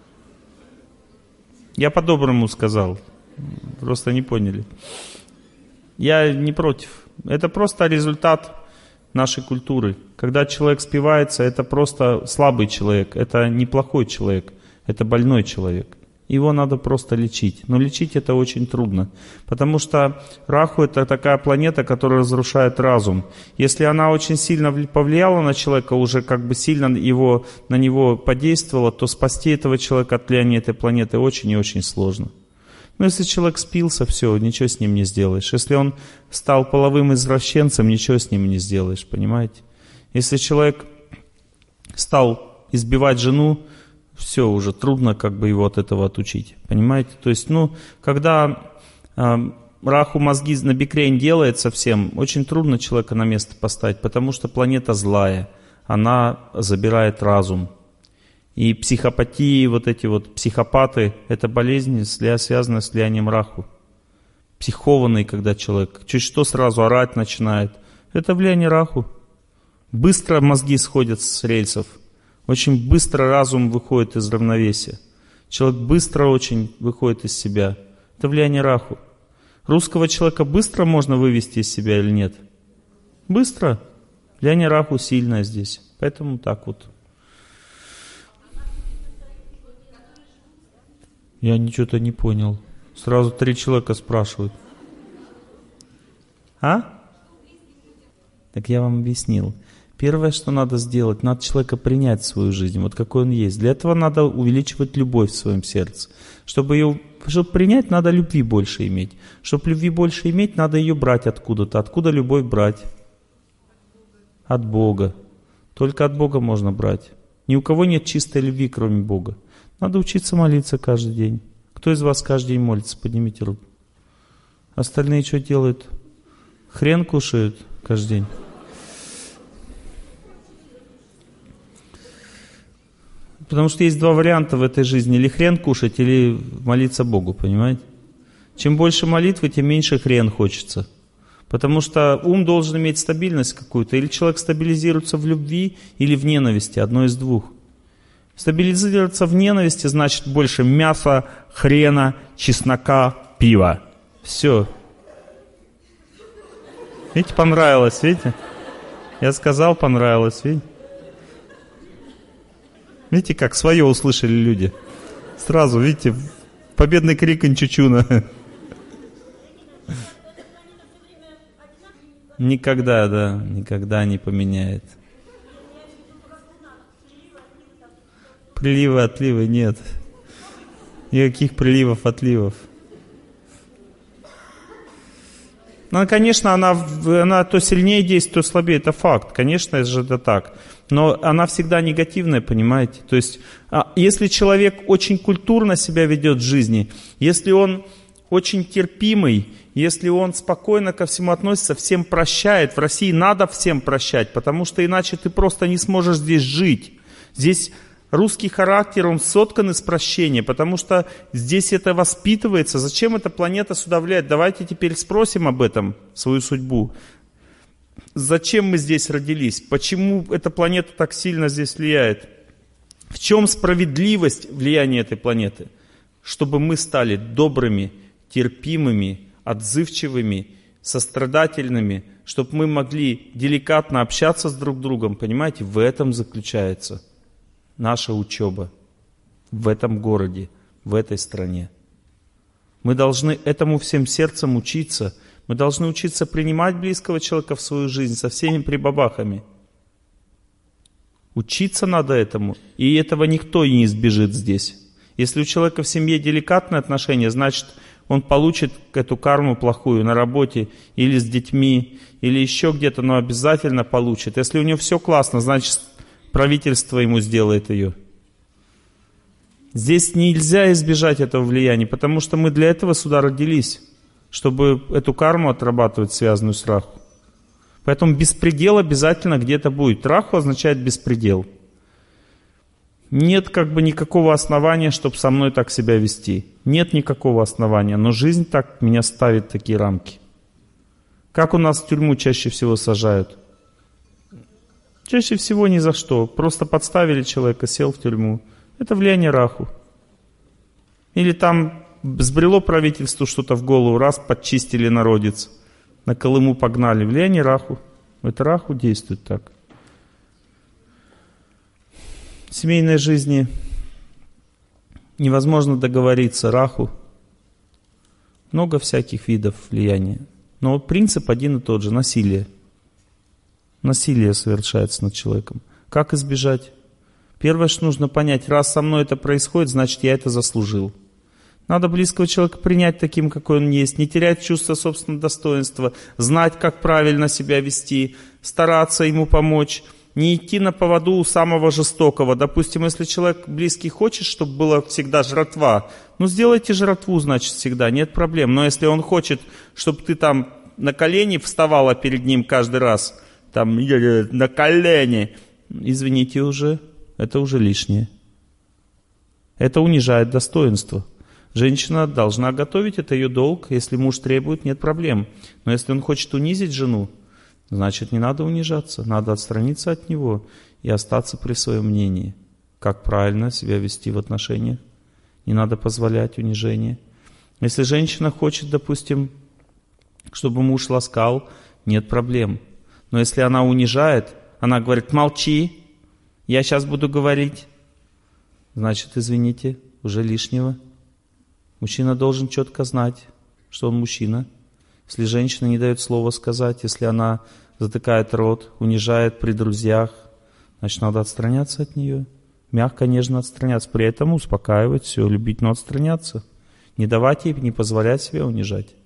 Я по-доброму сказал. Просто не поняли. Я не против. Это просто результат нашей культуры. Когда человек спивается, это просто слабый человек. Это неплохой человек. Это больной человек. Его надо просто лечить. Но лечить это очень трудно. Потому что Раху — это такая планета, которая разрушает разум. Если она очень сильно повлияла на человека, уже как бы сильно его, на него подействовала, то спасти этого человека от влияния этой планеты очень и очень сложно. Но если человек спился, все, ничего с ним не сделаешь. Если он стал половым извращенцем, ничего с ним не сделаешь, понимаете? Если человек стал избивать жену, все, уже трудно как бы его от этого отучить. Понимаете? То есть, ну, когда э, раху мозги на бикрень делает совсем, очень трудно человека на место поставить, потому что планета злая, она забирает разум. И психопатии, вот эти вот психопаты, это болезни, связанные с влиянием раху. Психованный, когда человек чуть что сразу орать начинает, это влияние раху. Быстро мозги сходят с рельсов. Очень быстро разум выходит из равновесия. Человек быстро очень выходит из себя. Это влияние раху. Русского человека быстро можно вывести из себя или нет? Быстро. Влияние раху сильное здесь. Поэтому так вот. Я ничего-то не понял. Сразу три человека спрашивают. А? Так я вам объяснил. Первое, что надо сделать, надо человека принять в свою жизнь, вот какой он есть. Для этого надо увеличивать любовь в своем сердце. Чтобы ее, чтобы принять, надо любви больше иметь. Чтобы любви больше иметь, надо ее брать откуда-то. Откуда любовь брать? От Бога. Только от Бога можно брать. Ни у кого нет чистой любви, кроме Бога. Надо учиться молиться каждый день. Кто из вас каждый день молится? Поднимите руку. Остальные что делают? Хрен кушают каждый день. Потому что есть два варианта в этой жизни. Или хрен кушать, или молиться Богу, понимаете? Чем больше молитвы, тем меньше хрен хочется. Потому что ум должен иметь стабильность какую-то. Или человек стабилизируется в любви, или в ненависти. Одно из двух. Стабилизироваться в ненависти значит больше мяса, хрена, чеснока, пива. Все. Видите, понравилось, видите? Я сказал, понравилось, видите? Видите, как свое услышали люди. Сразу, видите, победный крик Инчучуна. Никогда, да, никогда не поменяет. Приливы, отливы нет. Никаких приливов, отливов. Ну, конечно, она, она то сильнее действует, то слабее. Это факт. Конечно же, это так. Но она всегда негативная, понимаете? То есть, если человек очень культурно себя ведет в жизни, если он очень терпимый, если он спокойно ко всему относится, всем прощает. В России надо всем прощать, потому что иначе ты просто не сможешь здесь жить. Здесь русский характер, он соткан из прощения, потому что здесь это воспитывается. Зачем эта планета сюда влияет? Давайте теперь спросим об этом, свою судьбу. Зачем мы здесь родились? Почему эта планета так сильно здесь влияет? В чем справедливость влияния этой планеты? Чтобы мы стали добрыми, терпимыми, отзывчивыми, сострадательными, чтобы мы могли деликатно общаться с друг другом. Понимаете, в этом заключается наша учеба. В этом городе, в этой стране. Мы должны этому всем сердцем учиться, Мы должны учиться принимать близкого человека в свою жизнь со всеми прибабахами. Учиться надо этому, и этого никто и не избежит здесь. Если у человека в семье деликатные отношения, значит, он получит эту карму плохую на работе или с детьми, или еще где-то, но обязательно получит. Если у него все классно, значит, правительство ему сделает ее. Здесь нельзя избежать этого влияния, потому что мы для этого сюда родились, чтобы эту карму отрабатывать, связанную с раху. Поэтому беспредел обязательно где-то будет. Раху означает беспредел. Нет как бы никакого основания, чтобы со мной так себя вести. Нет никакого основания, но жизнь так меня ставит в такие рамки. Как у нас в тюрьму чаще всего сажают? Чаще всего ни за что. Просто подставили человека, сел в тюрьму. Это влияние раху. Или там сбрело правительству что-то в голову, раз подчистили народец. На Колыму погнали. Влияние раху. Это раху действует так. В семейной жизни невозможно договориться. Раху. Много всяких видов влияния. Но вот принцип один и тот же. Насилие. Насилие совершается над человеком. Как избежать? Первое, что нужно понять. Раз со мной это происходит, значит, я это заслужил. Надо близкого человека принять таким, какой он есть, не терять чувство собственного достоинства, знать, как правильно себя вести, стараться ему помочь, не идти на поводу у самого жестокого. Допустим, если человек близкий хочет, чтобы была всегда жратва, ну сделайте жратву, значит, всегда, нет проблем. Но если он хочет, чтобы ты там на колени вставала перед ним каждый раз, там на колени, извините уже, это уже лишнее. Это унижает достоинство. Женщина должна готовить, это ее долг. Если муж требует, нет проблем. Но если он хочет унизить жену, значит, не надо унижаться. Надо отстраниться от него и остаться при своем мнении. Как правильно себя вести в отношениях. Не надо позволять унижение. Если женщина хочет, допустим, чтобы муж ласкал, нет проблем. Но если она унижает, она говорит: молчи, я сейчас буду говорить. Значит, извините, уже лишнего. Мужчина должен четко знать, что он мужчина. Если женщина не дает слова сказать, если она затыкает рот, унижает при друзьях, значит, надо отстраняться от нее. Мягко, нежно отстраняться. При этом успокаивать, все, любить, но отстраняться. Не давать ей, не позволять себя унижать.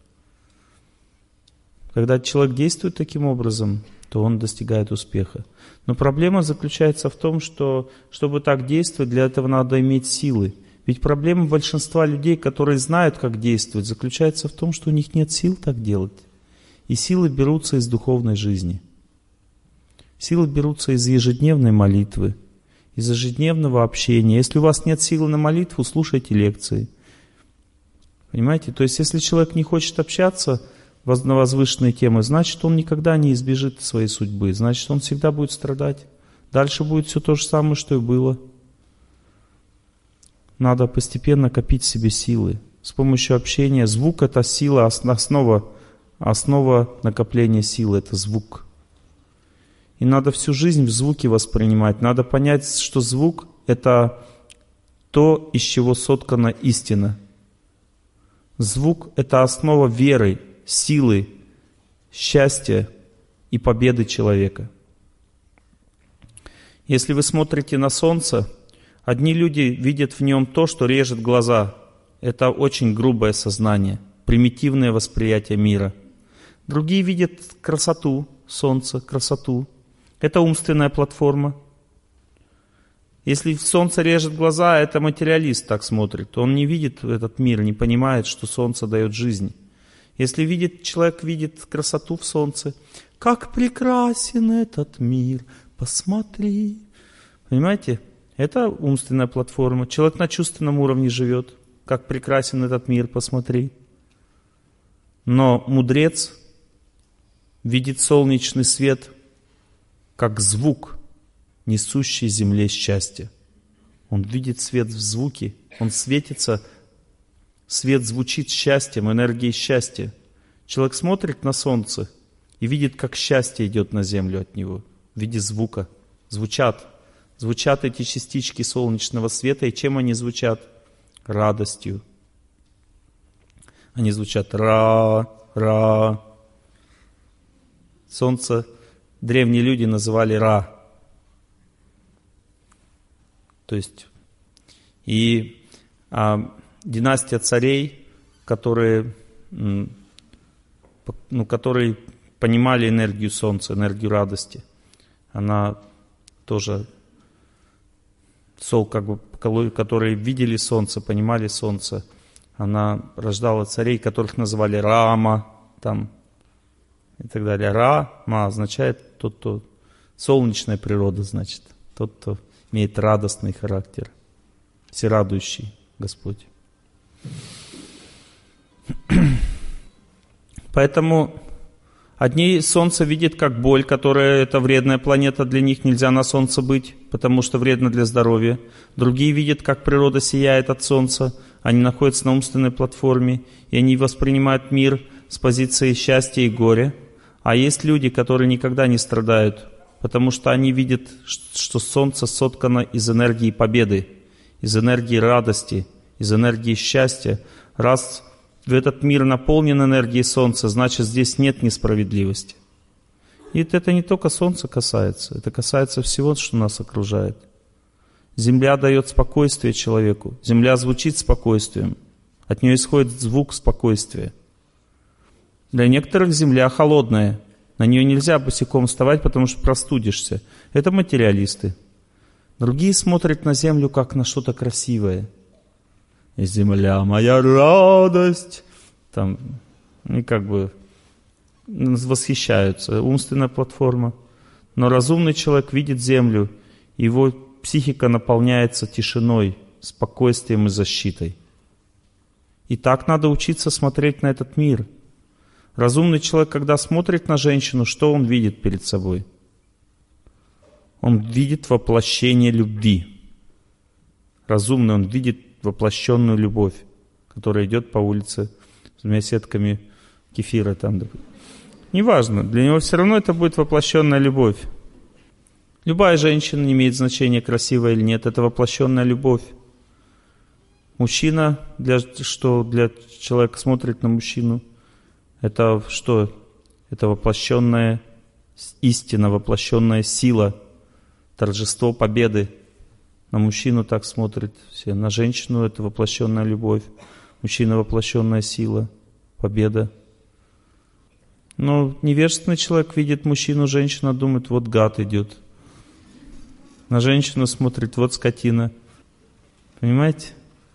Когда человек действует таким образом, то он достигает успеха. Но проблема заключается в том, что, чтобы так действовать, для этого надо иметь силы. Ведь проблема большинства людей, которые знают, как действовать, заключается в том, что у них нет сил так делать. И силы берутся из духовной жизни. Силы берутся из ежедневной молитвы, из ежедневного общения. Если у вас нет силы на молитву, слушайте лекции. Понимаете? То есть, если человек не хочет общаться на возвышенные темы, значит, он никогда не избежит своей судьбы. Значит, он всегда будет страдать. Дальше будет все то же самое, что и было. Надо постепенно копить в себе силы. С помощью общения. Звук — это сила, основа, основа накопления силы — это звук. И надо всю жизнь в звуке воспринимать. Надо понять, что звук — это то, из чего соткана истина. Звук — это основа веры, силы, счастья и победы человека. Если вы смотрите на солнце, одни люди видят в нем то, что режет глаза. Это очень грубое сознание, примитивное восприятие мира. Другие видят красоту солнца, красоту. Это умственная платформа. Если солнце режет глаза, это материалист так смотрит. Он не видит этот мир, не понимает, что солнце дает жизнь. Если видит, человек видит красоту в солнце, как прекрасен этот мир, посмотри. Понимаете? Это умственная платформа. Человек на чувственном уровне живет. Как прекрасен этот мир, посмотри. Но мудрец видит солнечный свет как звук, несущий земле счастье. Он видит свет в звуке, он светится, свет звучит счастьем, энергией счастья. Человек смотрит на солнце и видит, как счастье идет на землю от него в виде звука. Звучат. Звучат эти частички солнечного света, и чем они звучат? Радостью. Они звучат ра, ра, Солнце древние люди называли Ра. То есть, и а, династия царей, которые, ну, которые понимали энергию Солнца, энергию радости, она тоже, сол, как бы, которые видели Солнце, понимали Солнце, она рождала царей, которых называли Рама, там, и так далее. Рама означает тот, кто солнечная природа, значит, тот, кто имеет радостный характер, всерадующий Господь. Поэтому одни Солнце видят как боль, которая это вредная планета, для них нельзя на Солнце быть, потому что вредно для здоровья. Другие видят, как природа сияет от Солнца, они находятся на умственной платформе, и они воспринимают мир с позиции счастья и горя. А есть люди, которые никогда не страдают, потому что они видят, что Солнце соткано из энергии победы, из энергии радости, из энергии счастья. Раз этот мир наполнен энергией Солнца, значит, здесь нет несправедливости. И это не только Солнце касается, это касается всего, что нас окружает. Земля дает спокойствие человеку. Земля звучит спокойствием. От нее исходит звук спокойствия. Для некоторых земля холодная. На нее нельзя босиком вставать, потому что простудишься. Это материалисты. Другие смотрят на землю как на что-то красивое. И земля моя радость. Там, и как бы восхищаются. Умственная платформа. Но разумный человек видит землю, его психика наполняется тишиной, спокойствием и защитой. И так надо учиться смотреть на этот мир. Разумный человек, когда смотрит на женщину, что он видит перед собой? Он видит воплощение любви. Разумный, он видит воплощенную любовь, которая идет по улице с двумя сетками кефира. Там. Неважно, для него все равно это будет воплощенная любовь. Любая женщина не имеет значения, красивая или нет, это воплощенная любовь. Мужчина, для, что для человека смотрит на мужчину, это что? Это воплощенная истина, воплощенная сила, торжество победы. На мужчину так смотрят все. На женщину это воплощенная любовь. Мужчина воплощенная сила, победа. Но невежественный человек видит мужчину, женщину, думает, вот гад идет. На женщину смотрит, вот скотина. Понимаете?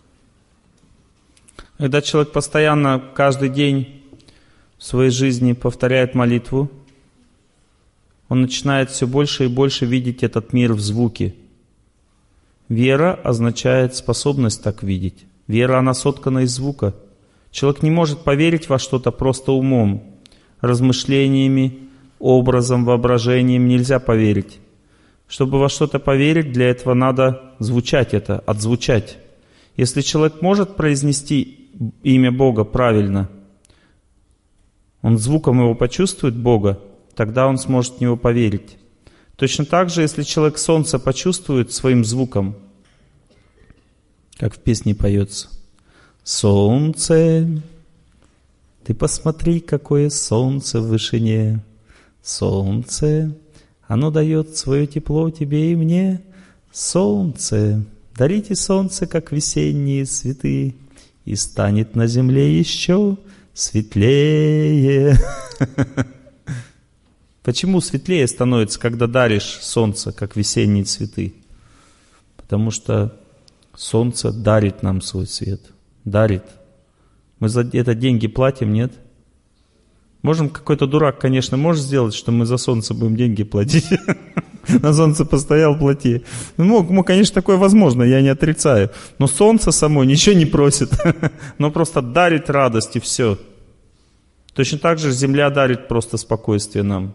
Когда человек постоянно, каждый день в своей жизни повторяет молитву, он начинает все больше и больше видеть этот мир в звуке. Вера означает способность так видеть. Вера, она соткана из звука. Человек не может поверить во что-то просто умом, размышлениями, образом, воображением нельзя поверить. Чтобы во что-то поверить, для этого надо звучать это, отзвучать. Если человек может произнести имя Бога правильно, он звуком его почувствует, Бога, тогда он сможет в него поверить. Точно так же, если человек солнце почувствует своим звуком, как в песне поется: «Солнце, ты посмотри, какое солнце в вышине, солнце, оно дает свое тепло тебе и мне, солнце, дарите солнце, как весенние цветы, и станет на земле еще светлее». Почему светлее становится, когда даришь солнце, как весенние цветы? Потому что солнце дарит нам свой свет. Дарит. Мы за это деньги платим, нет? Можем, какой-то дурак, конечно, может сделать, что мы за солнце будем деньги платить. На солнце постоял, плати. Ну, конечно, такое возможно, я не отрицаю. Но солнце само ничего не просит. Но просто дарит радость и все. Точно так же земля дарит просто спокойствие нам.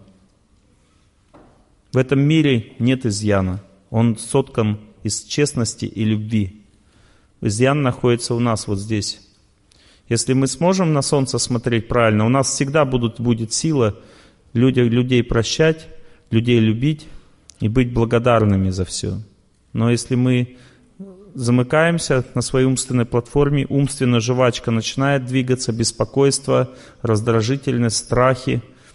В этом мире нет изъяна. Он соткан из честности и любви. Изъян находится у нас вот здесь. Если мы сможем на солнце смотреть правильно, у нас всегда будут, будет сила людей, людей прощать, людей любить и быть благодарными за все. Но если мы замыкаемся на своей умственной платформе, умственная жвачка начинает двигаться, беспокойство, раздражительность, страхи,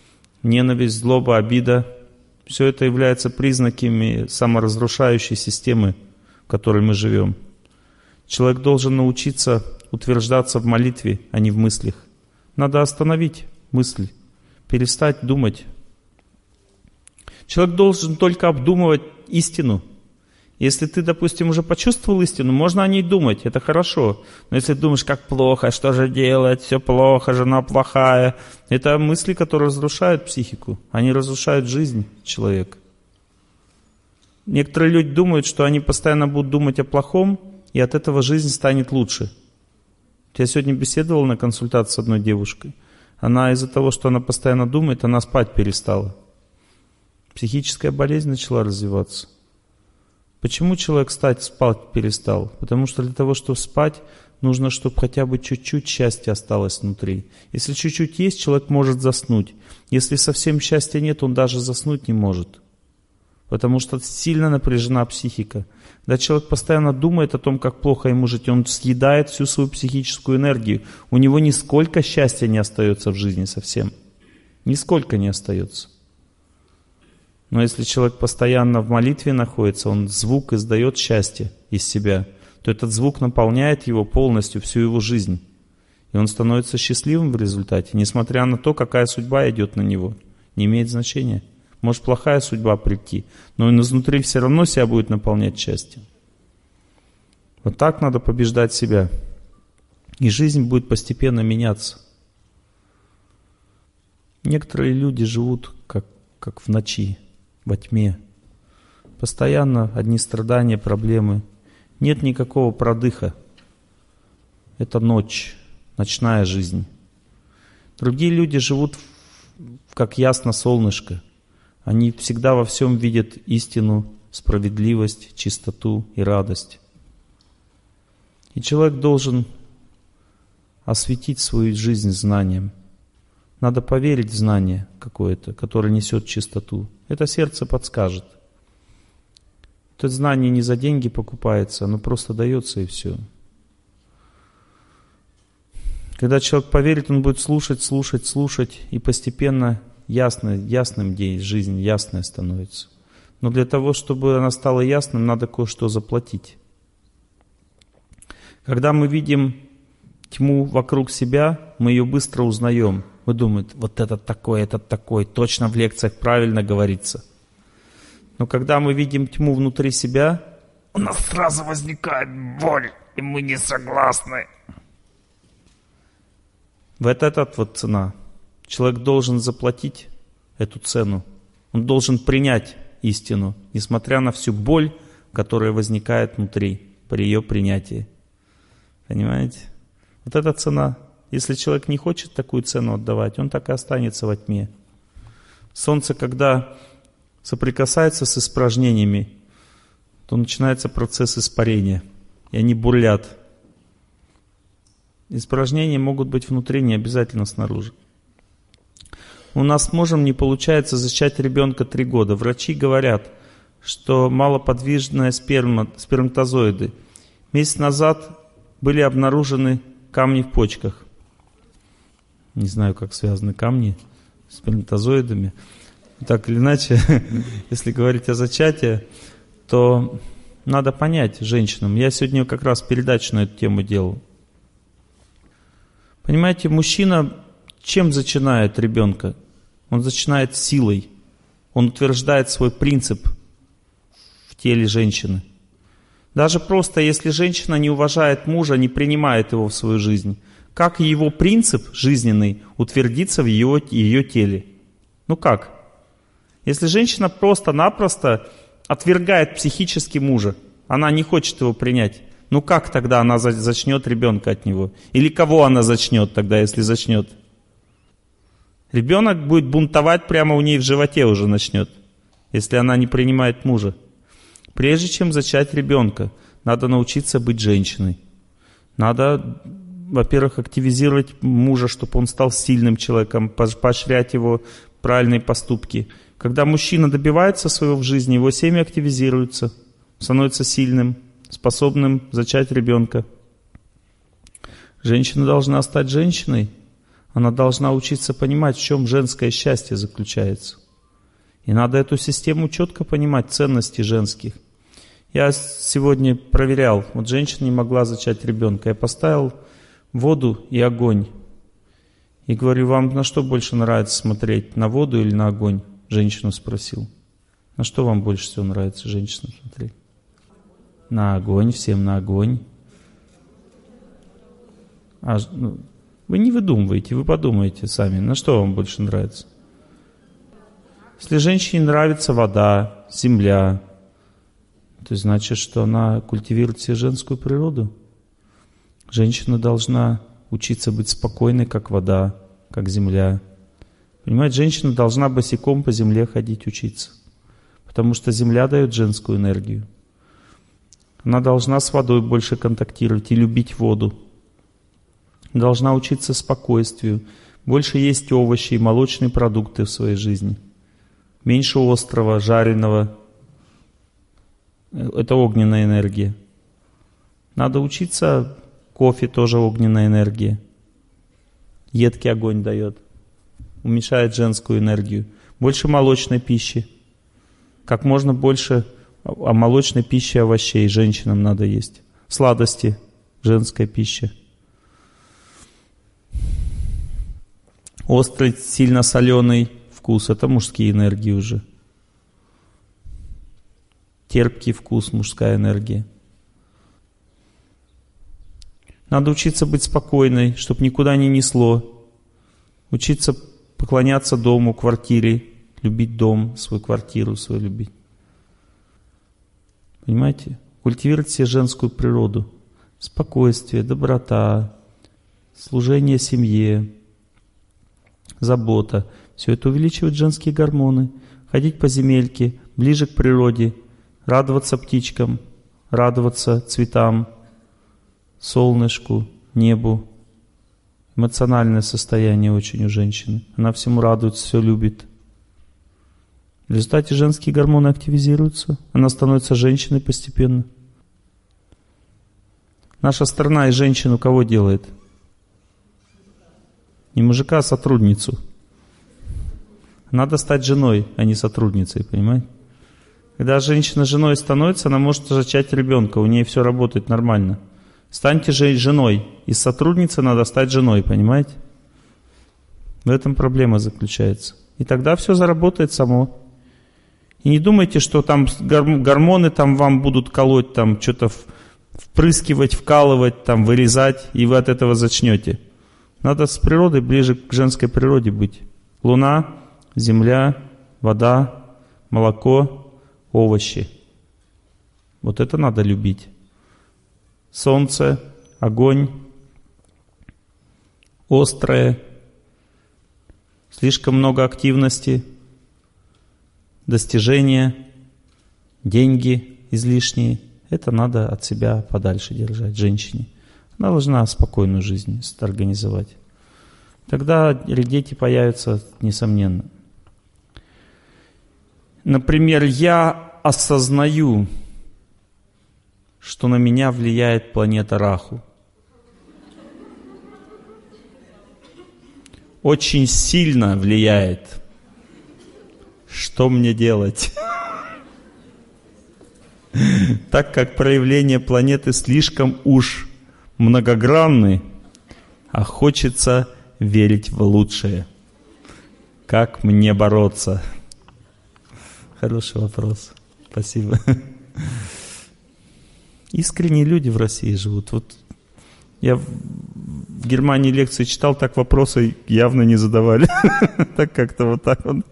ненависть, злоба, обида. Все это является признаками саморазрушающей системы, в которой мы живем. Человек должен научиться утверждаться в молитве, а не в мыслях. Надо остановить мысль, перестать думать. Человек должен только обдумывать истину. Если ты, допустим, уже почувствовал истину, можно о ней думать, это хорошо. Но если ты думаешь, как плохо, что же делать, все плохо, жена плохая, это мысли, которые разрушают психику, они разрушают жизнь человека. Некоторые люди думают, что они постоянно будут думать о плохом, и от этого жизнь станет лучше. Я сегодня беседовал на консультации с одной девушкой. Она из-за того, что она постоянно думает, она спать перестала. Психическая болезнь начала развиваться. Почему человек стать, спать перестал? Потому что для того, чтобы спать, нужно, чтобы хотя бы чуть-чуть счастья осталось внутри. Если чуть-чуть есть, человек может заснуть. Если совсем счастья нет, он даже заснуть не может. Потому что сильно напряжена психика. Когда человек постоянно думает о том, как плохо ему жить, он съедает всю свою психическую энергию. У него нисколько счастья не остается в жизни совсем. Нисколько не остается. Но если человек постоянно в молитве находится, он звук издает счастье из себя, то этот звук наполняет его полностью, всю его жизнь. И он становится счастливым в результате, несмотря на то, какая судьба идет на него. Не имеет значения. Может плохая судьба прийти, но он изнутри все равно себя будет наполнять счастьем. Вот так надо побеждать себя. И жизнь будет постепенно меняться. Некоторые люди живут как, как в ночи. Во тьме. Постоянно одни страдания, проблемы. Нет никакого продыха. Это ночь, ночная жизнь. Другие люди живут как ясно солнышко. Они всегда во всем видят истину, справедливость, чистоту и радость. И человек должен осветить свою жизнь знанием. Надо поверить в знание какое-то, которое несет чистоту. Это сердце подскажет. Это знание не за деньги покупается, оно просто дается и все. Когда человек поверит, он будет слушать, слушать, слушать, и постепенно ясно, ясным день, жизнь ясная становится. Но для того, чтобы она стала ясным, надо кое-что заплатить. Когда мы видим тьму вокруг себя, мы ее быстро узнаем. Вы думаете, вот этот такой, этот такой, точно в лекциях правильно говорится. Но когда мы видим тьму внутри себя, у нас сразу возникает боль, и мы не согласны. Вот эта вот цена. Человек должен заплатить эту цену. Он должен принять истину, несмотря на всю боль, которая возникает внутри при ее принятии. Понимаете? Вот эта цена. Если человек не хочет такую цену отдавать, он так и останется во тьме. Солнце, когда соприкасается с испражнениями, то начинается процесс испарения, и они бурлят. Испражнения могут быть внутри, не обязательно снаружи. У нас с мужем не получается зачать ребенка три года. Врачи говорят, что малоподвижные сперма, сперматозоиды. Месяц назад были обнаружены камни в почках. Не знаю, как связаны камни с сперматозоидами. Так или иначе, если говорить о зачатии, то надо понять женщинам. Я сегодня как раз передачу на эту тему делал. Понимаете, мужчина чем зачинает ребенка? Он зачинает силой. Он утверждает свой принцип в теле женщины. Даже просто, если женщина не уважает мужа, не принимает его в свою жизнь, как его принцип жизненный утвердится в ее, ее теле? Ну как? Если женщина просто-напросто отвергает психически мужа, она не хочет его принять, ну как тогда она зачнет ребенка от него? Или кого она зачнет тогда, если зачнет? Ребенок будет бунтовать прямо у ней в животе уже начнет, если она не принимает мужа. Прежде чем зачать ребенка, надо научиться быть женщиной. Надо, во-первых, активизировать мужа, чтобы он стал сильным человеком, поощрять его правильные поступки. Когда мужчина добивается своего в жизни, его семя активизируется, становится сильным, способным зачать ребенка. Женщина должна стать женщиной. Она должна учиться понимать, в чем женское счастье заключается. И надо эту систему четко понимать, ценности женских. Я сегодня проверял, вот женщина не могла зачать ребенка. Я поставил воду и огонь. И говорю, вам на что больше нравится смотреть, на воду или на огонь? Женщину спросил. На что вам больше всего нравится, женщину смотреть? На огонь, всем на огонь. А, ну, вы не выдумываете, вы подумайте сами, на что вам больше нравится. Если женщине нравится вода, земля, то значит, что она культивирует себе женскую природу. Женщина должна учиться быть спокойной, как вода, как земля. Понимаете, женщина должна босиком по земле ходить учиться. Потому что земля дает женскую энергию. Она должна с водой больше контактировать и любить воду. Должна учиться спокойствию, больше есть овощи и молочные продукты в своей жизни. Меньше острого, жареного. Это огненная энергия. Надо учиться, кофе тоже огненная энергия. Едкий огонь дает. Уменьшает женскую энергию. Больше молочной пищи. Как можно больше а молочной пищи и овощей женщинам надо есть. Сладости, женская пища. Острый, сильно соленый вкус — это мужские энергии уже. Терпкий вкус — мужская энергия. Надо учиться быть спокойной, чтобы никуда не несло. Учиться поклоняться дому, квартире, любить дом, свою квартиру, свою любить. Понимаете? Культивировать себе женскую природу. Спокойствие, доброта, служение семье, забота. Все это увеличивает женские гормоны. Ходить по земельке, ближе к природе, радоваться птичкам, радоваться цветам, солнышку, небу. Эмоциональное состояние очень у женщины. Она всему радуется, все любит. В результате женские гормоны активизируются. Она становится женщиной постепенно. Наша страна из женщин у кого делает? Не мужика, а сотрудницу. Надо стать женой, а не сотрудницей, понимаете? Когда женщина женой становится, она может зачать ребенка, у нее все работает нормально. Станьте же женой. Из сотрудницы надо стать женой, понимаете? В этом проблема заключается. И тогда все заработает само. И не думайте, что там гормоны там вам будут колоть, там что-то впрыскивать, вкалывать, там вырезать, и вы от этого зачнете. Надо с природой ближе к женской природе быть. Луна, земля, вода, молоко, овощи. Вот это надо любить. Солнце, огонь, острое, слишком много активности, достижения, деньги излишние. Это надо от себя подальше держать женщине. Она должна спокойную жизнь организовать. Тогда дети появятся, несомненно. Например, я осознаю, что на меня влияет планета Раху. Очень сильно влияет. Что мне делать? Так как проявления планеты слишком уж многогранны, а хочется верить в лучшее. Как мне бороться? Хороший вопрос. Спасибо. Искренние люди в России живут. Вот я в Германии лекции читал, так вопросы явно не задавали. Так как-то вот так вот.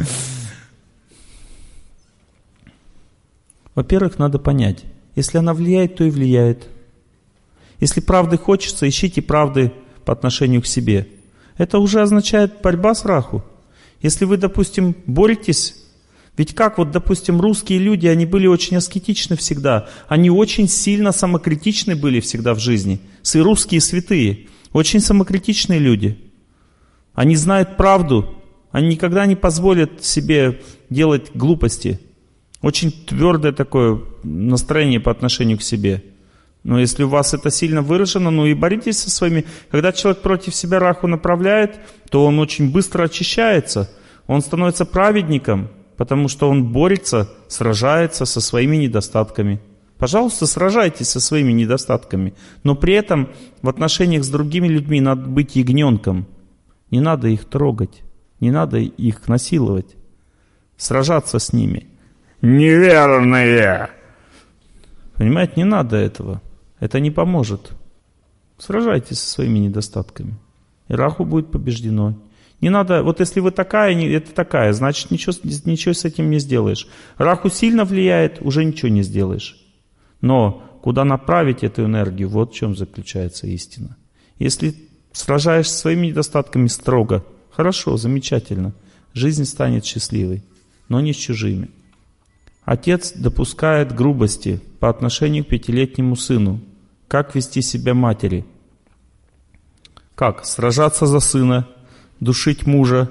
Во-первых, надо понять, если она влияет, то и влияет. Если правды хочется, ищите правды по отношению к себе. Это уже означает борьба с Раху. Если вы, допустим, боретесь, ведь как вот, допустим, русские люди, они были очень аскетичны всегда, они очень сильно самокритичны были всегда в жизни. И русские святые, очень самокритичные люди. Они знают правду, они никогда не позволят себе делать глупости. Очень твердое такое настроение по отношению к себе. Но если у вас это сильно выражено, ну и боритесь со своими... Когда человек против себя раху направляет, то он очень быстро очищается. Он становится праведником, потому что он борется, сражается со своими недостатками. Пожалуйста, сражайтесь со своими недостатками. Но при этом в отношениях с другими людьми надо быть ягненком. Не надо их трогать, не надо их насиловать. Сражаться с ними. Неверные! Понимаете, не надо этого. Это не поможет. Сражайтесь со своими недостатками. И раху будет побеждено. Не надо, вот если вы такая, это такая, значит ничего, ничего с этим не сделаешь. Раху сильно влияет, уже ничего не сделаешь. Но куда направить эту энергию, вот в чем заключается истина. Если сражаешься со своими недостатками строго, хорошо, замечательно, жизнь станет счастливой, но не с чужими. Отец допускает грубости по отношению к пятилетнему сыну. Как вести себя матери? Как? Сражаться за сына, душить мужа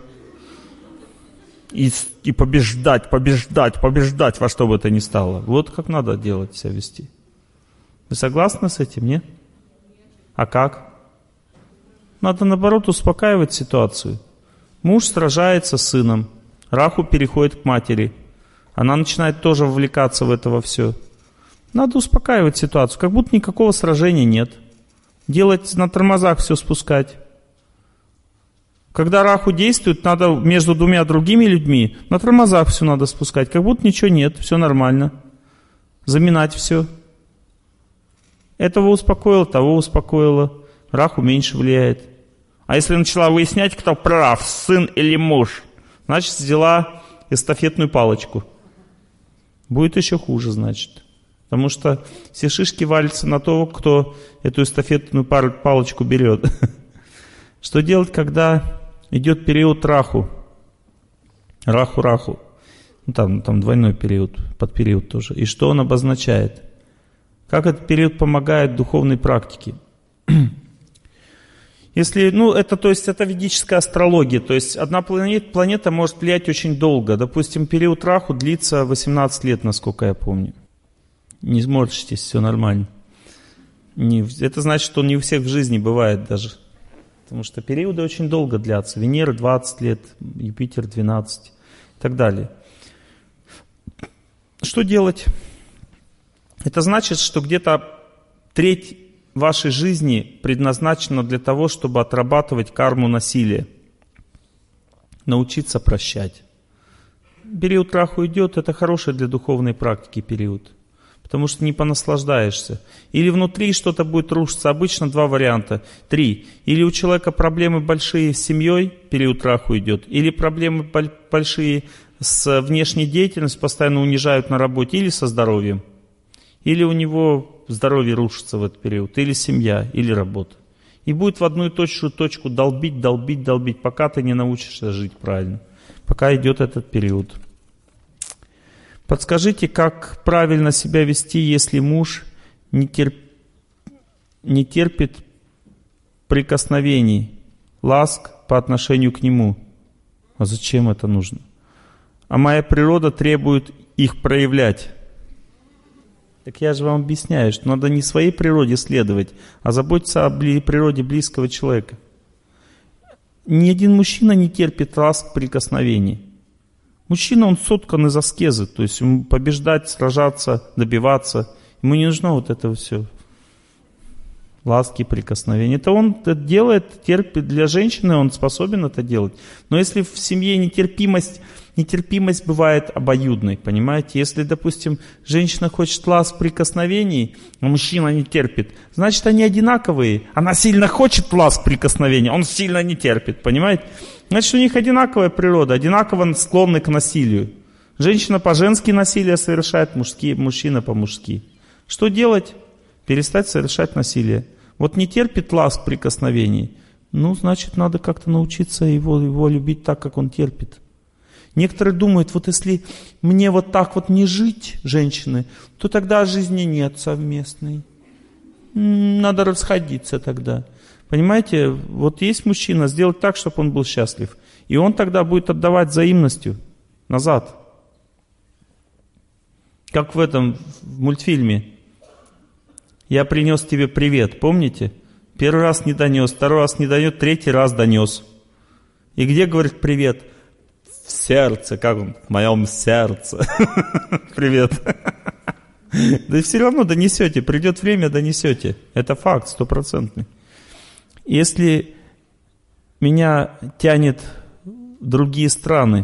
и, и побеждать, побеждать, побеждать во что бы то ни стало. Вот как надо делать, себя вести. Вы согласны с этим, нет? А как? Надо, наоборот, успокаивать ситуацию. Муж сражается с сыном, раху переходит к матери. Она начинает тоже вовлекаться в это во все. Надо успокаивать ситуацию, как будто никакого сражения нет. Делать на тормозах все спускать. Когда раху действует, надо между двумя другими людьми на тормозах все надо спускать, как будто ничего нет, все нормально. Заминать все. Этого успокоило, того успокоило. Раху меньше влияет. А если начала выяснять, кто прав, сын или муж, значит, взяла эстафетную палочку. Будет еще хуже, значит. Потому что все шишки валятся на того, кто эту эстафетную палочку берет. Что делать, когда идет период раху? Раху-раху. Ну, там, там двойной период, подпериод тоже. И что он обозначает? Как этот период помогает духовной практике? Если, ну, это, то есть, это ведическая астрология. То есть, одна планета, планета может влиять очень долго. Допустим, период раху длится восемнадцать лет, насколько я помню. Не сморщитесь, все нормально. Не, это значит, что не у всех в жизни бывает даже. Потому что периоды очень долго длятся. Венера двадцать лет, Юпитер двенадцать и так далее. Что делать? Это значит, что где-то треть вашей жизни предназначена для того, чтобы отрабатывать карму насилия. Научиться прощать. Период раху идет, это хороший для духовной практики период. Потому что не понаслаждаешься. Или внутри что-то будет рушиться. Обычно два варианта. Три. Или у человека проблемы большие с семьей, период раху идет. Или проблемы большие с внешней деятельностью, постоянно унижают на работе. Или со здоровьем. Или у него здоровье рушится в этот период. Или семья, или работа. И будет в одну и ту же точку долбить, долбить, долбить, пока ты не научишься жить правильно. Пока идет этот период. Подскажите, как правильно себя вести, если муж не, терп... не терпит прикосновений, ласк по отношению к нему? А зачем это нужно? А моя природа требует их проявлять. Так я же вам объясняю, что надо не своей природе следовать, а заботиться о природе близкого человека. Ни один мужчина не терпит ласк прикосновений. Мужчина, он соткан из аскезы, то есть ему побеждать, сражаться, добиваться. Ему не нужно вот это все. Ласки, прикосновения. Это он это делает, терпит. Для женщины он способен это делать. Но если в семье нетерпимость, нетерпимость бывает обоюдной, понимаете? Если, допустим, женщина хочет ласк, прикосновений, а мужчина не терпит, значит, они одинаковые. Она сильно хочет ласк, прикосновений, он сильно не терпит, понимаете? Значит, у них одинаковая природа, одинаково склонны к насилию. Женщина по-женски насилие совершает, мужские, мужчина по-мужски. Что делать? Перестать совершать насилие. Вот не терпит ласк, прикосновений. Ну, значит, надо как-то научиться его, его любить так, как он терпит. Некоторые думают, вот если мне вот так вот не жить, женщины, то тогда жизни нет совместной. Надо расходиться тогда. Понимаете, вот есть мужчина, сделать так, чтобы он был счастлив. И он тогда будет отдавать взаимностью назад. Как в этом в мультфильме. Я принес тебе привет, помните? Первый раз не донес, второй раз не донес, третий раз донес. И где, говорит, привет? В сердце, как он? В моем сердце. Привет. Да и все равно донесете, придет время, донесете. Это факт стопроцентный. Если меня тянет в другие страны,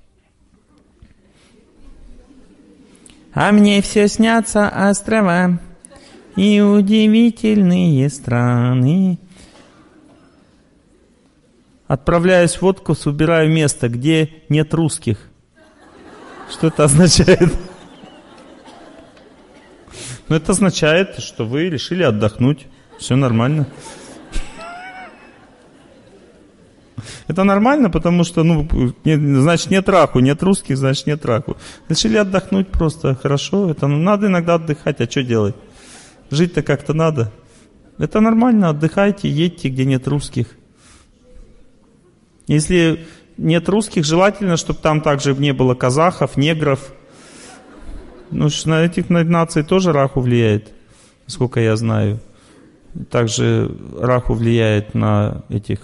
а мне все снятся острова и удивительные страны. Отправляюсь в отпуск, выбираю место, где нет русских. Что это означает? Ну, это означает, что вы решили отдохнуть. Все нормально. Это нормально, потому что, ну, не, значит, нет раху, нет русских, значит, нет раху. Решили отдохнуть просто, хорошо. Это надо иногда отдыхать, а что делать? Жить-то как-то надо. Это нормально, отдыхайте, едьте, где нет русских. Если нет русских, желательно, чтобы там также не было казахов, негров. Ну, на этих наций тоже раху влияет, насколько я знаю. Также раху влияет на этих,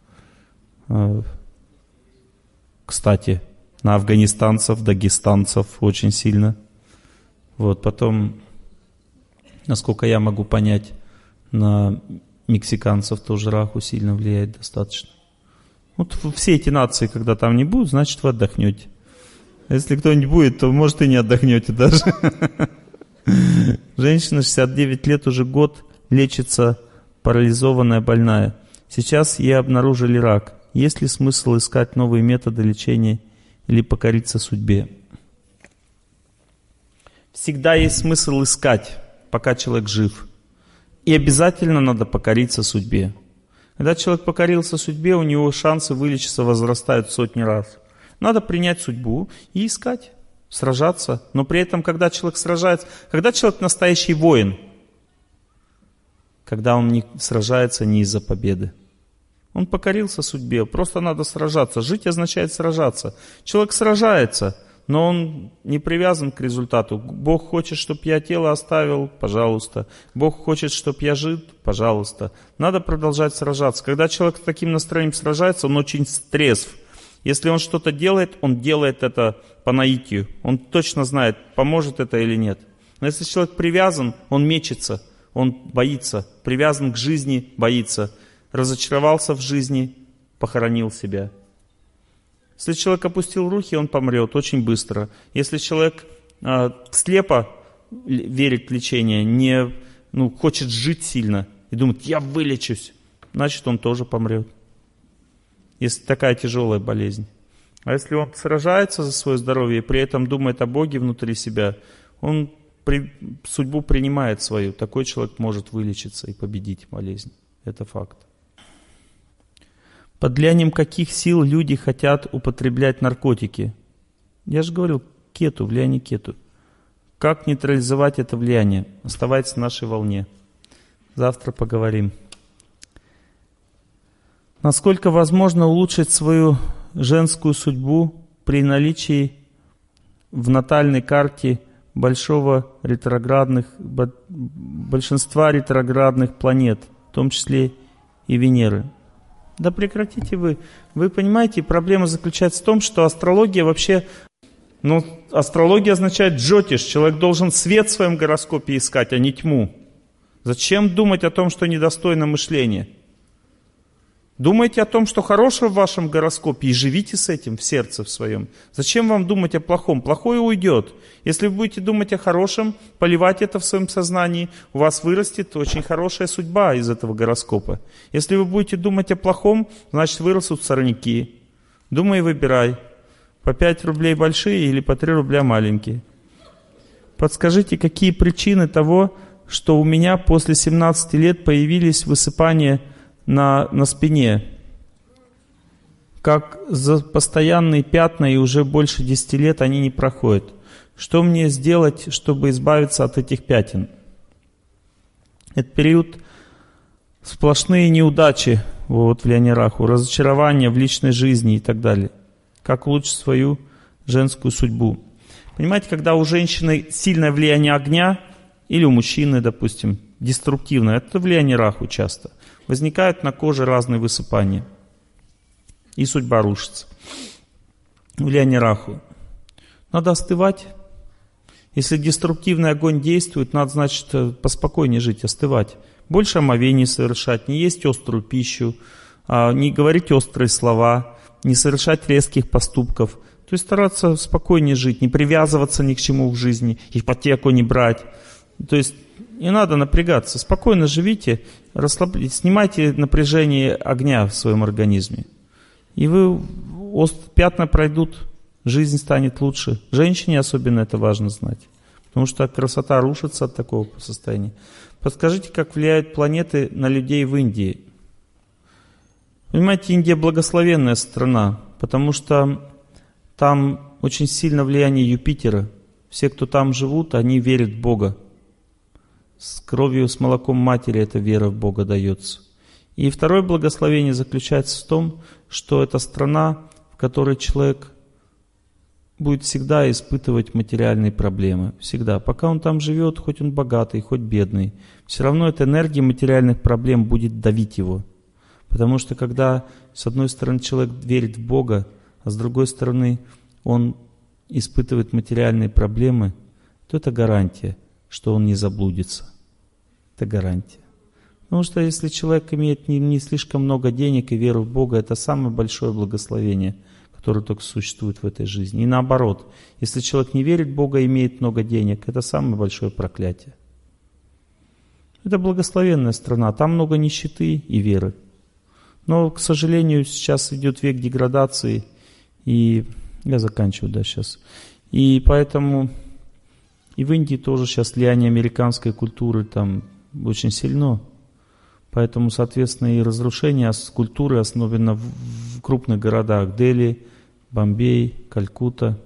кстати, на афганистанцев, дагестанцев очень сильно. Вот, потом, насколько я могу понять, на мексиканцев тоже раху сильно влияет достаточно. Вот все эти нации, когда там не будут, значит, вы отдохнете. Если кто-нибудь будет, то, может, и не отдохнете даже. Женщина шестьдесят девять лет, уже год лечится, парализованная, больная. Сейчас ей обнаружили рак. Есть ли смысл искать новые методы лечения или покориться судьбе? Всегда есть смысл искать, пока человек жив. И обязательно надо покориться судьбе. Когда человек покорился судьбе, у него шансы вылечиться возрастают в сотни раз. Надо принять судьбу и искать, сражаться. Но при этом, когда человек сражается, когда человек настоящий воин, когда он не сражается не из-за победы. Он покорился судьбе, просто надо сражаться. Жить означает сражаться. Человек сражается, но он не привязан к результату. Бог хочет, чтобы я тело оставил, пожалуйста. Бог хочет, чтобы я жил, пожалуйста. Надо продолжать сражаться. Когда человек с таким настроением сражается, он очень трезв. Если он что-то делает, он делает это по наитию. Он точно знает, поможет это или нет. Но если человек привязан, он мечется, он боится. Привязан к жизни, боится. Разочаровался в жизни, похоронил себя. Если человек опустил руки, он помрет очень быстро. Если человек э, слепо верит в лечение, не, ну, хочет жить сильно и думает, я вылечусь, значит, он тоже помрет. Если такая тяжелая болезнь. А если он сражается за свое здоровье и при этом думает о Боге внутри себя, он при, судьбу принимает свою. Такой человек может вылечиться и победить болезнь. Это факт. Под влиянием каких сил люди хотят употреблять наркотики? Я же говорил, кету, влияние кету. Как нейтрализовать это влияние? Оставайтесь на нашей волне. Завтра поговорим. Насколько возможно улучшить свою женскую судьбу при наличии в натальной карте большого ретроградных, большинства ретроградных планет, в том числе и Венеры? Да прекратите вы. Вы понимаете, проблема заключается в том, что астрология вообще... Ну, астрология означает джотиш. Человек должен свет в своем гороскопе искать, а не тьму. Зачем думать о том, что недостойно мышления? Думайте о том, что хорошего в вашем гороскопе, и живите с этим в сердце в своем. Зачем вам думать о плохом? Плохое уйдет. Если вы будете думать о хорошем, поливать это в своем сознании, у вас вырастет очень хорошая судьба из этого гороскопа. Если вы будете думать о плохом, значит вырастут сорняки. Думай и выбирай. По пять рублей большие или по три рубля маленькие. Подскажите, какие причины того, что у меня после семнадцати лет появились высыпания На, на спине, как за постоянные пятна, и уже больше десяти лет они не проходят. Что мне сделать, чтобы избавиться от этих пятен? Это период сплошные неудачи, вот, влияние раху, разочарования в личной жизни и так далее. Как улучшить свою женскую судьбу? Понимаете, когда у женщины сильное влияние огня, или у мужчины, допустим, деструктивное, это влияние раху часто. Возникают на коже разные высыпания. И судьба рушится. Влияние раху. Надо остывать. Если деструктивный огонь действует, надо, значит, поспокойнее жить, остывать. Больше омовений совершать, не есть острую пищу, не говорить острые слова, не совершать резких поступков. То есть стараться спокойнее жить, не привязываться ни к чему в жизни, ипотеку не брать. То есть не надо напрягаться. Спокойно живите, расслабляйтесь, снимайте напряжение огня в своем организме. И вы, пятна пройдут, жизнь станет лучше. Женщине особенно это важно знать. Потому что красота рушится от такого состояния. Подскажите, как влияют планеты на людей в Индии? Понимаете, Индия благословенная страна, потому что там очень сильно влияние Юпитера. Все, кто там живут, они верят в Бога. С кровью, с молоком матери эта вера в Бога дается. И второе благословение заключается в том, что это страна, в которой человек будет всегда испытывать материальные проблемы. Всегда. Пока он там живет, хоть он богатый, хоть бедный, все равно эта энергия материальных проблем будет давить его. Потому что когда с одной стороны человек верит в Бога, а с другой стороны он испытывает материальные проблемы, то это гарантия, что он не заблудится. Это гарантия. Потому что если человек имеет не, не слишком много денег и веру в Бога, это самое большое благословение, которое только существует в этой жизни. И наоборот, если человек не верит в Бога и имеет много денег, это самое большое проклятие. Это благословенная страна, там много нищеты и веры. Но, к сожалению, сейчас идет век деградации, и я заканчиваю, да, сейчас. И поэтому и в Индии тоже сейчас влияние американской культуры там очень сильно. Поэтому, соответственно, и разрушение культуры основано в, в крупных городах. Дели, Бомбей, Калькутта.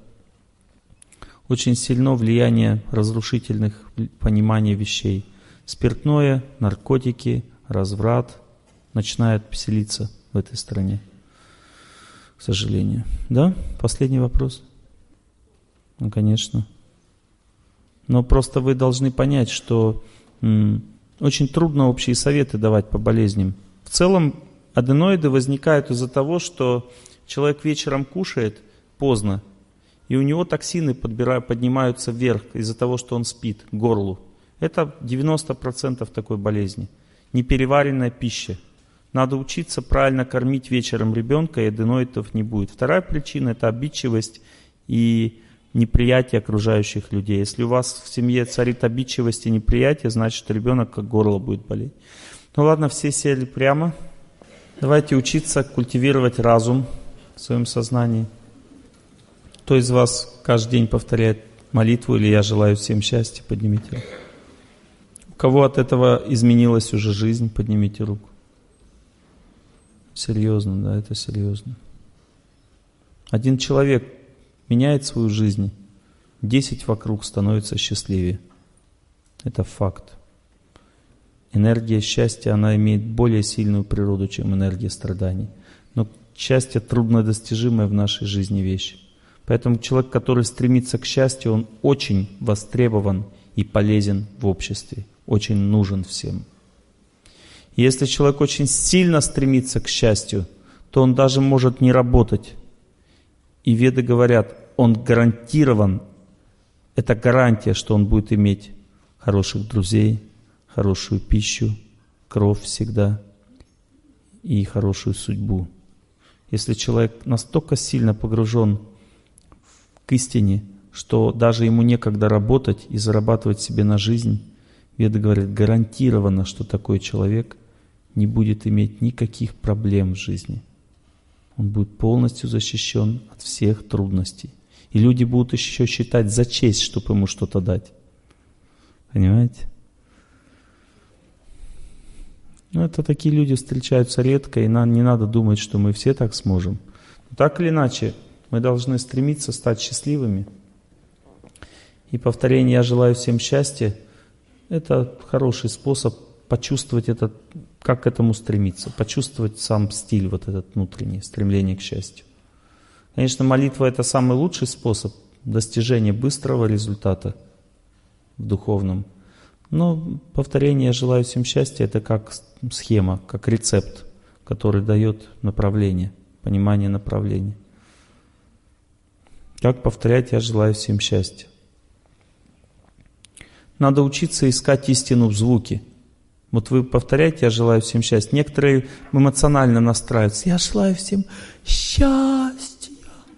Очень сильно влияние разрушительных пониманий вещей. Спиртное, наркотики, разврат начинает поселиться в этой стране. К сожалению. Да? Последний вопрос? Ну, конечно. Но просто вы должны понять, что м, очень трудно общие советы давать по болезням. В целом аденоиды возникают из-за того, что человек вечером кушает поздно, и у него токсины подбирают, поднимаются вверх из-за того, что он спит, к горлу. Это девяносто процентов такой болезни. Непереваренная пища. Надо учиться правильно кормить вечером ребенка, и аденоидов не будет. Вторая причина – это обидчивость и неприятие окружающих людей. Если у вас в семье царит обидчивость и неприятие, значит, ребенок как горло будет болеть. Ну ладно, все сели прямо. Давайте учиться культивировать разум в своем сознании. Кто из вас каждый день повторяет молитву или «Я желаю всем счастья», поднимите руку. У кого от этого изменилась уже жизнь, поднимите руку. Серьезно, да, это серьезно. Один человек меняет свою жизнь, десять вокруг становятся счастливее. Это факт. Энергия счастья, она имеет более сильную природу, чем энергия страданий. Но счастье труднодостижимая в нашей жизни вещь. Поэтому человек, который стремится к счастью, он очень востребован и полезен в обществе, очень нужен всем. Если человек очень сильно стремится к счастью, то он даже может не работать. И веды говорят, он гарантирован, это гарантия, что он будет иметь хороших друзей, хорошую пищу, кровь всегда и хорошую судьбу. Если человек настолько сильно погружен к истине, что даже ему некогда работать и зарабатывать себе на жизнь, веды говорят, гарантированно, что такой человек не будет иметь никаких проблем в жизни. Он будет полностью защищен от всех трудностей. И люди будут еще считать за честь, чтобы ему что-то дать. Понимаете? Ну, это такие люди встречаются редко, и нам не надо думать, что мы все так сможем. Но так или иначе, мы должны стремиться стать счастливыми. И повторение «Я желаю всем счастья» — это хороший способ почувствовать это, как к этому стремиться, почувствовать сам стиль вот этот внутренний, стремление к счастью. Конечно, молитва — это самый лучший способ достижения быстрого результата в духовном. Но повторение «я желаю всем счастья» — это как схема, как рецепт, который дает направление, понимание направления. Как повторять «я желаю всем счастья»? Надо учиться искать истину в звуке. Вот вы повторяете «я желаю всем счастья». Некоторые эмоционально настраиваются. «Я желаю всем счастья,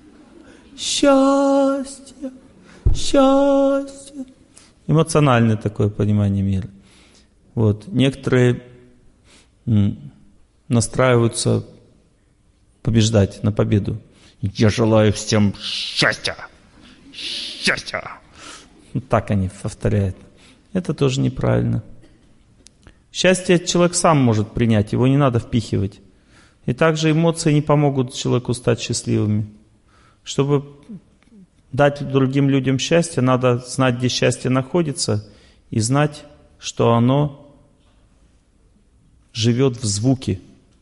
счастья, счастья». Эмоциональное такое понимание мира. Вот. Некоторые м, настраиваются побеждать, на победу. «Я желаю всем счастья, счастья». Вот так они повторяют. Это тоже неправильно. Счастье человек сам может принять, его не надо впихивать. И также эмоции не помогут человеку стать счастливыми. Чтобы дать другим людям счастье, надо знать, где счастье находится, и знать, что оно живет в звуке.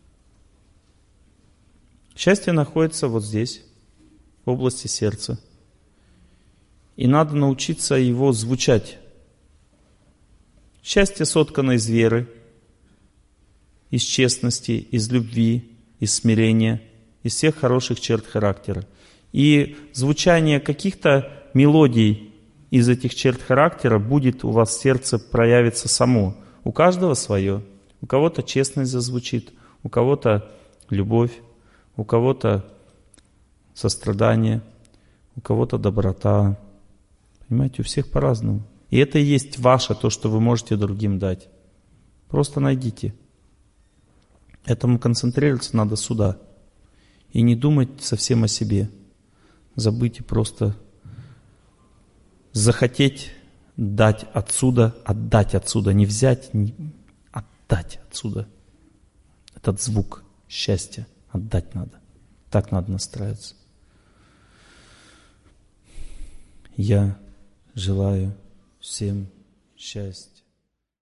Счастье находится вот здесь, в области сердца. И надо научиться его звучать. Счастье соткано из веры, из честности, из любви, из смирения, из всех хороших черт характера. И звучание каких-то мелодий из этих черт характера будет у вас в сердце проявиться само. У каждого свое. У кого-то честность зазвучит, у кого-то любовь, у кого-то сострадание, у кого-то доброта. Понимаете, у всех по-разному. И это и есть ваше, то, что вы можете другим дать. Просто найдите. Этому концентрироваться надо сюда. И не думать совсем о себе. Забыть и просто захотеть дать отсюда, отдать отсюда. Не взять, не отдать отсюда. Этот звук счастья отдать надо. Так надо настраиваться. Я желаю всем счастья.